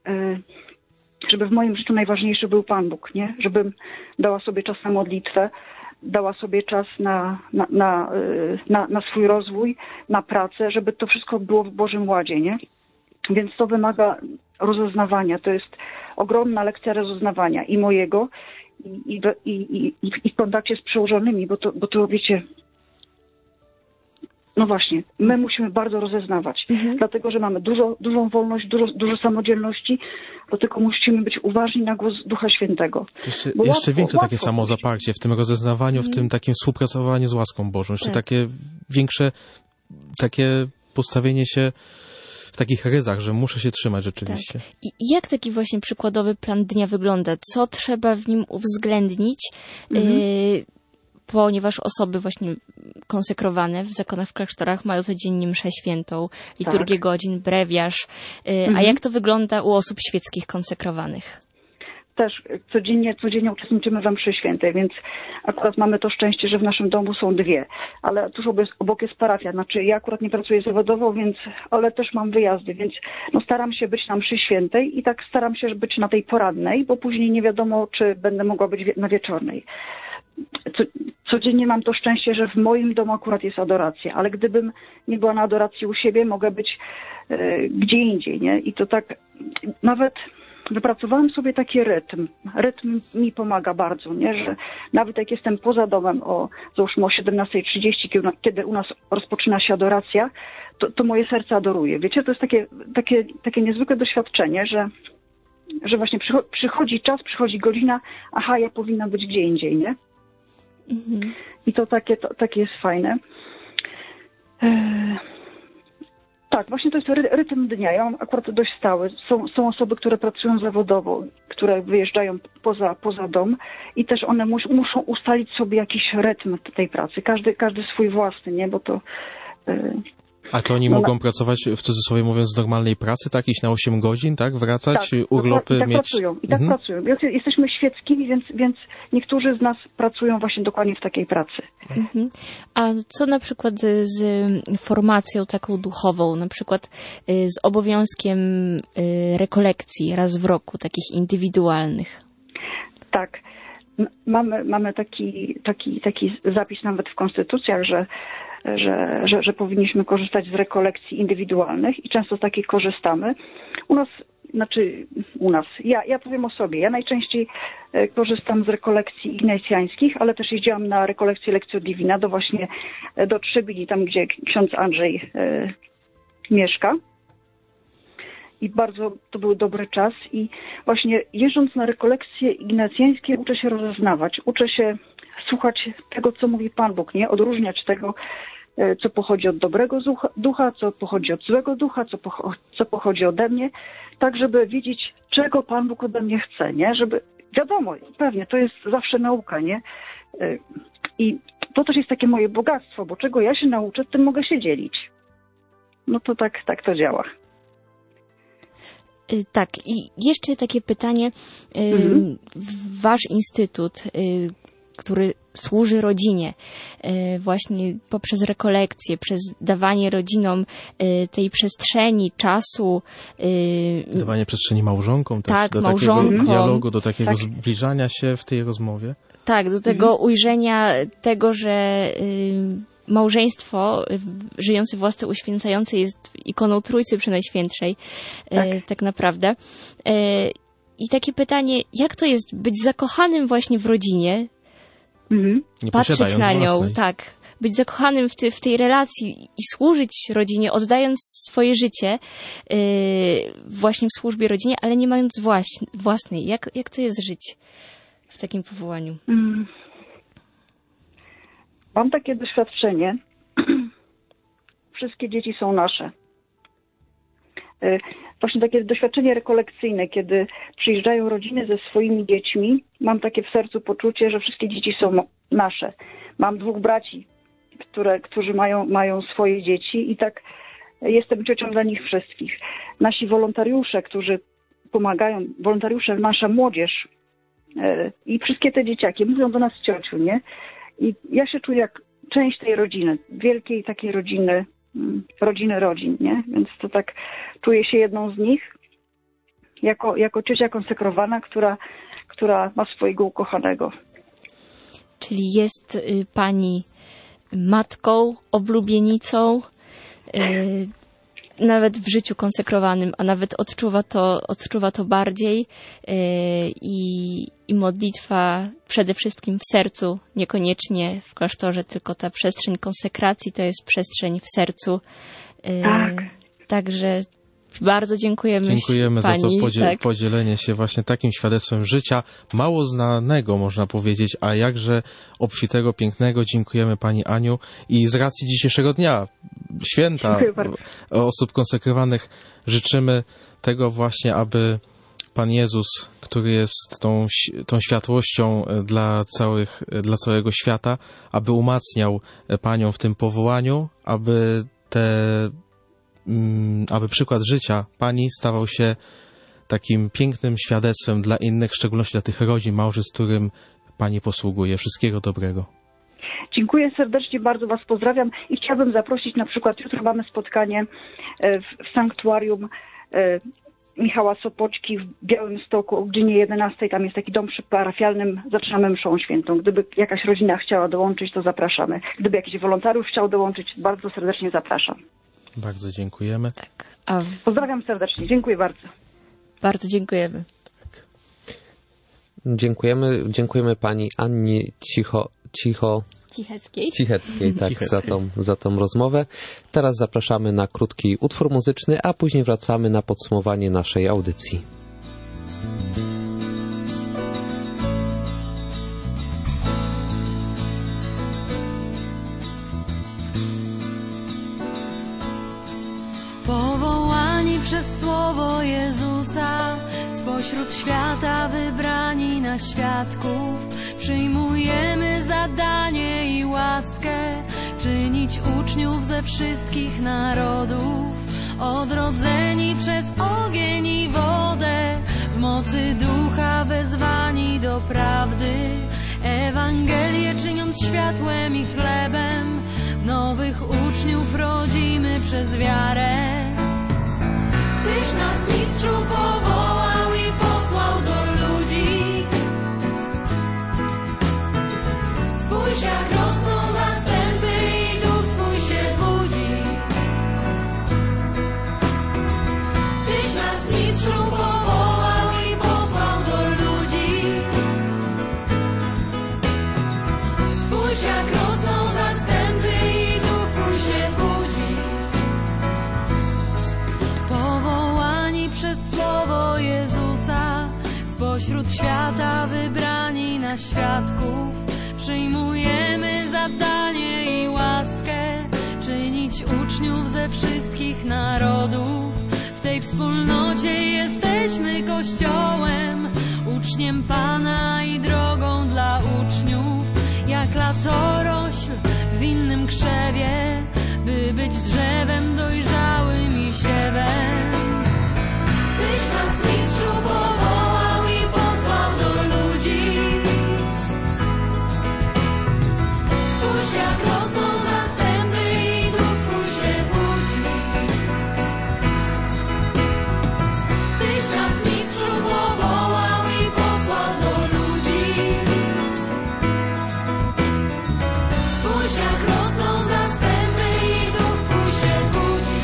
żeby w moim życiu najważniejszy był Pan Bóg, nie? Żebym dała sobie czas na modlitwę, dała sobie czas na, na, na, na, na swój rozwój, na pracę, żeby to wszystko było w Bożym ładzie, nie? Więc to wymaga rozeznawania. To jest ogromna lekcja rozeznawania i mojego, i, i, i, i w kontakcie z przełożonymi, bo to, bo to wiecie, no właśnie, my musimy bardzo rozeznawać, mhm. dlatego, że mamy dużo, dużą wolność, dużo, dużo samodzielności, dlatego musimy być uważni na głos Ducha Świętego. Jeszcze, jeszcze łatwo, większe łatwo takie samozaparcie w tym rozeznawaniu, mhm. w tym takim współpracowaniu z łaską Bożą. Jeszcze tak. takie większe, takie postawienie się w takich ryzach, że muszę się trzymać rzeczywiście. Tak. I jak taki właśnie przykładowy plan dnia wygląda? Co trzeba w nim uwzględnić? Mhm. Y- ponieważ osoby właśnie konsekrowane w zakonach, w klasztorach mają codziennie mszę świętą, liturgię Tak. godzin, brewiarz. A Mhm. jak to wygląda u osób świeckich konsekrowanych? Też codziennie, codziennie uczestniczymy we mszy świętej, więc akurat mamy to szczęście, że w naszym domu są dwie, ale tuż obok, obok jest parafia. Znaczy ja akurat nie pracuję zawodowo, więc, ale też mam wyjazdy, więc no staram się być na mszy świętej i tak staram się być na tej porannej, bo później nie wiadomo, czy będę mogła być na wieczornej. Co, codziennie mam to szczęście, że w moim domu akurat jest adoracja, ale gdybym nie była na adoracji u siebie, mogę być y, gdzie indziej, nie? I to tak nawet wypracowałam sobie taki rytm. Rytm mi pomaga bardzo, nie? Że nawet jak jestem poza domem o, załóżmy o siedemnasta trzydzieści, kiedy u nas rozpoczyna się adoracja, to, to moje serce adoruje. Wiecie, to jest takie, takie, takie niezwykłe doświadczenie, że, że właśnie przychodzi czas, przychodzi godzina, aha, ja powinna być gdzie indziej, nie? Mhm. I to takie, to, takie jest fajne. Eee... Tak, właśnie to jest ry- rytm dnia. Ja mam akurat dość stały. Są, są osoby, które pracują zawodowo, które wyjeżdżają poza, poza dom i też one mus, muszą ustalić sobie jakiś rytm tej pracy. Każdy, każdy swój własny, nie? Bo to... Yy... A to oni no, mogą na... pracować, w cudzysłowie mówiąc, w normalnej pracy, tak? Iść na osiem godzin, tak? Wracać, tak, urlopy i tak mieć... pracują, i tak mhm. pracują. Jesteśmy świeckimi, więc, więc niektórzy z nas pracują właśnie dokładnie w takiej pracy. Mhm. A co na przykład z formacją taką duchową, na przykład z obowiązkiem rekolekcji raz w roku, takich indywidualnych? Tak. Mamy, mamy taki, taki, taki zapis nawet w konstytucjach, że Że, że, że powinniśmy korzystać z rekolekcji indywidualnych i często z takich korzystamy. U nas, znaczy u nas, ja, ja powiem o sobie, ja najczęściej korzystam z rekolekcji ignacjańskich, ale też jeździłam na rekolekcję Lectio Divina do właśnie do Trzebini, tam gdzie ksiądz Andrzej e, mieszka. I bardzo to był dobry czas i właśnie jeżdżąc na rekolekcje ignacjańskie uczę się rozeznawać, uczę się słuchać tego, co mówi Pan Bóg, nie? Odróżniać tego, co pochodzi od dobrego ducha, co pochodzi od złego ducha, co, pocho- co pochodzi ode mnie, tak żeby wiedzieć, czego Pan Bóg ode mnie chce, nie? Żeby, wiadomo, pewnie, to jest zawsze nauka, nie? I to też jest takie moje bogactwo, bo czego ja się nauczę, tym mogę się dzielić. No to tak, tak to działa. Tak, i jeszcze takie pytanie. Mhm. Wasz instytut, który służy rodzinie, właśnie poprzez rekolekcje, przez dawanie rodzinom tej przestrzeni, czasu. Dawanie przestrzeni małżonkom też, tak, do małżonkom, takiego dialogu, do takiego tak. zbliżania się w tej rozmowie. Tak, do tego mhm. ujrzenia tego, że małżeństwo żyjące w łasce uświęcającej jest ikoną Trójcy Przenajświętszej, tak, tak naprawdę. I takie pytanie, jak to jest być zakochanym właśnie w rodzinie, mhm. patrzeć na nią, własnej. tak, być zakochanym w, ty, w tej relacji i służyć rodzinie, oddając swoje życie yy, właśnie w służbie rodzinie, ale nie mając właś, własnej. Jak, jak to jest żyć w takim powołaniu? Mm. Mam takie doświadczenie. Wszystkie dzieci są nasze. Yy, właśnie takie doświadczenie rekolekcyjne, kiedy przyjeżdżają rodziny ze swoimi dziećmi, mam takie w sercu poczucie, że wszystkie dzieci są nasze. Mam dwóch braci, które, którzy mają, mają swoje dzieci i tak jestem ciocią dla nich wszystkich. Nasi wolontariusze, którzy pomagają, wolontariusze, nasza młodzież yy, i wszystkie te dzieciaki mówią do nas ciociu, nie? I ja się czuję jak część tej rodziny, wielkiej takiej rodziny, rodziny rodzin, nie? Więc to tak czuję się jedną z nich, jako, jako ciocia konsekrowana, która, która ma swojego ukochanego. Czyli jest y, pani matką, oblubienicą, y, nawet w życiu konsekrowanym, a nawet odczuwa to, odczuwa to bardziej yy, i, i modlitwa przede wszystkim w sercu, niekoniecznie w klasztorze, tylko ta przestrzeń konsekracji to jest przestrzeń w sercu. Yy, tak. Także bardzo dziękujemy Dziękujemy pani, za to podziel- tak. podzielenie się właśnie takim świadectwem życia, mało znanego można powiedzieć, a jakże obfitego, pięknego. Dziękujemy pani Aniu i z racji dzisiejszego dnia, święta osób konsekrowanych, życzymy tego właśnie, aby Pan Jezus, który jest tą, tą światłością dla, całych, dla całego świata, aby umacniał Panią w tym powołaniu, aby, te, aby przykład życia Pani stawał się takim pięknym świadectwem dla innych, w szczególności dla tych rodzin, małżeństw, którym Pani posługuje. Wszystkiego dobrego. Dziękuję serdecznie, bardzo Was pozdrawiam i chciałabym zaprosić, na przykład jutro mamy spotkanie w, w sanktuarium Michała Sopoćki w Białymstoku o godzinie jedenastej. Tam jest taki dom przy parafialnym, zaczynamy mszą świętą. Gdyby jakaś rodzina chciała dołączyć, to zapraszamy. Gdyby jakiś wolontariusz chciał dołączyć, bardzo serdecznie zapraszam. Bardzo dziękujemy. Tak. A w... Pozdrawiam serdecznie, dziękuję bardzo. Bardzo dziękujemy. Tak. Dziękujemy, dziękujemy Pani Annie Cicho, Cicho Cicheckiej, Cicheckiej tak, Cicheckiej. Za, tą, za tą rozmowę. Teraz zapraszamy na krótki utwór muzyczny, a później wracamy na podsumowanie naszej audycji. Powołani przez słowo Jezusa, spośród świata wybrani na świadków, przyjmujemy zadanie i łaskę, czynić uczniów ze wszystkich narodów, odrodzeni przez ogień i wodę, w mocy ducha wezwani do prawdy, Ewangelię czyniąc światłem i chlebem, nowych uczniów rodzimy przez wiarę. Tyś nas, Mistrzu, powołał i posłał do ludzi. Spójrz, jak rosną zastępy i duch Twój się budzi. Tyś nas, Mistrzu, powołał i posłał do ludzi. Spójrz, jak rosną zastępy i duch Twój się budzi. Powołani przez słowo Jezusa, spośród świata wybrani na świadków, przyjmujemy zadanie i łaskę, czynić uczniów ze wszystkich narodów. W tej wspólnocie jesteśmy Kościołem, uczniem Pana i drogą dla uczniów, jak latorośl w winnym krzewie, by być drzewem dojrzałym i siewem. Tyś nas, Mistrzu, powołał i posłał do ludzi. Spójrz, jak rosną zastępy i duch Twój się budzi. Tyś nas, Mistrzu, powołał i posłał do ludzi. Spójrz, jak rosną zastępy i duch Twój się budzi.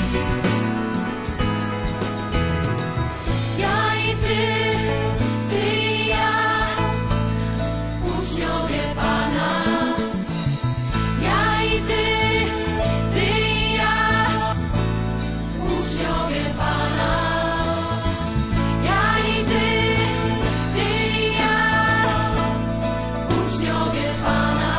Ja i Ty, Ty i ja, uczniowie Pana. Ja i Ty, Ty i ja, uczniowie Pana. Ja i Ty, Ty i ja, uczniowie Pana.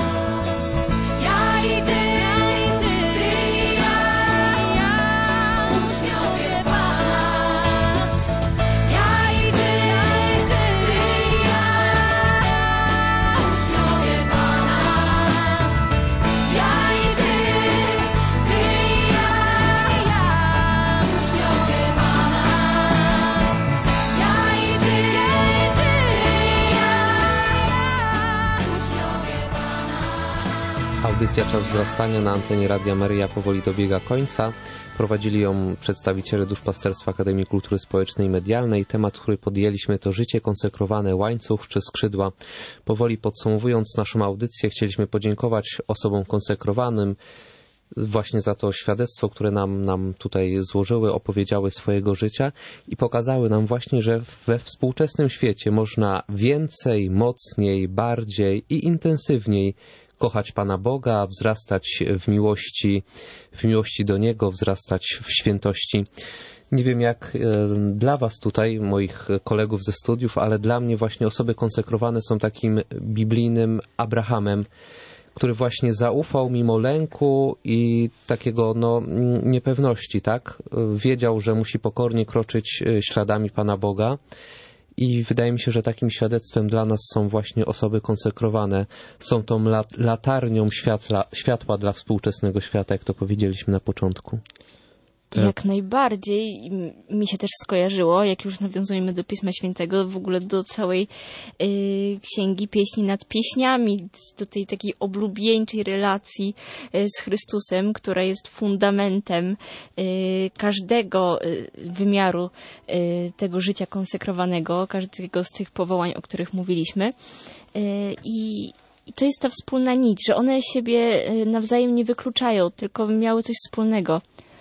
Ja i Ty, Ty i ja, uczniowie Pana. Ja i Ty, Ty i ja, uczniowie Pana. Ja i Ty, Ty i ja, uczniowie Pana. Ja i Ty, Ty i ja, uczniowie Pana. Audycja Czas Wzrastania na antenie Radia Maryja powoli dobiega końca. Prowadzili ją przedstawiciele Duszpasterstwa Akademii Kultury Społecznej i Medialnej. Temat, który podjęliśmy, to życie konsekrowane, łańcuch czy skrzydła. Powoli podsumowując naszą audycję, chcieliśmy podziękować osobom konsekrowanym właśnie za to świadectwo, które nam, nam tutaj złożyły, opowiedziały swojego życia i pokazały nam właśnie, że we współczesnym świecie można więcej, mocniej, bardziej i intensywniej kochać Pana Boga, wzrastać w miłości, w miłości do Niego, wzrastać w świętości. Nie wiem jak e, dla Was tutaj, moich kolegów ze studiów, ale dla mnie właśnie osoby konsekrowane są takim biblijnym Abrahamem, który właśnie zaufał mimo lęku i takiego no, niepewności, tak? Wiedział, że musi pokornie kroczyć śladami Pana Boga. I wydaje mi się, że takim świadectwem dla nas są właśnie osoby konsekrowane. Są tą lat, latarnią światła, światła dla współczesnego świata, jak to powiedzieliśmy na początku. Tak. Jak najbardziej. Mi się też skojarzyło, jak już nawiązujemy do Pisma Świętego, w ogóle do całej y, Księgi Pieśni nad Pieśniami, do tej takiej oblubieńczej relacji y, z Chrystusem, która jest fundamentem y, każdego y, wymiaru y, tego życia konsekrowanego, każdego z tych powołań, o których mówiliśmy. Y, i I to jest ta wspólna nić, że one siebie nawzajem nie wykluczają, tylko miały coś wspólnego.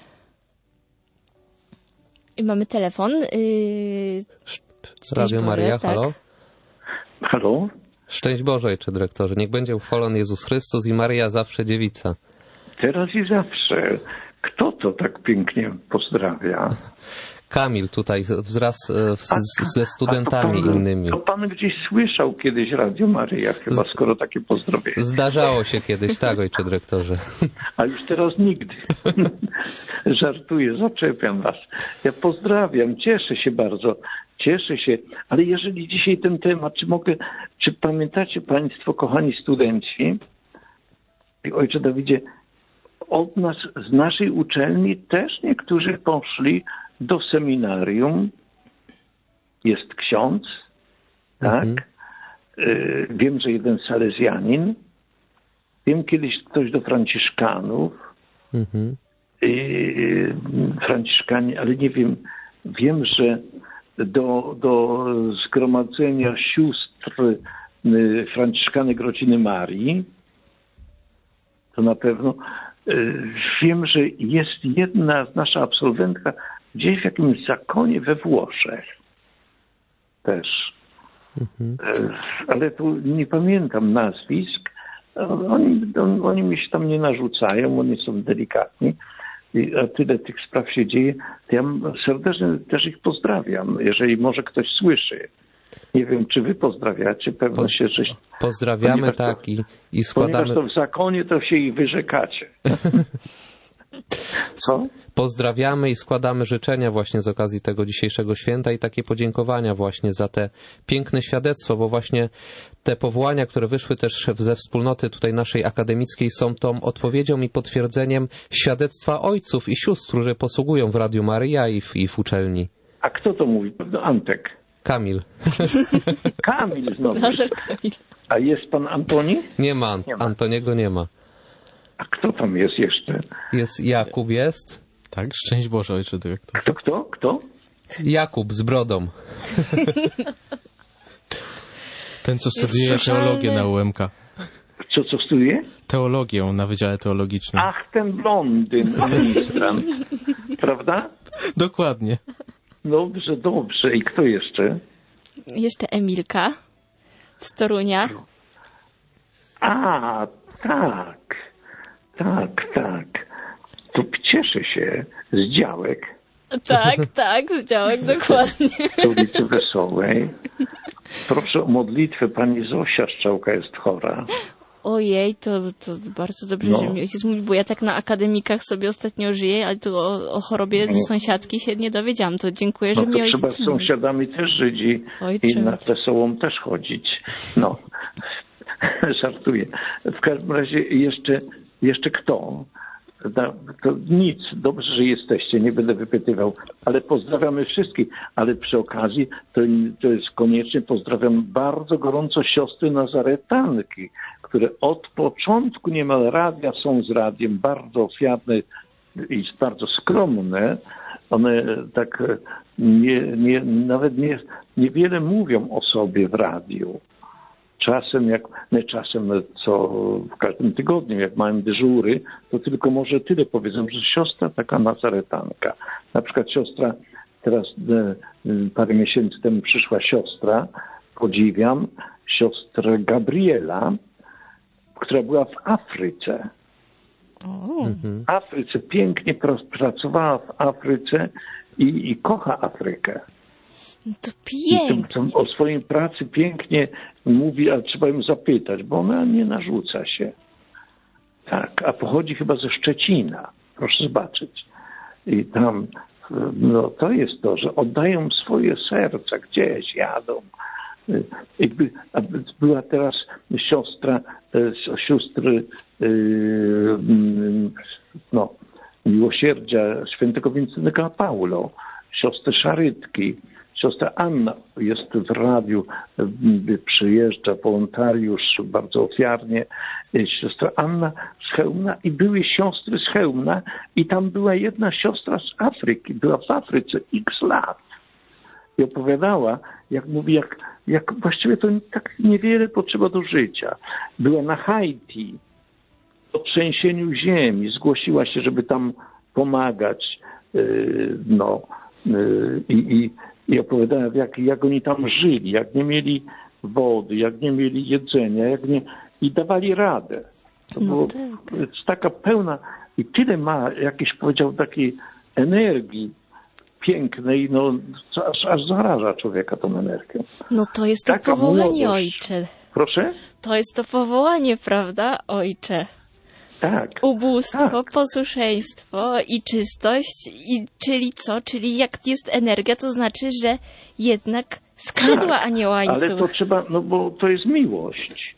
I mamy telefon. Yy... Radio Maria, tak. halo? Halo? Szczęść Boże, Ojcze Dyrektorze. Niech będzie uchwalony Jezus Chrystus i Maria zawsze dziewica. Teraz i zawsze. Kto to tak pięknie pozdrawia? Kamil tutaj wraz z, z, ze studentami pan, innymi. To pan gdzieś słyszał kiedyś Radio Maryja chyba, skoro takie pozdrowienie. Zdarzało się kiedyś, tak, Ojcze Dyrektorze. A już teraz nigdy. Żartuję, zaczepiam was. Ja pozdrawiam, cieszę się bardzo. Cieszę się, ale jeżeli dzisiaj ten temat, czy mogę, czy pamiętacie państwo, kochani studenci, Ojcze Dawidzie, od nas, z naszej uczelni też niektórzy poszli do seminarium. Jest ksiądz, tak? Mhm. Y, wiem, że jeden salezjanin. Wiem, kiedyś ktoś do franciszkanów. Mhm. Y, franciszkanie, ale nie wiem. Wiem, że do, do zgromadzenia sióstr y, franciszkanek Rodziny Marii. To na pewno. Y, wiem, że jest jedna nasza absolwentka gdzieś w jakimś zakonie we Włoszech też. Mhm. Ale tu nie pamiętam nazwisk. Oni, oni mi się tam nie narzucają, oni są delikatni. I a tyle tych spraw się dzieje. To ja serdecznie też ich pozdrawiam, jeżeli może ktoś słyszy. Nie wiem, czy wy pozdrawiacie, pewno Poz... się, że... Pozdrawiamy, tak, to, i, i składamy... Ponieważ to w zakonie, to się ich wyrzekacie. Co? Pozdrawiamy i składamy życzenia właśnie z okazji tego dzisiejszego święta i takie podziękowania właśnie za te piękne świadectwo, bo właśnie te powołania, które wyszły też ze wspólnoty tutaj naszej akademickiej, są tą odpowiedzią i potwierdzeniem świadectwa ojców i sióstr, którzy posługują w Radiu Maryja i w, i w uczelni. A kto to mówi? No, Antek. Kamil. Kamil znowu. A jest pan Antoni? Nie ma, nie ma. Antoniego nie ma. A kto tam jest jeszcze? Jest Jakub, jest. Tak, szczęść Boże, Ojcze Dyrektor. Kto, kto, kto? Jakub z brodą. Ten, co studiuje teologię na U M K. Co, co studiuje? Teologię na Wydziale Teologicznym. Ach, ten blondyn, ministrant. Prawda? Dokładnie. Dobrze, dobrze. I kto jeszcze? Jeszcze Emilka z Torunia. A, tak. Tak, tak. To cieszę się z działek. Tak, tak, z działek, dokładnie. Z ulicy Wesołej. Proszę o modlitwę. Pani Zosia Szczałka jest chora. Ojej, to, to bardzo dobrze, no. że mi ojciec mówi, bo ja tak na akademikach sobie ostatnio żyję, ale tu o, o chorobie no. sąsiadki się nie dowiedziałam. To dziękuję, no że to mi ojciec trzeba z sąsiadami też żyć i, Oj, i na Wesołą też chodzić. No, żartuję. W każdym razie jeszcze, jeszcze kto? To nic, dobrze, że jesteście, nie będę wypytywał, ale pozdrawiamy wszystkich, ale przy okazji to, to jest koniecznie, pozdrawiam bardzo gorąco siostry nazaretanki, które od początku niemal radia są z radiem, bardzo ofiarne i bardzo skromne. One tak nie, nie, nawet nie, niewiele mówią o sobie w radiu. Czasem, jak nie czasem, co w każdym tygodniu, jak mają dyżury, to tylko może tyle powiedzą, że siostra taka nazaretanka. Na przykład siostra, teraz parę miesięcy temu przyszła siostra, podziwiam, siostra Gabriela, która była w Afryce. W Afryce, pięknie pracowała w Afryce i, i kocha Afrykę. To pięknie. I to, o swojej pracy pięknie mówi, ale trzeba ją zapytać, bo ona nie narzuca się. Tak, a pochodzi chyba ze Szczecina. Proszę zobaczyć. I tam, no to jest to, że oddają swoje serca gdzieś, jadą. Jakby, była teraz siostra, siostry no, miłosierdzia świętego Wincentyka Paulo, siostry Szarytki, siostra Anna jest w radiu, przyjeżdża, wolontariusz, bardzo ofiarnie, siostra Anna z Chełmna i były siostry z Chełmna i tam była jedna siostra z Afryki, była w Afryce x lat i opowiadała, jak mówi, jak, jak właściwie to tak niewiele potrzeba do życia. Była na Haiti po trzęsieniu ziemi, zgłosiła się, żeby tam pomagać, yy, no yy, i, i opowiadała, jak, jak oni tam żyli, jak nie mieli wody, jak nie mieli jedzenia, jak nie, i dawali radę. To no było tak. jest taka pełna i tyle ma jakiejś, powiedział, takiej energii pięknej, no aż, aż zaraża człowieka tą energią. No to jest to Taka powołanie, młodość. ojcze. Proszę? To jest to powołanie, prawda, ojcze? Tak. Ubóstwo, tak. posłuszeństwo i czystość, i czyli co? Czyli jak jest energia, to znaczy, że jednak skrzydła, tak, a nie łańcuch. Ale to trzeba, no bo to jest miłość.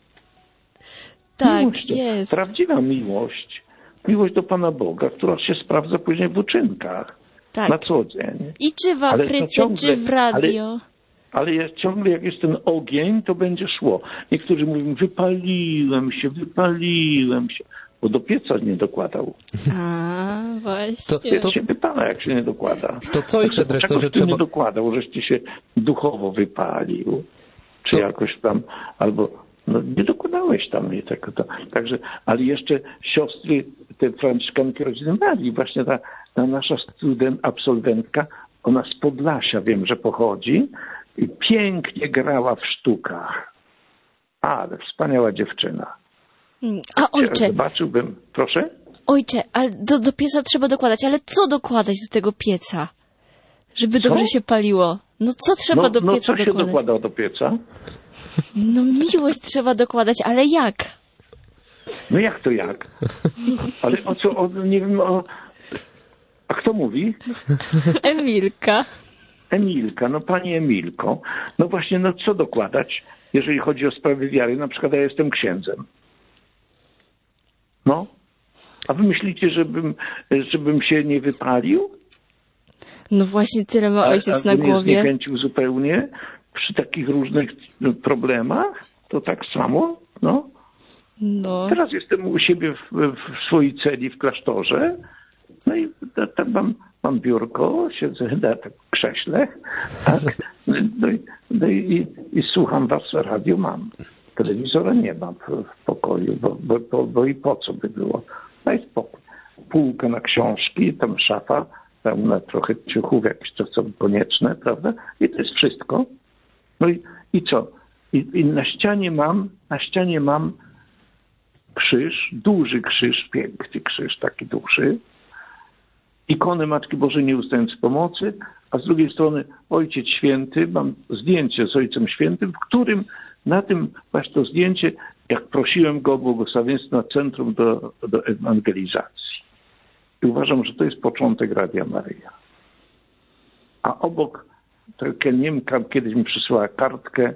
Tak, miłość, jest. Prawdziwa miłość. Miłość do Pana Boga, która się sprawdza później w uczynkach. Tak. Na co dzień. I czy w Afryce, ciągle, czy w radio. Ale, ale ja ciągle jak jest ten ogień, to będzie szło. Niektórzy mówią, wypaliłem się, wypaliłem się. Bo do pieca nie dokładał. A, właśnie. To, Piec to, się wypala, jak się nie dokłada. To co, ojcze dyrektorze, trzeba... trzeba... nie dokładał, żeście się duchowo wypalił. Czy to... jakoś tam, albo no, nie dokładałeś tam. Nie, tak, to, także, ale jeszcze siostry, te franciszkanki rodziny Marii, właśnie ta, ta nasza student, absolwentka, ona z Podlasia, wiem, że pochodzi i pięknie grała w sztukach. Ale wspaniała dziewczyna. A ojcze... Zobaczyłbym, proszę? Ojcze, ale do, do pieca trzeba dokładać, ale co dokładać do tego pieca? Żeby co? dobrze się paliło. No co trzeba no, do pieca no, co dokładać? się dokłada do pieca? No miłość trzeba dokładać, ale jak? No jak to jak? Ale o co, o, nie wiem, o... A kto mówi? Emilka. Emilka, no pani Emilko. No właśnie, no co dokładać, jeżeli chodzi o sprawy wiary? Na przykład ja jestem księdzem. No. A wy myślicie, żebym, żebym się nie wypalił? No właśnie tyle ma ojciec a, a na głowie. Nie zniechęcił zupełnie przy takich różnych problemach? To tak samo? No. No. Teraz jestem u siebie w, w swojej celi w klasztorze. No i tam mam, mam biurko, siedzę na tak krześle, tak? No i, no i, i słucham was, radio mam. Telewizora nie mam w, w pokoju, bo, bo, bo, bo i po co by było? Daj spokój. Półka na książki, tam szafa, pełna trochę ciuchów, jakieś to co konieczne, prawda? I to jest wszystko. No i, i co? I, I na ścianie mam, na ścianie mam krzyż, duży krzyż, piękny krzyż, taki duży. Ikonę Matki Bożej Nieustającej Pomocy, a z drugiej strony Ojciec Święty, mam zdjęcie z Ojcem Świętym, w którym na tym właśnie to zdjęcie, jak prosiłem go o błogosławieństwo na Centrum do, do Ewangelizacji. I uważam, że to jest początek Radia Maryja. A obok, tak ja nie wiem, kiedyś mi przysłała kartkę,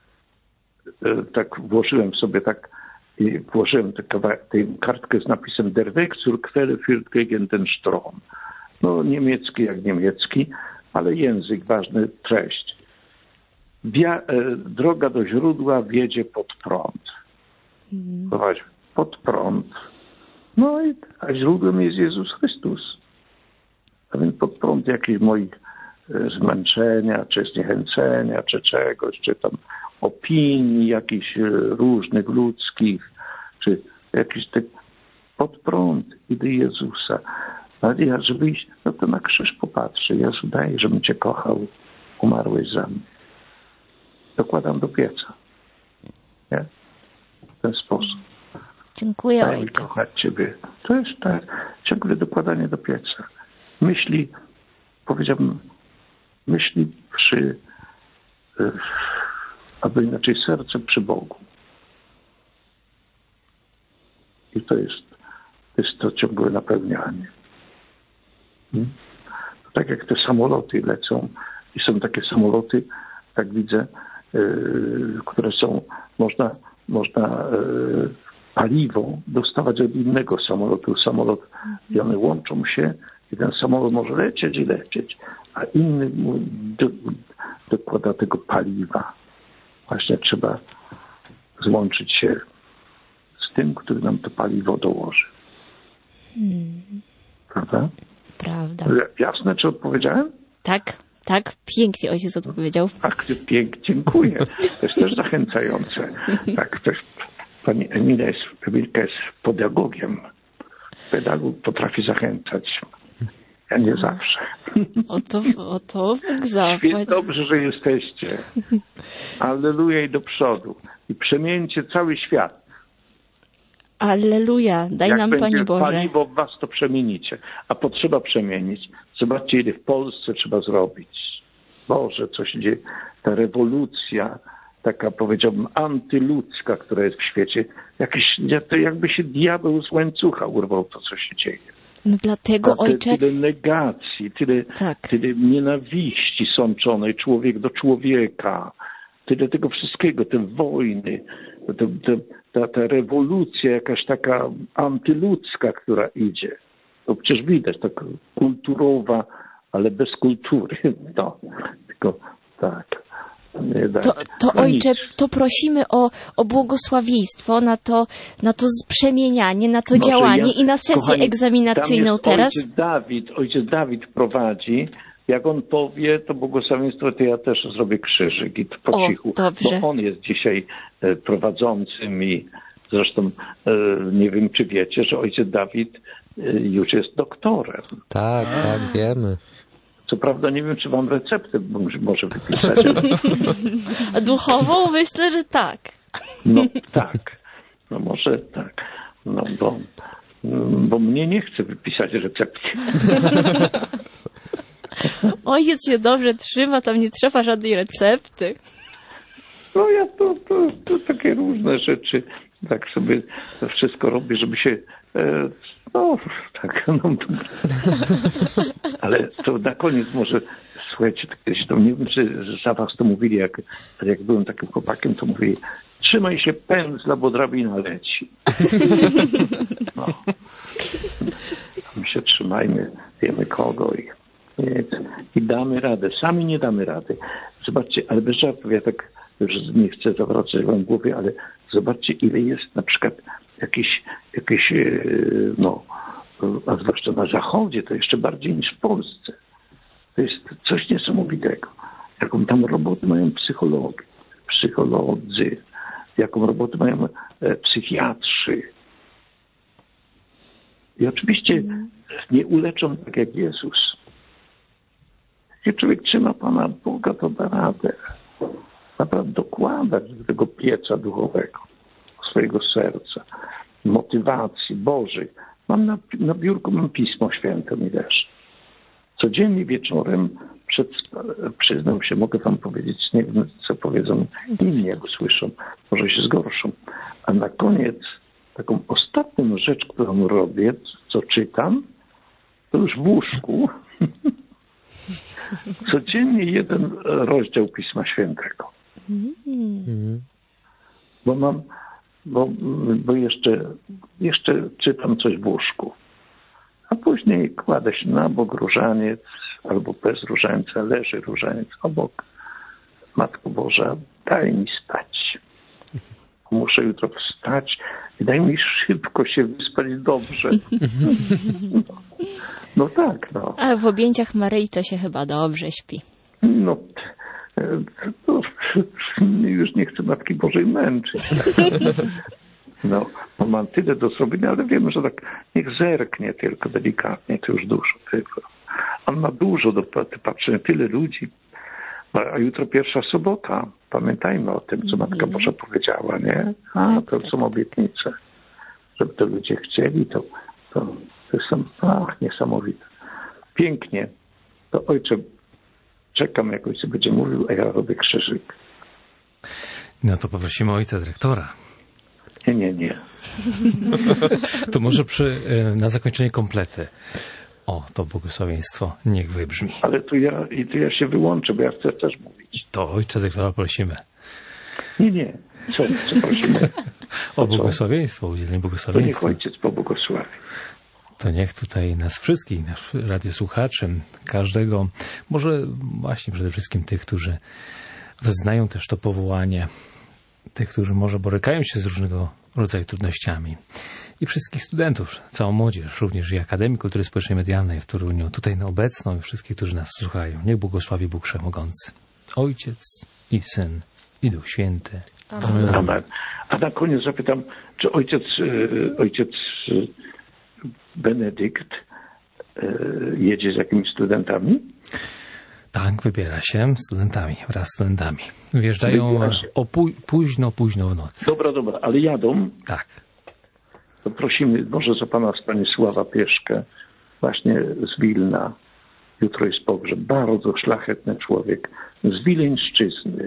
tak włożyłem sobie tak, i włożyłem tę kartkę z napisem Der Weg zur Quelle führt gegen den Strom. No niemiecki jak niemiecki, ale język ważny, treść. Wia, e, droga do źródła wiedzie pod prąd. Mm. Pod prąd. No i a źródłem jest Jezus Chrystus. A więc pod prąd jakichś moich e, zmęczenia, czy zniechęcenia, czy czegoś, czy tam opinii jakichś e, różnych ludzkich, czy jakiś tak pod prąd idę Jezusa. Ale ja, żeby iść, no to na krzyż popatrzy. Jezu, daj, żebym Cię kochał. Umarłeś za mnie. Dokładam do pieca. Nie? W ten sposób. Dziękuję, Daj mi kochać Ciebie. To jest tak, ciągle dokładanie do pieca. Myśli, powiedziałbym, myśli przy, albo inaczej serce przy Bogu. I to jest to jest to ciągłe napełnianie. Hmm? Tak jak te samoloty lecą i są takie samoloty, tak widzę, yy, które są, można, można yy, paliwo dostawać od innego samolotu. Samolot, i one łączą się i ten samolot może lecieć i lecieć, a inny mu do, dokłada tego paliwa. Właśnie trzeba złączyć się z tym, który nam to paliwo dołoży. Hmm. Prawda? Prawda. Jasne, czy odpowiedziałem? Tak, tak. Pięknie ojciec odpowiedział. Tak, pięknie, dziękuję. To jest też zachęcające. Tak, to jest, pani Emila jest, Emilka jest pedagogiem. Pedagog potrafi zachęcać. Ja nie zawsze. Oto, oto zapłać. Świetnie, dobrze, że jesteście. Alleluja i do przodu. I przemieńcie cały świat. Alleluja, daj Jak nam będzie Panie Boże. paliwo w was, to przemienicie. A potrzeba przemienić. Zobaczcie, ile w Polsce trzeba zrobić. Boże, co się dzieje. Ta rewolucja, taka powiedziałbym antyludzka, która jest w świecie. Jakiś, to jakby się diabeł z łańcucha urwał to, co się dzieje. No dlatego, A te, ojcze... Tyle negacji, tyle, tak. tyle nienawiści sączonej człowiek do człowieka. Tyle tego wszystkiego, te wojny, te, te, ta, ta rewolucja jakaś taka antyludzka, która idzie. To przecież widać, taka kulturowa, ale bez kultury. No, tylko tak. Nie da. To, to no ojcze, nic. to prosimy o, o błogosławieństwo na to, na to przemienianie, na to Może działanie ja, i na sesję kochani, egzaminacyjną tam jest teraz. Ojciec Dawid, ojciec Dawid prowadzi. Jak on powie, to błogosławieństwo, to ja też zrobię krzyżyk i po O, cichu. dobrze. Bo on jest dzisiaj e, prowadzącym i zresztą e, nie wiem, czy wiecie, że ojciec Dawid e, już jest doktorem. Tak, tak, wiemy. Co prawda nie wiem, czy wam receptę może wypisać. A duchową myślę, że tak. No tak, no może tak. No bo, bo mnie nie chce wypisać recepty. Ojciec się dobrze trzyma, tam nie trzeba żadnej recepty. No ja to, to, to takie różne rzeczy, tak sobie to wszystko robię, żeby się, e, no tak, no ale to na koniec może, słuchajcie, kiedyś to nie wiem, czy za was to mówili, jak, jak byłem takim chłopakiem, to mówili, trzymaj się pędzla, bo drabina leci. No. My się trzymajmy, wiemy kogo i, i, i damy radę. Sami nie damy rady. Zobaczcie, ale bez żartów, ja tak już nie chcę zawracać wam głowie, ale zobaczcie, ile jest na przykład jakieś, jakieś no, a zwłaszcza na Zachodzie, to jeszcze bardziej niż w Polsce. To jest coś niesamowitego. Jaką tam robotę mają psychologi, psycholodzy, jaką robotę mają e, psychiatrzy. I oczywiście nie uleczą tak jak Jezus. Jeśli człowiek trzyma Pana Boga, to da radę. Naprawdę dokładać do tego pieca duchowego, swojego serca, motywacji Bożych. Mam na, na biurku mam Pismo Święte, mi leży. Codziennie wieczorem, przed, przyznam się, mogę wam powiedzieć, nie wiem, co powiedzą inni, jak usłyszą, może się zgorszą. A na koniec, taką ostatnią rzecz, którą robię, co czytam, to już w łóżku, codziennie jeden rozdział Pisma Świętego. Mhm. Bo mam, bo, bo jeszcze, jeszcze czytam coś w łóżku. A później kładę się na bok, różaniec, albo bez różańca, leży różaniec obok. Matko Boża, daj mi spać. Muszę jutro wstać i daj mi szybko się wyspać dobrze. No, no tak, no. A w objęciach Maryi to się chyba dobrze śpi. No, to, już nie chcę Matki Bożej męczyć. No, mam tyle do zrobienia, ale wiemy, że tak niech zerknie tylko delikatnie, to już dużo tylko. On ma dużo do patrzenia, tyle ludzi. A jutro pierwsza sobota. Pamiętajmy o tym, co Matka Boża powiedziała, nie? A, to są obietnice. Żeby to ludzie chcieli, to, to, to są, ach, niesamowite. Pięknie. To ojcze, czekam, jak ojciec będzie mówił, a ja robię krzyżyk. No to poprosimy ojca dyrektora. Nie, nie, nie. To może przy, na zakończenie komplety. O, to błogosławieństwo niech wybrzmi. Ale tu ja, i tu ja się wyłączę, bo ja chcę też mówić. To ojca dyrektora prosimy. Nie, nie. Co, co prosimy? O błogosławieństwo, udzielenie To błogosławieństwa. niech ojciec pobłogosławi. To niech tutaj nas wszystkich, nas radiosłuchaczy, każdego, może właśnie przede wszystkim tych, którzy znają też to powołanie, tych, którzy może borykają się z różnego rodzaju trudnościami i wszystkich studentów, całą młodzież, również i Akademii Kultury Społecznej i Medialnej w Toruniu, tutaj na obecną i wszystkich, którzy nas słuchają. Niech błogosławi Bóg Wszechmogący, Ojciec i Syn i Duch Święty. Amen. Amen. A na koniec zapytam, czy ojciec, ojciec Benedykt jedzie z jakimiś studentami? Tak, wybiera się z studentami, wraz z studentami. Wjeżdżają o pó- późno, późno w nocy. Dobra, dobra, ale jadą? Tak. To prosimy może za pana Stanisława Pieszkę, właśnie z Wilna. Jutro jest pogrzeb. Bardzo szlachetny człowiek. Z Wileńszczyzny.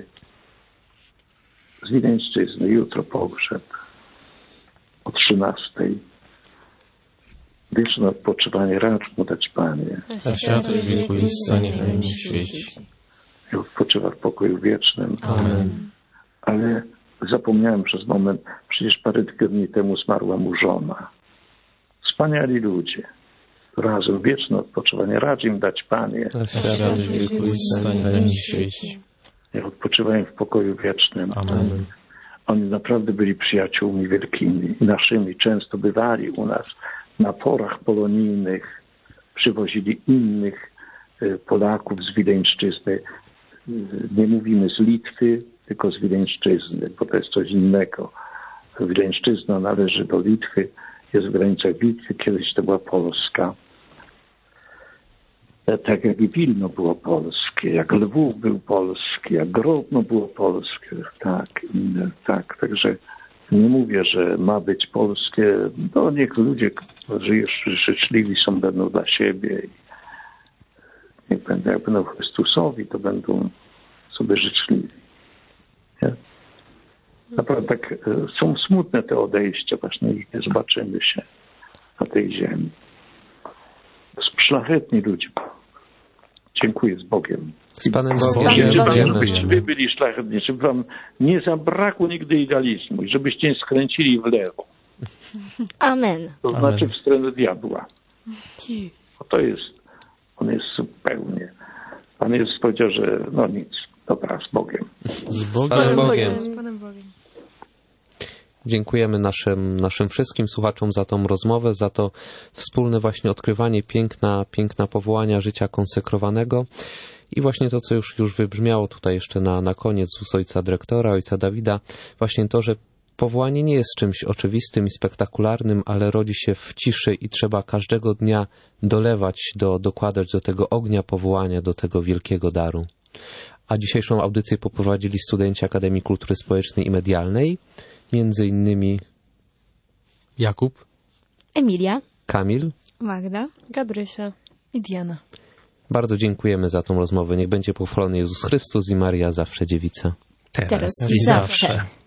Z Wileńszczyzny. Jutro pogrzeb. O trzynastej. Wieczne odpoczywanie racz mu dać, Panie. A światło wiekuista niech na nim świeci. I odpoczywa w pokoju wiecznym. Amen. Ale zapomniałem przez moment, przecież parę tygodni temu zmarła mu żona. Wspaniali ludzie. Razem wieczne odpoczywanie racz im dać, Panie. A światło wiekuista niech na nim świeci. Niech odpoczywają w pokoju wiecznym. Amen. Oni naprawdę byli przyjaciółmi wielkimi, naszymi. Często bywali u nas na forach polonijnych, przywozili innych Polaków z Wileńszczyzny. Nie mówimy z Litwy, tylko z Wileńszczyzny, bo to jest coś innego. Wileńszczyzna należy do Litwy, jest w granicach Litwy, kiedyś to była Polska. Tak jak i Wilno było polskie, jak Lwów był polski, jak Grodno było polskie, tak, inne, tak, także nie mówię, że ma być polskie, no niech ludzie, którzy jeszcze życzliwi są, będą dla siebie i niech będą, jak będą Chrystusowi, to będą sobie życzliwi. Nie? Naprawdę tak, są smutne te odejścia, właśnie ich nie zobaczymy się na tej ziemi. Szlachetni ludzie. Dziękuję, z Bogiem. Z Panem Bogiem. Dziękujemy. Żebyście wy byli szlachetni, żeby wam nie zabrakło nigdy idealizmu i żebyście nie skręcili w lewo. Amen. To znaczy w stronę diabła. Bo to jest, on jest zupełnie. Pan Jezus powiedział, że no nic, dobra, z Bogiem. Z Bogiem. Z Panem Bogiem. Z Panem Bogiem. Dziękujemy naszym, naszym wszystkim słuchaczom za tą rozmowę, za to wspólne właśnie odkrywanie piękna, piękna powołania życia konsekrowanego i właśnie to, co już, już wybrzmiało tutaj jeszcze na, na koniec z ust ojca dyrektora, ojca Dawida, właśnie to, że powołanie nie jest czymś oczywistym i spektakularnym, ale rodzi się w ciszy i trzeba każdego dnia dolewać, do, dokładać do tego ognia powołania, do tego wielkiego daru. A dzisiejszą audycję poprowadzili studenci Akademii Kultury Społecznej i Medialnej, między innymi Jakub, Emilia, Kamil, Magda, Gabrysia i Diana. Bardzo dziękujemy za tą rozmowę. Niech będzie pochwalony Jezus Chrystus i Maria zawsze dziewica. Teraz, Teraz i i zawsze. zawsze.